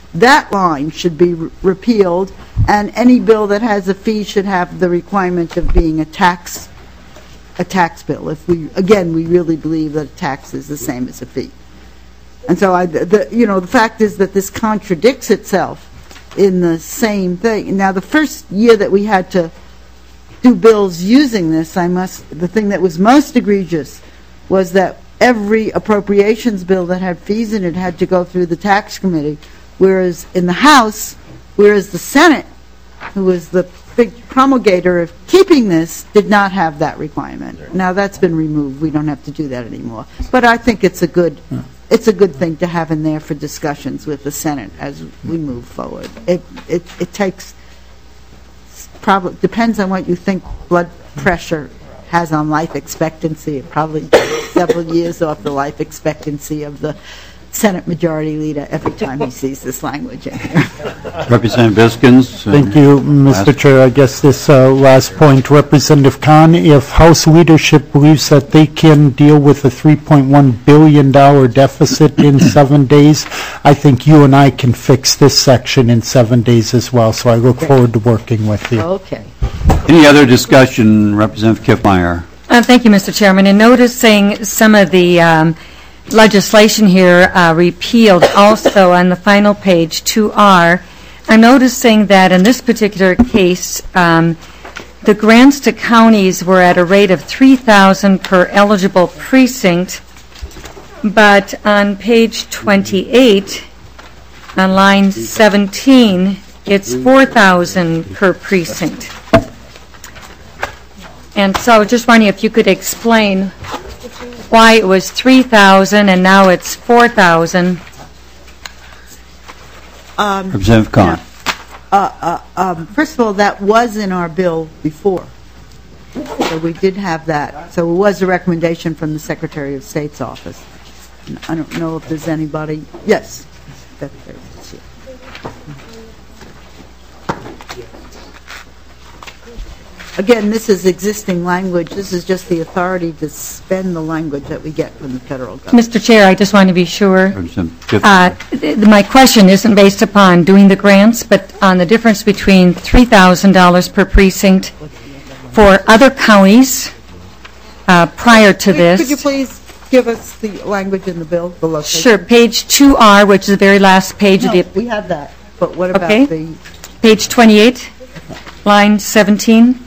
that line should be re- repealed, and any bill that has a fee should have the requirement of being a tax, a tax bill. If we, again, we really believe that a tax is the same as a fee. And so, I, the, you know, the fact is that this contradicts itself in the same thing. Now, the first year that we had to do bills using this, I must, the thing that was most egregious was that every appropriations bill that had fees in it had to go through the tax committee, whereas in the House, whereas the Senate, who was the big promulgator of keeping this, did not have that requirement. Now that's been removed. We don't have to do that anymore. But I think it's a good, it's a good thing to have in there for discussions with the Senate as we move forward. It it, it takes probably depends on what you think blood pressure has on life expectancy. It probably several years off the life expectancy of the Senate Majority Leader every time he sees this language in here. Representative Biskins. uh, Thank you, Mister last- Chair. I guess this uh, last point, Representative Khan, if House leadership believes that they can deal with a three point one billion dollars deficit in seven days, I think you and I can fix this section in seven days as well. So I look forward to working with you. Okay. Any other discussion, Representative Kiffmeyer? Uh, Thank you, Mister Chairman. In noticing some of the um, legislation here uh, repealed also on the final page, two R, I'm noticing that in this particular case, um, the grants to counties were at a rate of three thousand dollars per eligible precinct, but on page twenty-eight, on line seventeen, it's four thousand dollars per precinct. And so just wondering if you could explain why it was three thousand and now it's four thousand. Um, Representative Khan. Uh, uh, um, first of all, that was in our bill before. So we did have that. So it was a recommendation from the Secretary of State's office. And I don't know if there's anybody. Yes. That, there's, yeah. Again, this is existing language. This is just the authority to spend the language that we get from the federal government. Mister Chair, I just want to be sure. Representative Kiffmeyer. Uh, th- my question isn't based upon doing the grants, but on the difference between three thousand dollars per precinct for other counties uh, prior to Could- this. Could you please give us the language in the bill, the location? Sure, page two R, which is the very last page No, of the... we have that. But what about Okay. the... Page twenty-eight, line seventeen.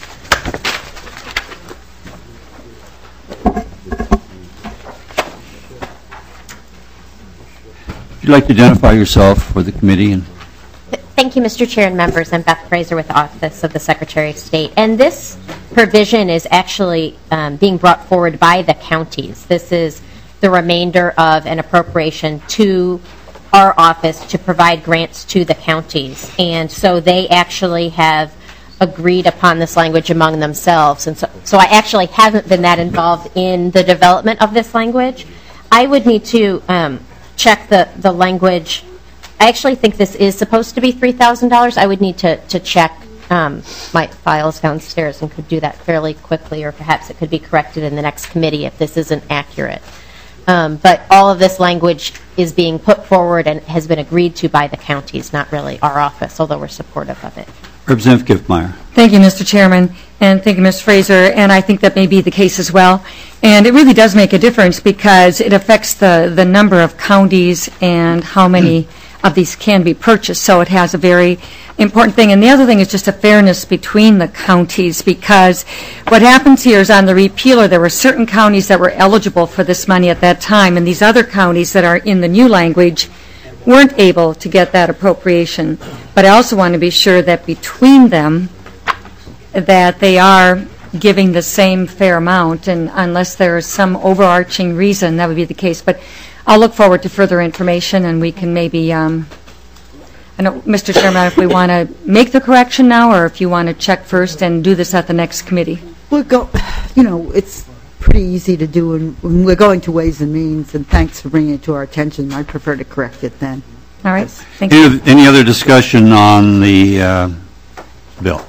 Would you like to identify yourself for the committee? And Thank you, Mister Chair and members. I'm Beth Fraser with the Office of the Secretary of State. And this provision is actually um, being brought forward by the counties. This is the remainder of an appropriation to our office to provide grants to the counties. And so they actually have agreed upon this language among themselves. And so, so I actually haven't been that involved in the development of this language. I would need to um, check the, the language. I actually think this is supposed to be three thousand dollars. I would need to, to check um, my files downstairs and could do that fairly quickly, or perhaps it could be corrected in the next committee if this isn't accurate. Um, but all of this language is being put forward and has been agreed to by the counties, not really our office, although we're supportive of it. Representative Kiffmeyer. Thank you, Mister Chairman, and thank you, Miz Fraser, and I think that may be the case as well. And it really does make a difference because it affects the, the number of counties and how many of these can be purchased, so it has a very important thing. And the other thing is just a fairness between the counties, because what happens here is on the repealer, there were certain counties that were eligible for this money at that time, and these other counties that are in the new language weren't able to get that appropriation. But I also want to be sure that between them, that they are giving the same fair amount, and unless there is some overarching reason, that would be the case. But I'll look forward to further information, and we can maybe, um, I know, Mister Chairman, if we want to make the correction now, or if you want to check first and do this at the next committee. We'll go, you know, it's pretty easy to do, and when we're going to Ways and Means, and thanks for bringing it to our attention. I prefer to correct it then. All right, thank you. Any, any other discussion on the uh, bill?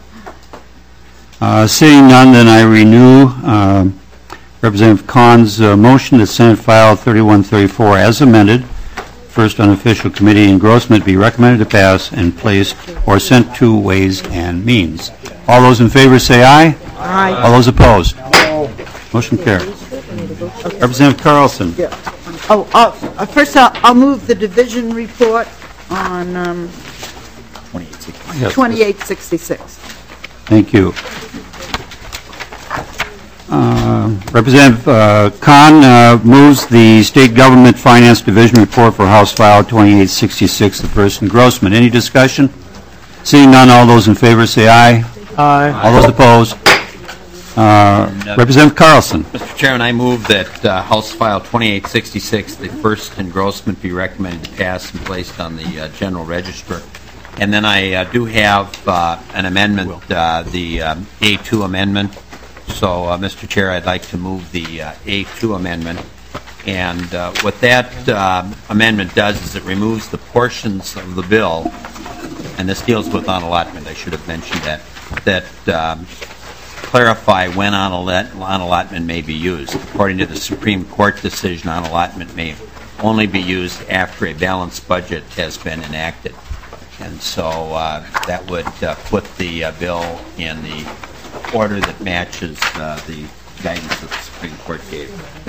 Uh, seeing none, then I renew um, Representative Khan's uh, motion that Senate File thirty-one thirty-four as amended First Unofficial Committee engrossment be recommended to pass and placed or sent to Ways and Means. All those in favor say aye. Aye. All those opposed? Motion carries. Representative Carlson. Yeah. Oh, uh, first I'll, I'll move the division report on um, twenty-eight sixty-six. Thank you. Uh, Representative uh, Khan uh, moves the State Government Finance Division report for House File twenty-eight sixty-six, the first engrossment. Any discussion? Seeing none, all those in favor say aye. Aye. All those opposed? Uh, Representative Carlson. Mister Chairman, I move that uh, House File twenty-eight sixty-six, the first engrossment, be recommended to pass and placed on the uh, General Register. And then I uh, do have uh, an amendment, uh, the um, A two amendment. So, uh, Mister Chair, I'd like to move the uh, A two amendment. And uh, what that uh, amendment does is it removes the portions of the bill, and this deals with on allotment, I should have mentioned that, that um, clarify when on allotment may be used. According to the Supreme Court decision, on allotment may only be used after a balanced budget has been enacted. And so uh, that would uh, put the uh, bill in the order that matches uh, the guidance that the Supreme Court gave.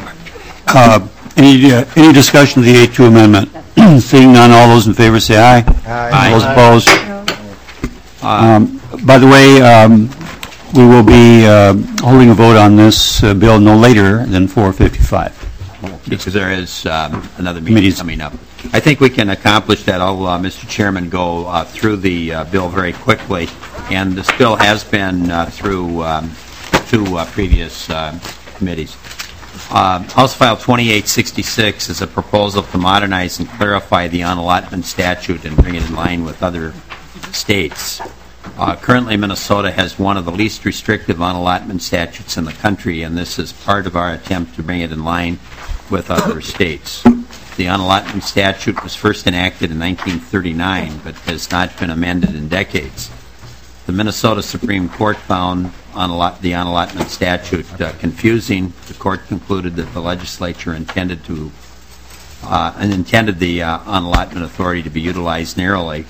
Uh, any, uh, any discussion of the A two amendment? Seeing none, all those in favor say aye. Aye. All those opposed? Um, by the way, um, we will be uh, holding a vote on this uh, bill no later than four fifty-five. Because there is um, another meeting coming up. I think we can accomplish that. I'll, uh, Mister Chairman, go uh, through the uh, bill very quickly. And this bill has been uh, through um, two uh, previous uh, committees. Uh, House File twenty-eight sixty-six is a proposal to modernize and clarify the on-allotment statute and bring it in line with other states. Uh, currently, Minnesota has one of the least restrictive on-allotment statutes in the country, and this is part of our attempt to bring it in line with other states. The on-allotment statute was first enacted in nineteen thirty-nine, but has not been amended in decades. The Minnesota Supreme Court found on the on-allotment statute uh, confusing. The court concluded that the legislature intended to uh, and intended the uh, on-allotment authority to be utilized narrowly,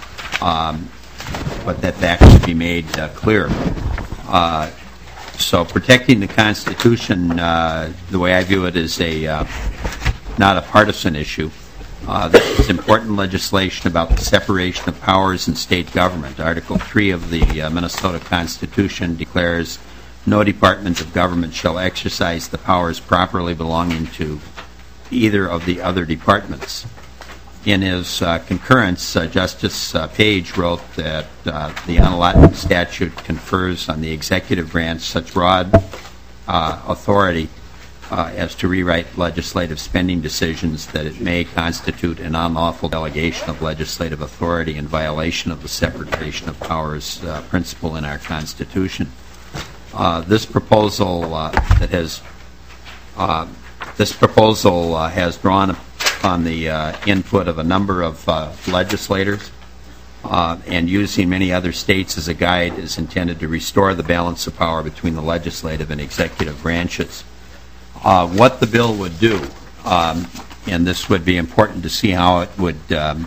um, but that that should be made uh, clear. Uh, so protecting the Constitution, uh, the way I view it, is a uh, not a partisan issue. Uh, this is important legislation about the separation of powers in state government. Article three of the uh, Minnesota Constitution declares no department of government shall exercise the powers properly belonging to either of the other departments. In his uh, concurrence, uh, Justice uh, Page wrote that uh, the on-allotment statute confers on the executive branch such broad uh, authority Uh, as to rewrite legislative spending decisions that it may constitute an unlawful delegation of legislative authority in violation of the separation of powers uh, principle in our Constitution. Uh, this proposal uh, that has uh, this proposal uh, has drawn upon the uh, input of a number of uh, legislators, uh, and using many other states as a guide, is intended to restore the balance of power between the legislative and executive branches. Uh, what the bill would do, um, and this would be important to see how it would um,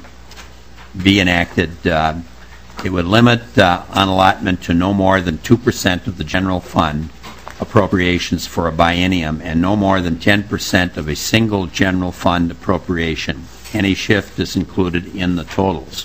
be enacted, uh, it would limit uh, on-allotment to no more than two percent of the general fund appropriations for a biennium and no more than ten percent of a single general fund appropriation. Any shift is included in the totals.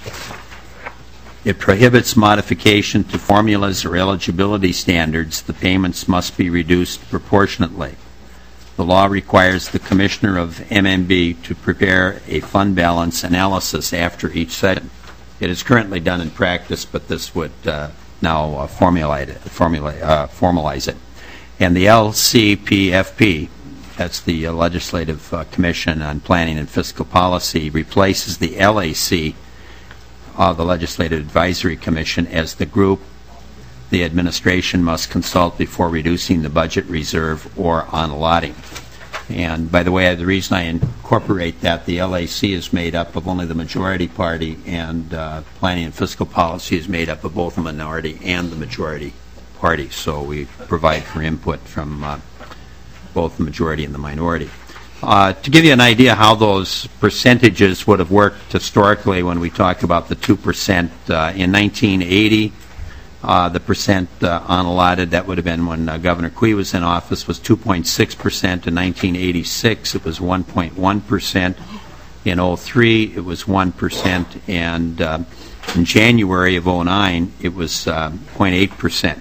It prohibits modification to formulas or eligibility standards. The payments must be reduced proportionately. The law requires the Commissioner of M M B to prepare a fund balance analysis after each session. It is currently done in practice, but this would uh, now uh, formulate it, formula, uh, formalize it. And the L C P F P, that's the uh, Legislative uh, Commission on Planning and Fiscal Policy, replaces the L A C, uh, the Legislative Advisory Commission, as the group the administration must consult before reducing the budget reserve or on allotting. And by the way, the reason I incorporate that, the L A C is made up of only the majority party, and uh, Planning and Fiscal Policy is made up of both the minority and the majority party. So we provide for input from uh, both the majority and the minority. Uh, to give you an idea how those percentages would have worked historically when we talk about the two percent, uh, in nineteen eighty, uh, the percent uh, unallotted, that would have been when uh, Governor Quee was in office, was two point six percent. In nineteen eighty-six, it was one point one percent. In oh three, it was one percent. And uh, in January of oh nine, it was uh, zero point eight percent.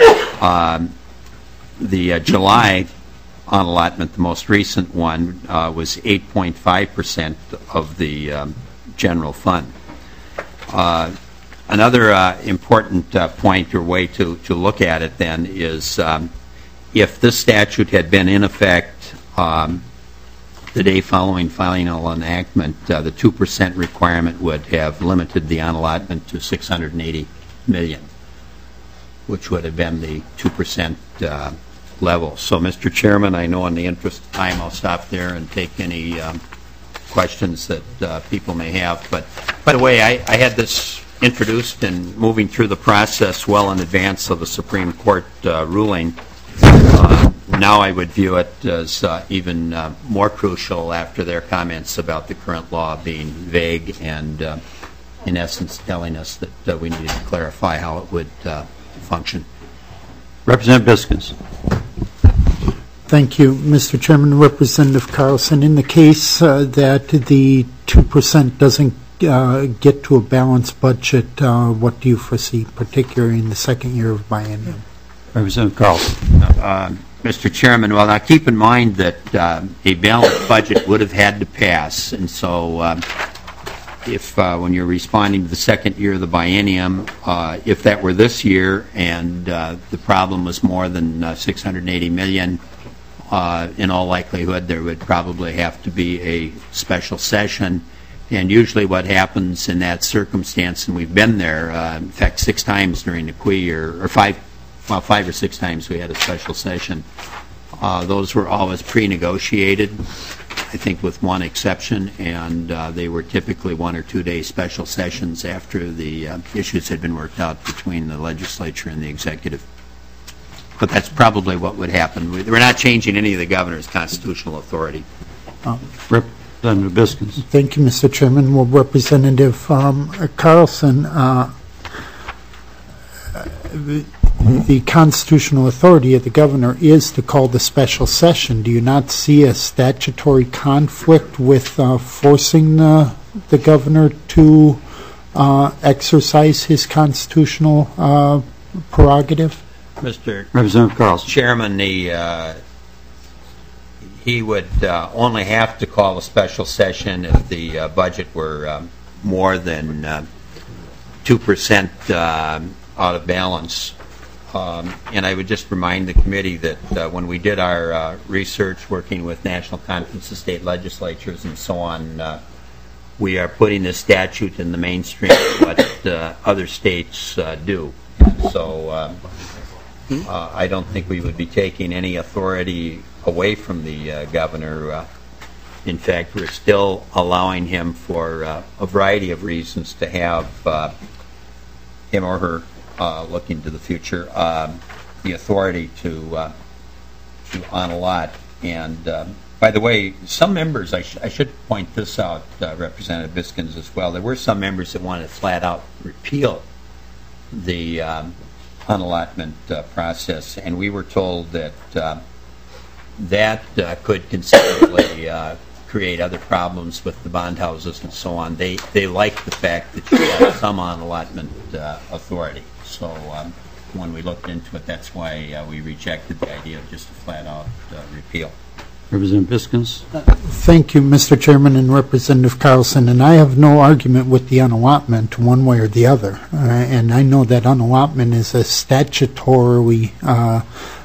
Um, the uh, July unallotment, the most recent one, uh, was eight point five percent of the um, general fund. Uh, another uh, important uh, point or way to, to look at it then is um, if this statute had been in effect um, the day following final enactment, uh, the two percent requirement would have limited the unallotment to six hundred eighty million dollars, which would have been the two percent uh, level. So, Mister Chairman, I know in the interest of time I'll stop there and take any um, questions that uh, people may have. But, by the way, I, I had this introduced and moving through the process well in advance of the Supreme Court uh, ruling. Uh, now I would view it as uh, even uh, more crucial after their comments about the current law being vague and, uh, in essence, telling us that uh, we needed to clarify how it would uh, function. Representative Biskins. Thank you, Mister Chairman. Representative Carlson, in the case uh, that the two percent doesn't uh, get to a balanced budget, uh, what do you foresee, particularly in the second year of biennium? Representative Carlson. Uh, Mister Chairman, well, now keep in mind that uh, a balanced budget would have had to pass, and so um, if uh, when you're responding to the second year of the biennium, uh, if that were this year and uh, the problem was more than uh, six hundred eighty million dollars, uh, in all likelihood there would probably have to be a special session. And usually what happens in that circumstance, and we've been there, uh, in fact, six times during the Quee year, or five, well, five or six times we had a special session. Uh, those were always pre-negotiated, I think with one exception, and uh, they were typically one or two day special sessions after the uh, issues had been worked out between the legislature and the executive. But that's probably what would happen. We're not changing any of the governor's constitutional authority. Um, Representative Biskins. Thank you, Mister Chairman. Well, Representative um, Carlson, uh, the, the constitutional authority of the governor is to call the special session. Do you not see a statutory conflict with uh, forcing the, the governor to uh, exercise his constitutional uh, prerogative? Mister Representative Carlson. Chairman, the, uh, he would uh, only have to call a special session if the uh, budget were um, more than uh, two percent uh, out of balance. Um, and I would just remind the committee that uh, when we did our uh, research working with National Conference of State Legislatures and so on, uh, we are putting this statute in the mainstream of what uh, other states uh, do. So um, uh, I don't think we would be taking any authority away from the uh, governor. Uh, in fact, we're still allowing him for uh, a variety of reasons to have uh, him or her uh, looking to the future, um, the authority to uh, to unallot. And uh, by the way, some members, I, sh I should point this out, uh, Representative Biskins as well, there were some members that wanted to flat out repeal the um, unallotment uh, process, and we were told that uh, that uh, could considerably uh, create other problems with the bond houses and so on. They they like the fact that you have some unallotment uh, authority. So um, when we looked into it, that's why uh, we rejected the idea of just a flat-out uh, repeal. Representative Biskins. Thank you, Mister Chairman and Representative Carlson. And I have no argument with the unallotment one way or the other. Uh, and I know that unallotment is a statutorily uh,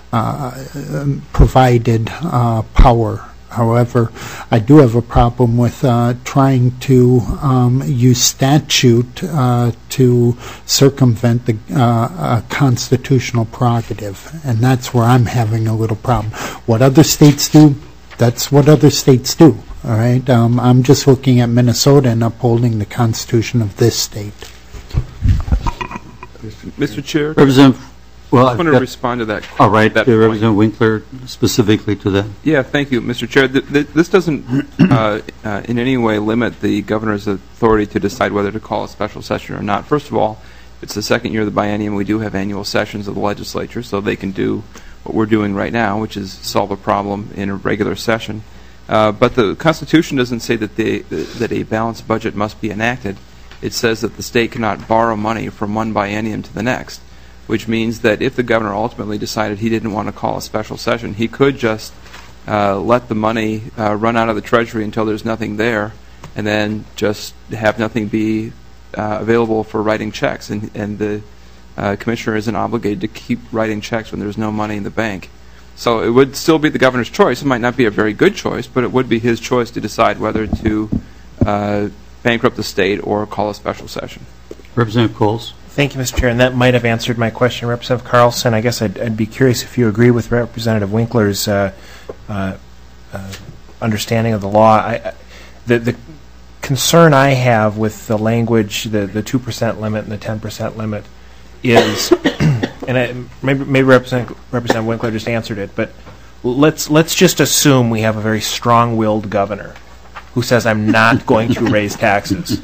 uh, provided uh, power. However, I do have a problem with uh, trying to um, use statute uh, to circumvent the uh, constitutional prerogative, and that's where I'm having a little problem. What other states do, that's what other states do. All right, um, I'm just looking at Minnesota and upholding the Constitution of this state. Mister Chair. Representative Well, I I've want to got- respond to that. All right, that uh, point. Representative Winkler, specifically to that. Yeah, thank you, Mister Chair. Th- th- This doesn't uh, uh, in any way limit the governor's authority to decide whether to call a special session or not. First of all, it's the second year of the biennium. We do have annual sessions of the legislature, so they can do what we're doing right now, which is solve a problem in a regular session. Uh, But the Constitution doesn't say that they, that a balanced budget must be enacted. It says that the state cannot borrow money from one biennium to the next, which means that if the governor ultimately decided he didn't want to call a special session, he could just uh, let the money uh, run out of the Treasury until there's nothing there, and then just have nothing be uh, available for writing checks. And, and the uh, commissioner isn't obligated to keep writing checks when there's no money in the bank. So it would still be the governor's choice. It might not be a very good choice, but it would be his choice to decide whether to uh, bankrupt the state or call a special session. Representative Coles. Thank you, Mister Chair, and that might have answered my question. Representative Carlson, I guess I'd, I'd be curious if you agree with Representative Winkler's uh, uh, uh, understanding of the law. I, I, the, the concern I have with the language, the, the two percent limit and the ten percent limit is, and I, maybe, maybe Representative, Representative Winkler just answered it, but let's, let's just assume we have a very strong-willed governor who says, I'm not going to raise taxes.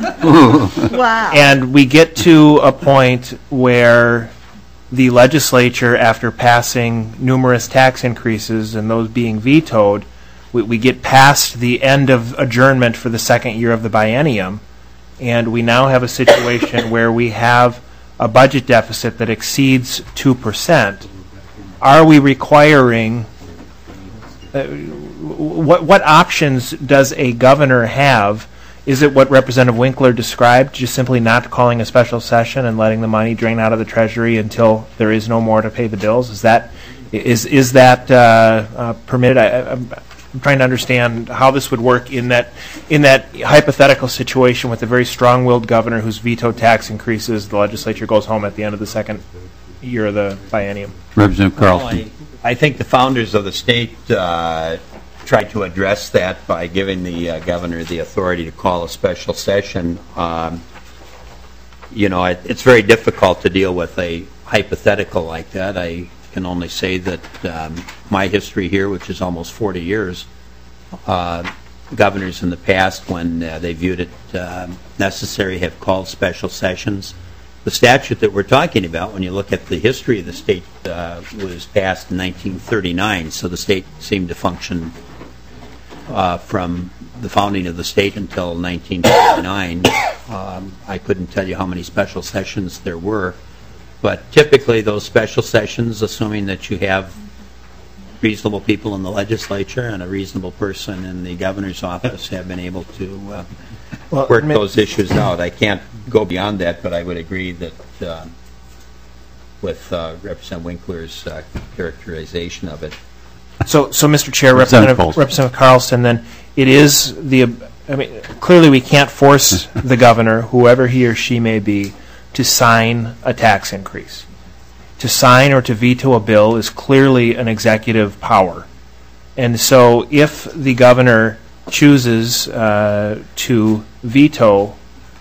Wow. And we get to a point where the legislature, after passing numerous tax increases and those being vetoed, we, we get past the end of adjournment for the second year of the biennium, and we now have a situation where we have a budget deficit that exceeds two percent. Are we requiring... Uh, What, what options does a governor have? Is it what Representative Winkler described, just simply not calling a special session and letting the money drain out of the Treasury until there is no more to pay the bills? Is that is is that uh, uh, permitted? I, I'm I'm trying to understand how this would work in that in that hypothetical situation with a very strong-willed governor who's vetoed tax increases. The legislature goes home at the end of the second year of the biennium. Representative Carlson. Well, I, I think the founders of the state uh, tried to address that by giving the uh, governor the authority to call a special session. Um, you know, it, it's very difficult to deal with a hypothetical like that. I can only say that um, my history here, which is almost forty years, uh, governors in the past, when uh, they viewed it uh, necessary, have called special sessions. The statute that we're talking about, when you look at the history of the state, uh, was passed in nineteen thirty-nine, so the state seemed to function uh, from the founding of the state until nineteen forty-nine. Um, I couldn't tell you how many special sessions there were, but typically those special sessions, assuming that you have reasonable people in the legislature and a reasonable person in the governor's office, have been able to uh, Well, work ma- those issues out. I can't go beyond that, but I would agree that uh, with uh, Representative Winkler's uh, characterization of it. So, so Mister Chair, Representative Representative, Representative Carlson, then it is the, I mean, clearly we can't force the governor, whoever he or she may be, to sign a tax increase. To sign or to veto a bill is clearly an executive power. And so if the governor chooses uh, to veto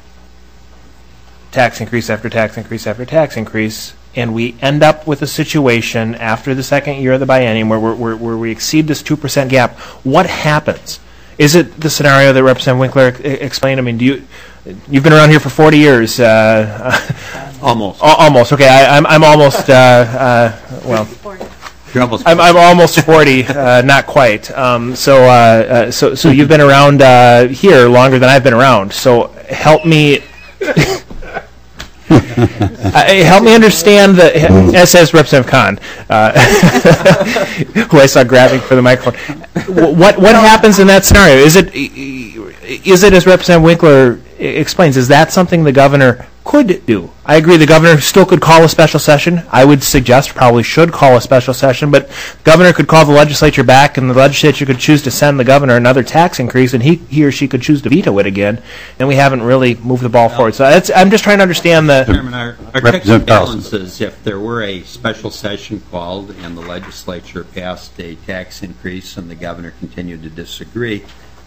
tax increase after tax increase after tax increase, and we end up with a situation after the second year of the biennium where, we're, where, where we exceed this two percent gap, what happens? Is it the scenario that Representative Winkler e- explained? I mean, do you, you've been around here for forty years. Uh, almost. Almost, okay. I, I'm, I'm almost, uh, uh, well... You're almost I'm, I'm almost forty, uh, not quite. Um, so, uh, uh, so, so you've been around uh, here longer than I've been around. So, help me, uh, help me understand the. As says Representative Khan, uh, who I saw grabbing for the microphone. What what happens in that scenario? Is it is it as Representative Winkler explains? Is that something the governor could do? I agree the governor still could call a special session. I would suggest probably should call a special session, but the governor could call the legislature back, and the legislature could choose to send the governor another tax increase, and he, he or she could choose to veto it again, and we haven't really moved the ball forward. So that's, I'm just trying to understand the... Chairman, our, our checks and balances, if there were a special session called and the legislature passed a tax increase and the governor continued to disagree,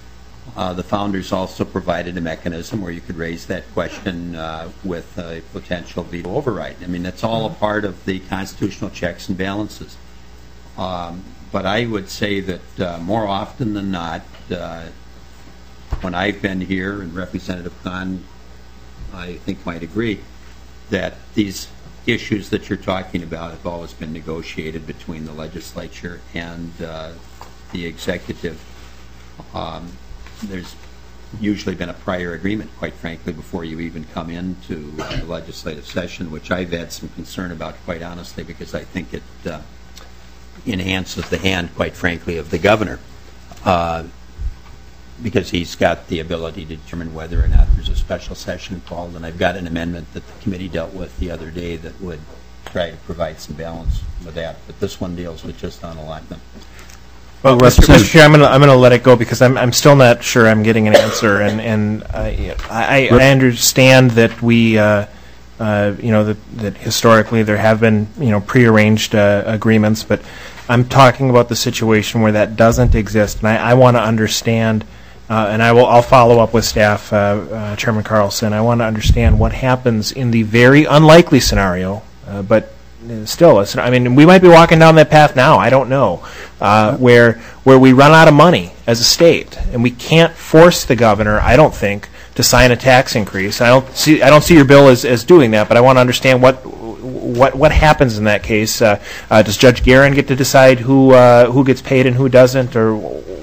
Uh, the founders also provided a mechanism where you could raise that question uh, with a potential veto override. I mean, that's all a part of the constitutional checks and balances. Um, but I would say that uh, more often than not, uh, when I've been here, and Representative Kahn, I think, might agree, that these issues that you're talking about have always been negotiated between the legislature and uh, the executive. Um, there's usually been a prior agreement, quite frankly, before you even come into uh, the legislative session, which I've had some concern about, quite honestly, because I think it uh, enhances the hand, quite frankly, of the governor, uh, because he's got the ability to determine whether or not there's a special session called. And I've got an amendment that the committee dealt with the other day that would try to provide some balance with that. But this one deals with just on allotment. Well, Mister Mister Chair, I'm going to I'm going to let it go because I'm I'm still not sure I'm getting an answer, and and I I, I understand that we uh, uh, you know that that historically there have been you know prearranged uh, agreements, but I'm talking about the situation where that doesn't exist, and I, I want to understand, uh, and I will I'll follow up with staff, uh, uh, Chairman Carlson. I want to understand what happens in the very unlikely scenario, uh, but. Still, it's, I mean, we might be walking down that path now. I don't know, uh, where where we run out of money as a state, and we can't force the governor. I don't think to sign a tax increase. I don't see. I don't see your bill as, as doing that. But I want to understand what what what happens in that case. Uh, uh, does Judge Guerin get to decide who uh, who gets paid and who doesn't, or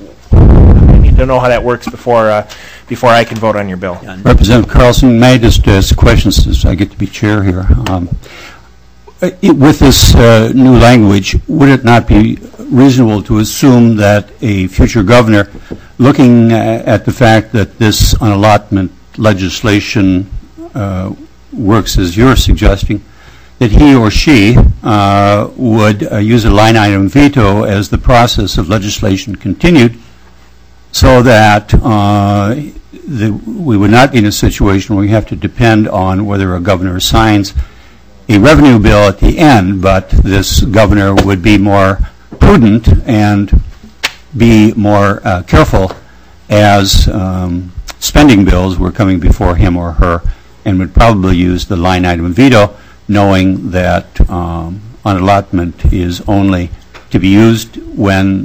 I need to know how that works before uh, before I can vote on your bill. Representative Carlson, may I just ask questions since I get to be chair here? Um, It, with this uh, new language, would it not be reasonable to assume that a future governor, looking uh, at the fact that this unallotment legislation uh, works as you're suggesting, that he or she uh, would uh, use a line item veto as the process of legislation continued, so that uh, the, we would not be in a situation where we have to depend on whether a governor signs a revenue bill at the end, but this governor would be more prudent and be more uh, careful as um, spending bills were coming before him or her, and would probably use the line item veto, knowing that um, unallotment is only to be used when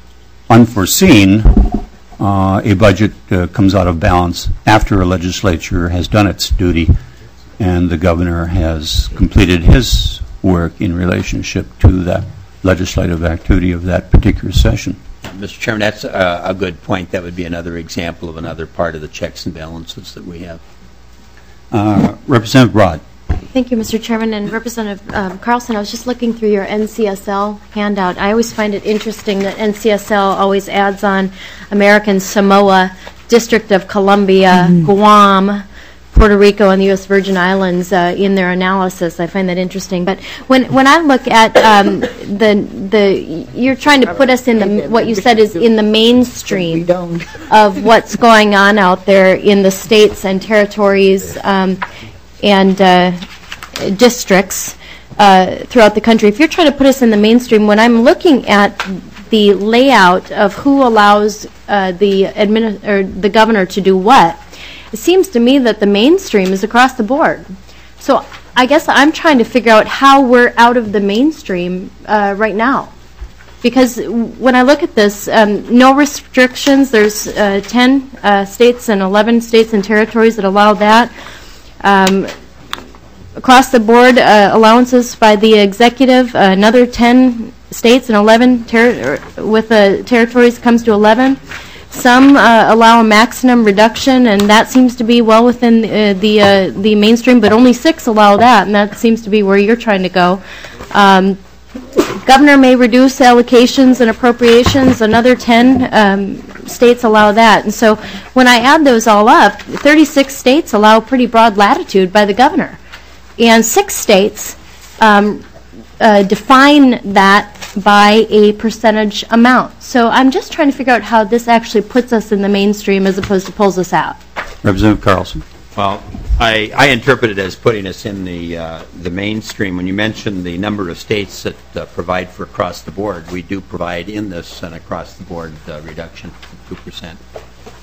unforeseen uh, a budget uh, comes out of balance after a legislature has done its duty and the governor has completed his work in relationship to the legislative activity of that particular session. Mister Chairman, that's a, a good point. That would be another example of another part of the checks and balances that we have. Uh, Representative Broad. Thank you, Mister Chairman. And Representative um, Carlson, I was just looking through your N C S L handout. I always find it interesting that N C S L always adds on American Samoa, District of Columbia, mm-hmm. Guam, Puerto Rico, and the U S Virgin Islands uh, in their analysis. I find that interesting. But when when I look at um, the the you're trying to put us in the what you said is in the mainstream of what's going on out there in the states and territories um, and uh, districts uh, throughout the country. If you're trying to put us in the mainstream, when I'm looking at the layout of who allows uh, the admin or the governor to do what, it seems to me that the mainstream is across the board. So I guess I'm trying to figure out how we're out of the mainstream uh, right now. Because when I look at this, um, no restrictions. There's uh, ten uh, states and eleven states and territories that allow that. Um, across the board, uh, allowances by the executive, uh, another ten states and eleven ter- with the territories comes to eleven. Some uh, allow a maximum reduction, and that seems to be well within uh, the uh, the mainstream, but only six allow that, and that seems to be where you're trying to go. Um, governor may reduce allocations and appropriations. Another ten um, states allow that. And so when I add those all up, thirty-six states allow pretty broad latitude by the governor, and six states um, uh, define that by a percentage amount. So I'm just trying to figure out how this actually puts us in the mainstream as opposed to pulls us out. Representative Carlson. Well, I, I interpret it as putting us in the uh, the mainstream. When you mentioned the number of states that uh, provide for across the board, we do provide in this an across the board uh, reduction of two percent.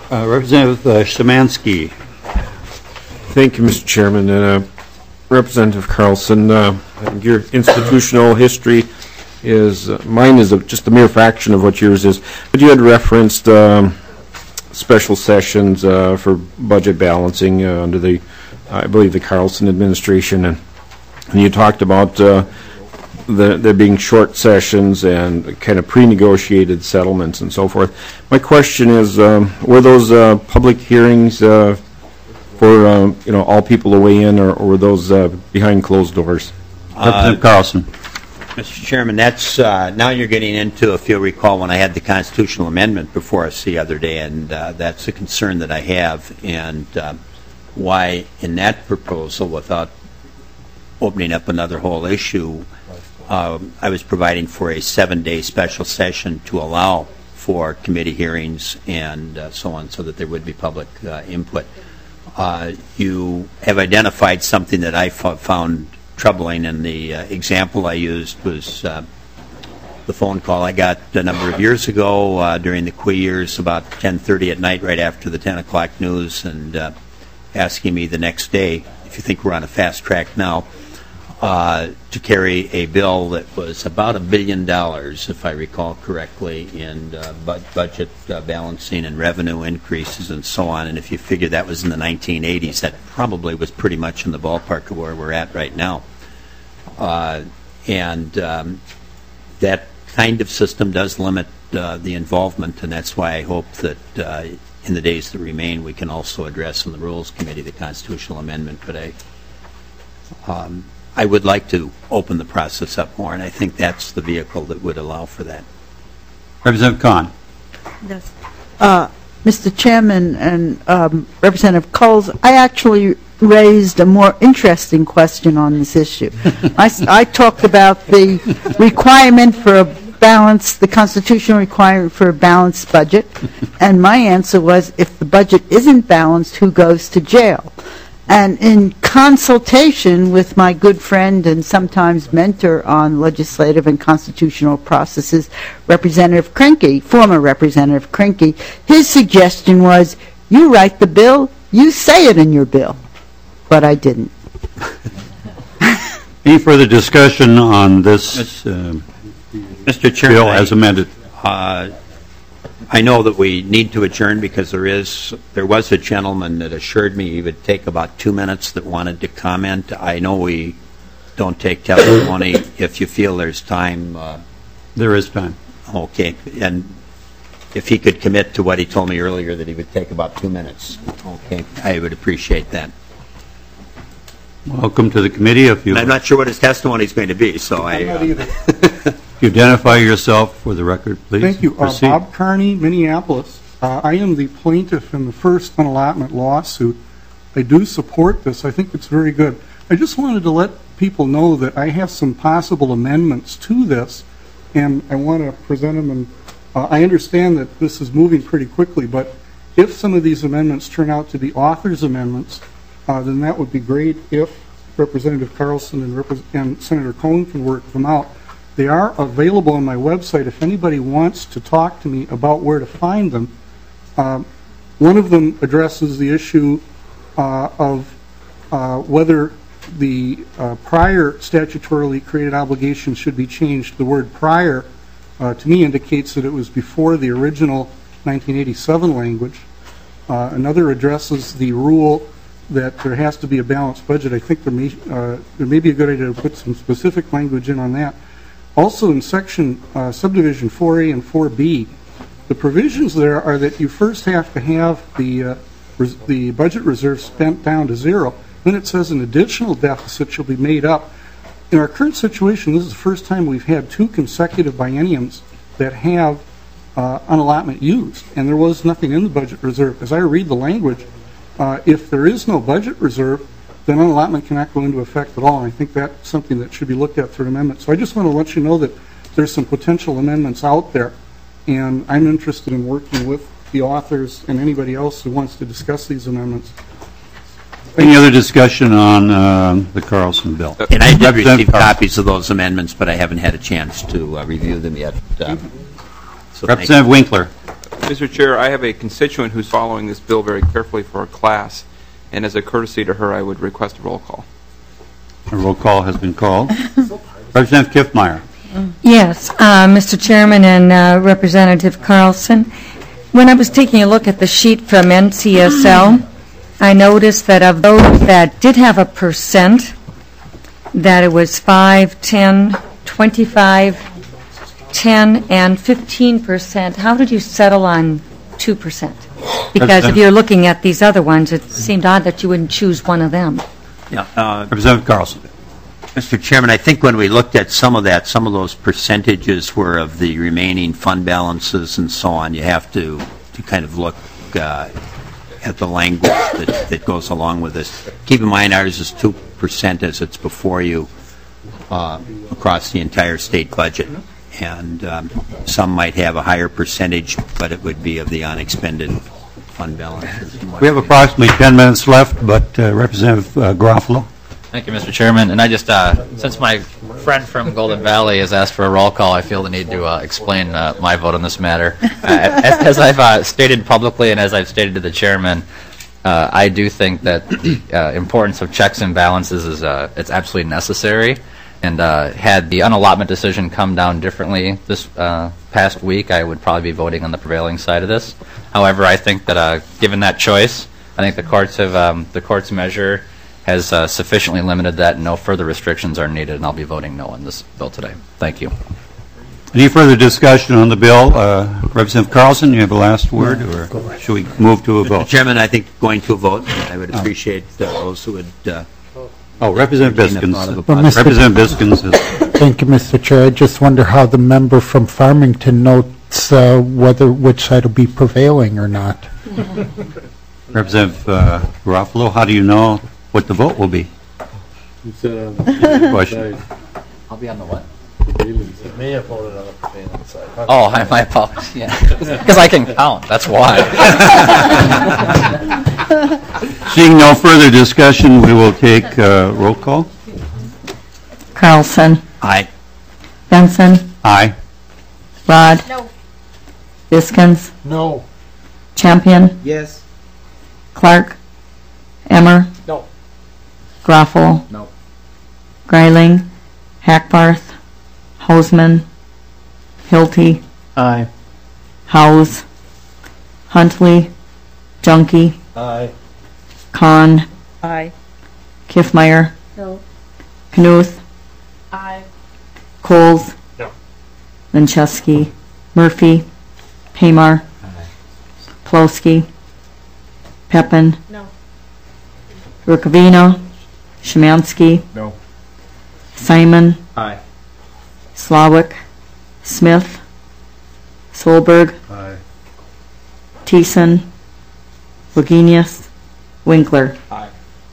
Uh, Representative uh, Szymanski. Thank you, Mister Chairman. And, uh, Representative Carlson, uh, I think your institutional history is, uh, mine is a, just a mere fraction of what yours is, but you had referenced um, special sessions uh, for budget balancing uh, under the, I believe, the Carlson administration, and, and you talked about uh, the, there being short sessions and kind of pre-negotiated settlements and so forth. My question is, um, were those uh, public hearings uh, for uh, you know all people to weigh in, or, or were those uh, behind closed doors? Representative Carlson. Mister Chairman, that's, uh, now you're getting into, if you'll recall, when I had the constitutional amendment before us the other day, and uh, that's a concern that I have, and uh, why in that proposal, without opening up another whole issue, uh, I was providing for a seven-day special session to allow for committee hearings and uh, so on, so that there would be public uh, input. Uh, you have identified something that I f- found troubling, and the uh, example I used was uh, the phone call I got a number of years ago uh, during the Q I years about ten thirty at night, right after the ten o'clock news, and uh, asking me the next day, if you think we're on a fast track now, uh, to carry a bill that was about a billion dollars, if I recall correctly, in uh, bu- budget uh, balancing and revenue increases and so on. And if you figure that was in the nineteen eighties, that probably was pretty much in the ballpark of where we're at right now. Uh, and um, that kind of system does limit uh, the involvement, and that's why I hope that uh, in the days that remain we can also address in the Rules Committee the constitutional amendment. But I, um, I would like to open the process up more, and I think that's the vehicle that would allow for that. Representative Kahn. Yes. Uh, Mister Chairman and um, Representative Coles, I actually raised a more interesting question on this issue. I, I talked about the requirement for a balance, the constitutional requirement for a balanced budget, and my answer was, if the budget isn't balanced, who goes to jail? And in consultation with my good friend and sometimes mentor on legislative and constitutional processes, Representative Krinky, former Representative Krinky, his suggestion was, you write the bill, you say it in your bill. But I didn't. Any further discussion on this uh, Mister Chairman, bill as amended? Uh, I know that we need to adjourn because there is, there was a gentleman that assured me he would take about two minutes that wanted to comment. I know we don't take testimony. If you feel there's time. Uh, there is time. Okay. And if he could commit to what he told me earlier, that he would take about two minutes. Okay. I would appreciate that. Welcome to the committee. If you, and I'm not sure what his testimony is going to be, so I. I'm not uh, either. If you identify yourself for the record, please. Thank you. Uh, Proceed. Bob Carney, Minneapolis. Uh, I am the plaintiff in the first unallotment lawsuit. I do support this. I think it's very good. I just wanted to let people know that I have some possible amendments to this, and I want to present them. And uh, I understand that this is moving pretty quickly, but if some of these amendments turn out to be author's amendments, uh, then that would be great if Representative Carlson and, Repres and Senator Cohn can work them out. They are available on my website if anybody wants to talk to me about where to find them. Uh, one of them addresses the issue uh, of uh, whether the uh, prior statutorily created obligation should be changed. The word prior, uh, to me, indicates that it was before the original nineteen eighty-seven language. Uh, another addresses the rule that there has to be a balanced budget. I think there may, uh, there may be a good idea to put some specific language in on that. Also in section uh, subdivision four A and four B, the provisions there are that you first have to have the, uh, the budget reserve spent down to zero. Then it says an additional deficit shall be made up. In our current situation, this is the first time we've had two consecutive bienniums that have uh, unallotment used, and there was nothing in the budget reserve. As I read the language, uh, if there is no budget reserve, then unallotment cannot go into effect at all. And I think that's something that should be looked at through an amendment. So I just want to let you know that there's some potential amendments out there, and I'm interested in working with the authors and anybody else who wants to discuss these amendments. Any other discussion on uh, the Carlson bill? And I did receive copies of those amendments, but I haven't had a chance to uh, review them yet. Uh, so Representative Winkler. Mister Chair, I have a constituent who's following this bill very carefully for a class, and as a courtesy to her, I would request a roll call. A roll call has been called. Representative Kiffmeyer. Yes, uh, Mister Chairman and uh, Representative Carlson, when I was taking a look at the sheet from N C S L, I noticed that of those that did have a percent, that it was five, ten, twenty-five, ten, and fifteen percent. How did you settle on two percent? Because if you're looking at these other ones, it seemed odd that you wouldn't choose one of them. Yeah, uh, Representative Carlson. Mister Chairman, I think when we looked at some of that, some of those percentages were of the remaining fund balances and so on. You have to, to kind of look uh, at the language that, that goes along with this. Keep in mind, ours is two percent as it's before you uh, across the entire state budget. And um, some might have a higher percentage, but it would be of the unexpended fund balances. We have approximately ten minutes left, but uh, Representative uh, Garofalo. Thank you, Mister Chairman. And I just, uh, since my friend from Golden Valley has asked for a roll call, I feel the need to uh, explain uh, my vote on this matter. Uh, as, as I've uh, stated publicly and as I've stated to the chairman, uh, I do think that the uh, importance of checks and balances is uh, it's absolutely necessary. And uh, had the unallotment decision come down differently this uh, past week, I would probably be voting on the prevailing side of this. However, I think that uh, given that choice, I think the courts have um, the court's measure has uh, sufficiently limited that, and no further restrictions are needed, and I'll be voting no on this bill today. Thank you. Any further discussion on the bill? Uh, Representative Carlson, you have the last word, or should we move to a vote? Mister Chairman, I think going to a vote, I would appreciate uh, those who would. Uh, oh, Representative Biskins. Well, Mister Representative Biskins. Is Thank you, Mister Chair. I just wonder how the member from Farmington notes uh, whether which side will be prevailing or not. Representative uh, Garofalo, how do you know what the vote will be? It's a question. I'll be on the what? It may have voted on the prevailing side. Oh, I, my apologies. Yeah, because I can count. That's why. Seeing no further discussion, we will take uh, roll call. Carlson. Aye. Benson. Aye. Rod. No. Biskins. No. Champion. Yes. Clark. Emmer. No. Groffel. No. Greiling. Hackbarth. Hausman. Hilty. Aye. Howes. Huntley. Junkie. Aye. Kahn. Aye. Kiffmeyer. No. Knuth. Aye. Coles. No. Linchewski. Murphy. Pamar. Plosky. Peppin. No. Rukavino. Szymanski. No. Simon. Aye. Slawick. Smith. Solberg. Aye. Thiessen. Wagenius. Winkler. Aye.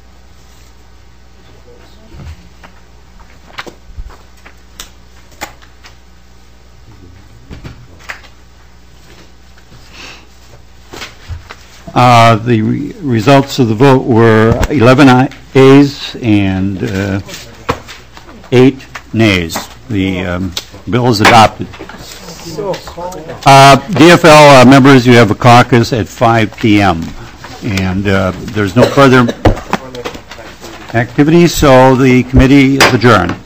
Uh, the re results of the vote were eleven ayes and uh, eight nays. The um, bill is adopted. Uh, D F L uh, members, you have a caucus at five p m and uh, there's no further activity, so the committee is adjourned.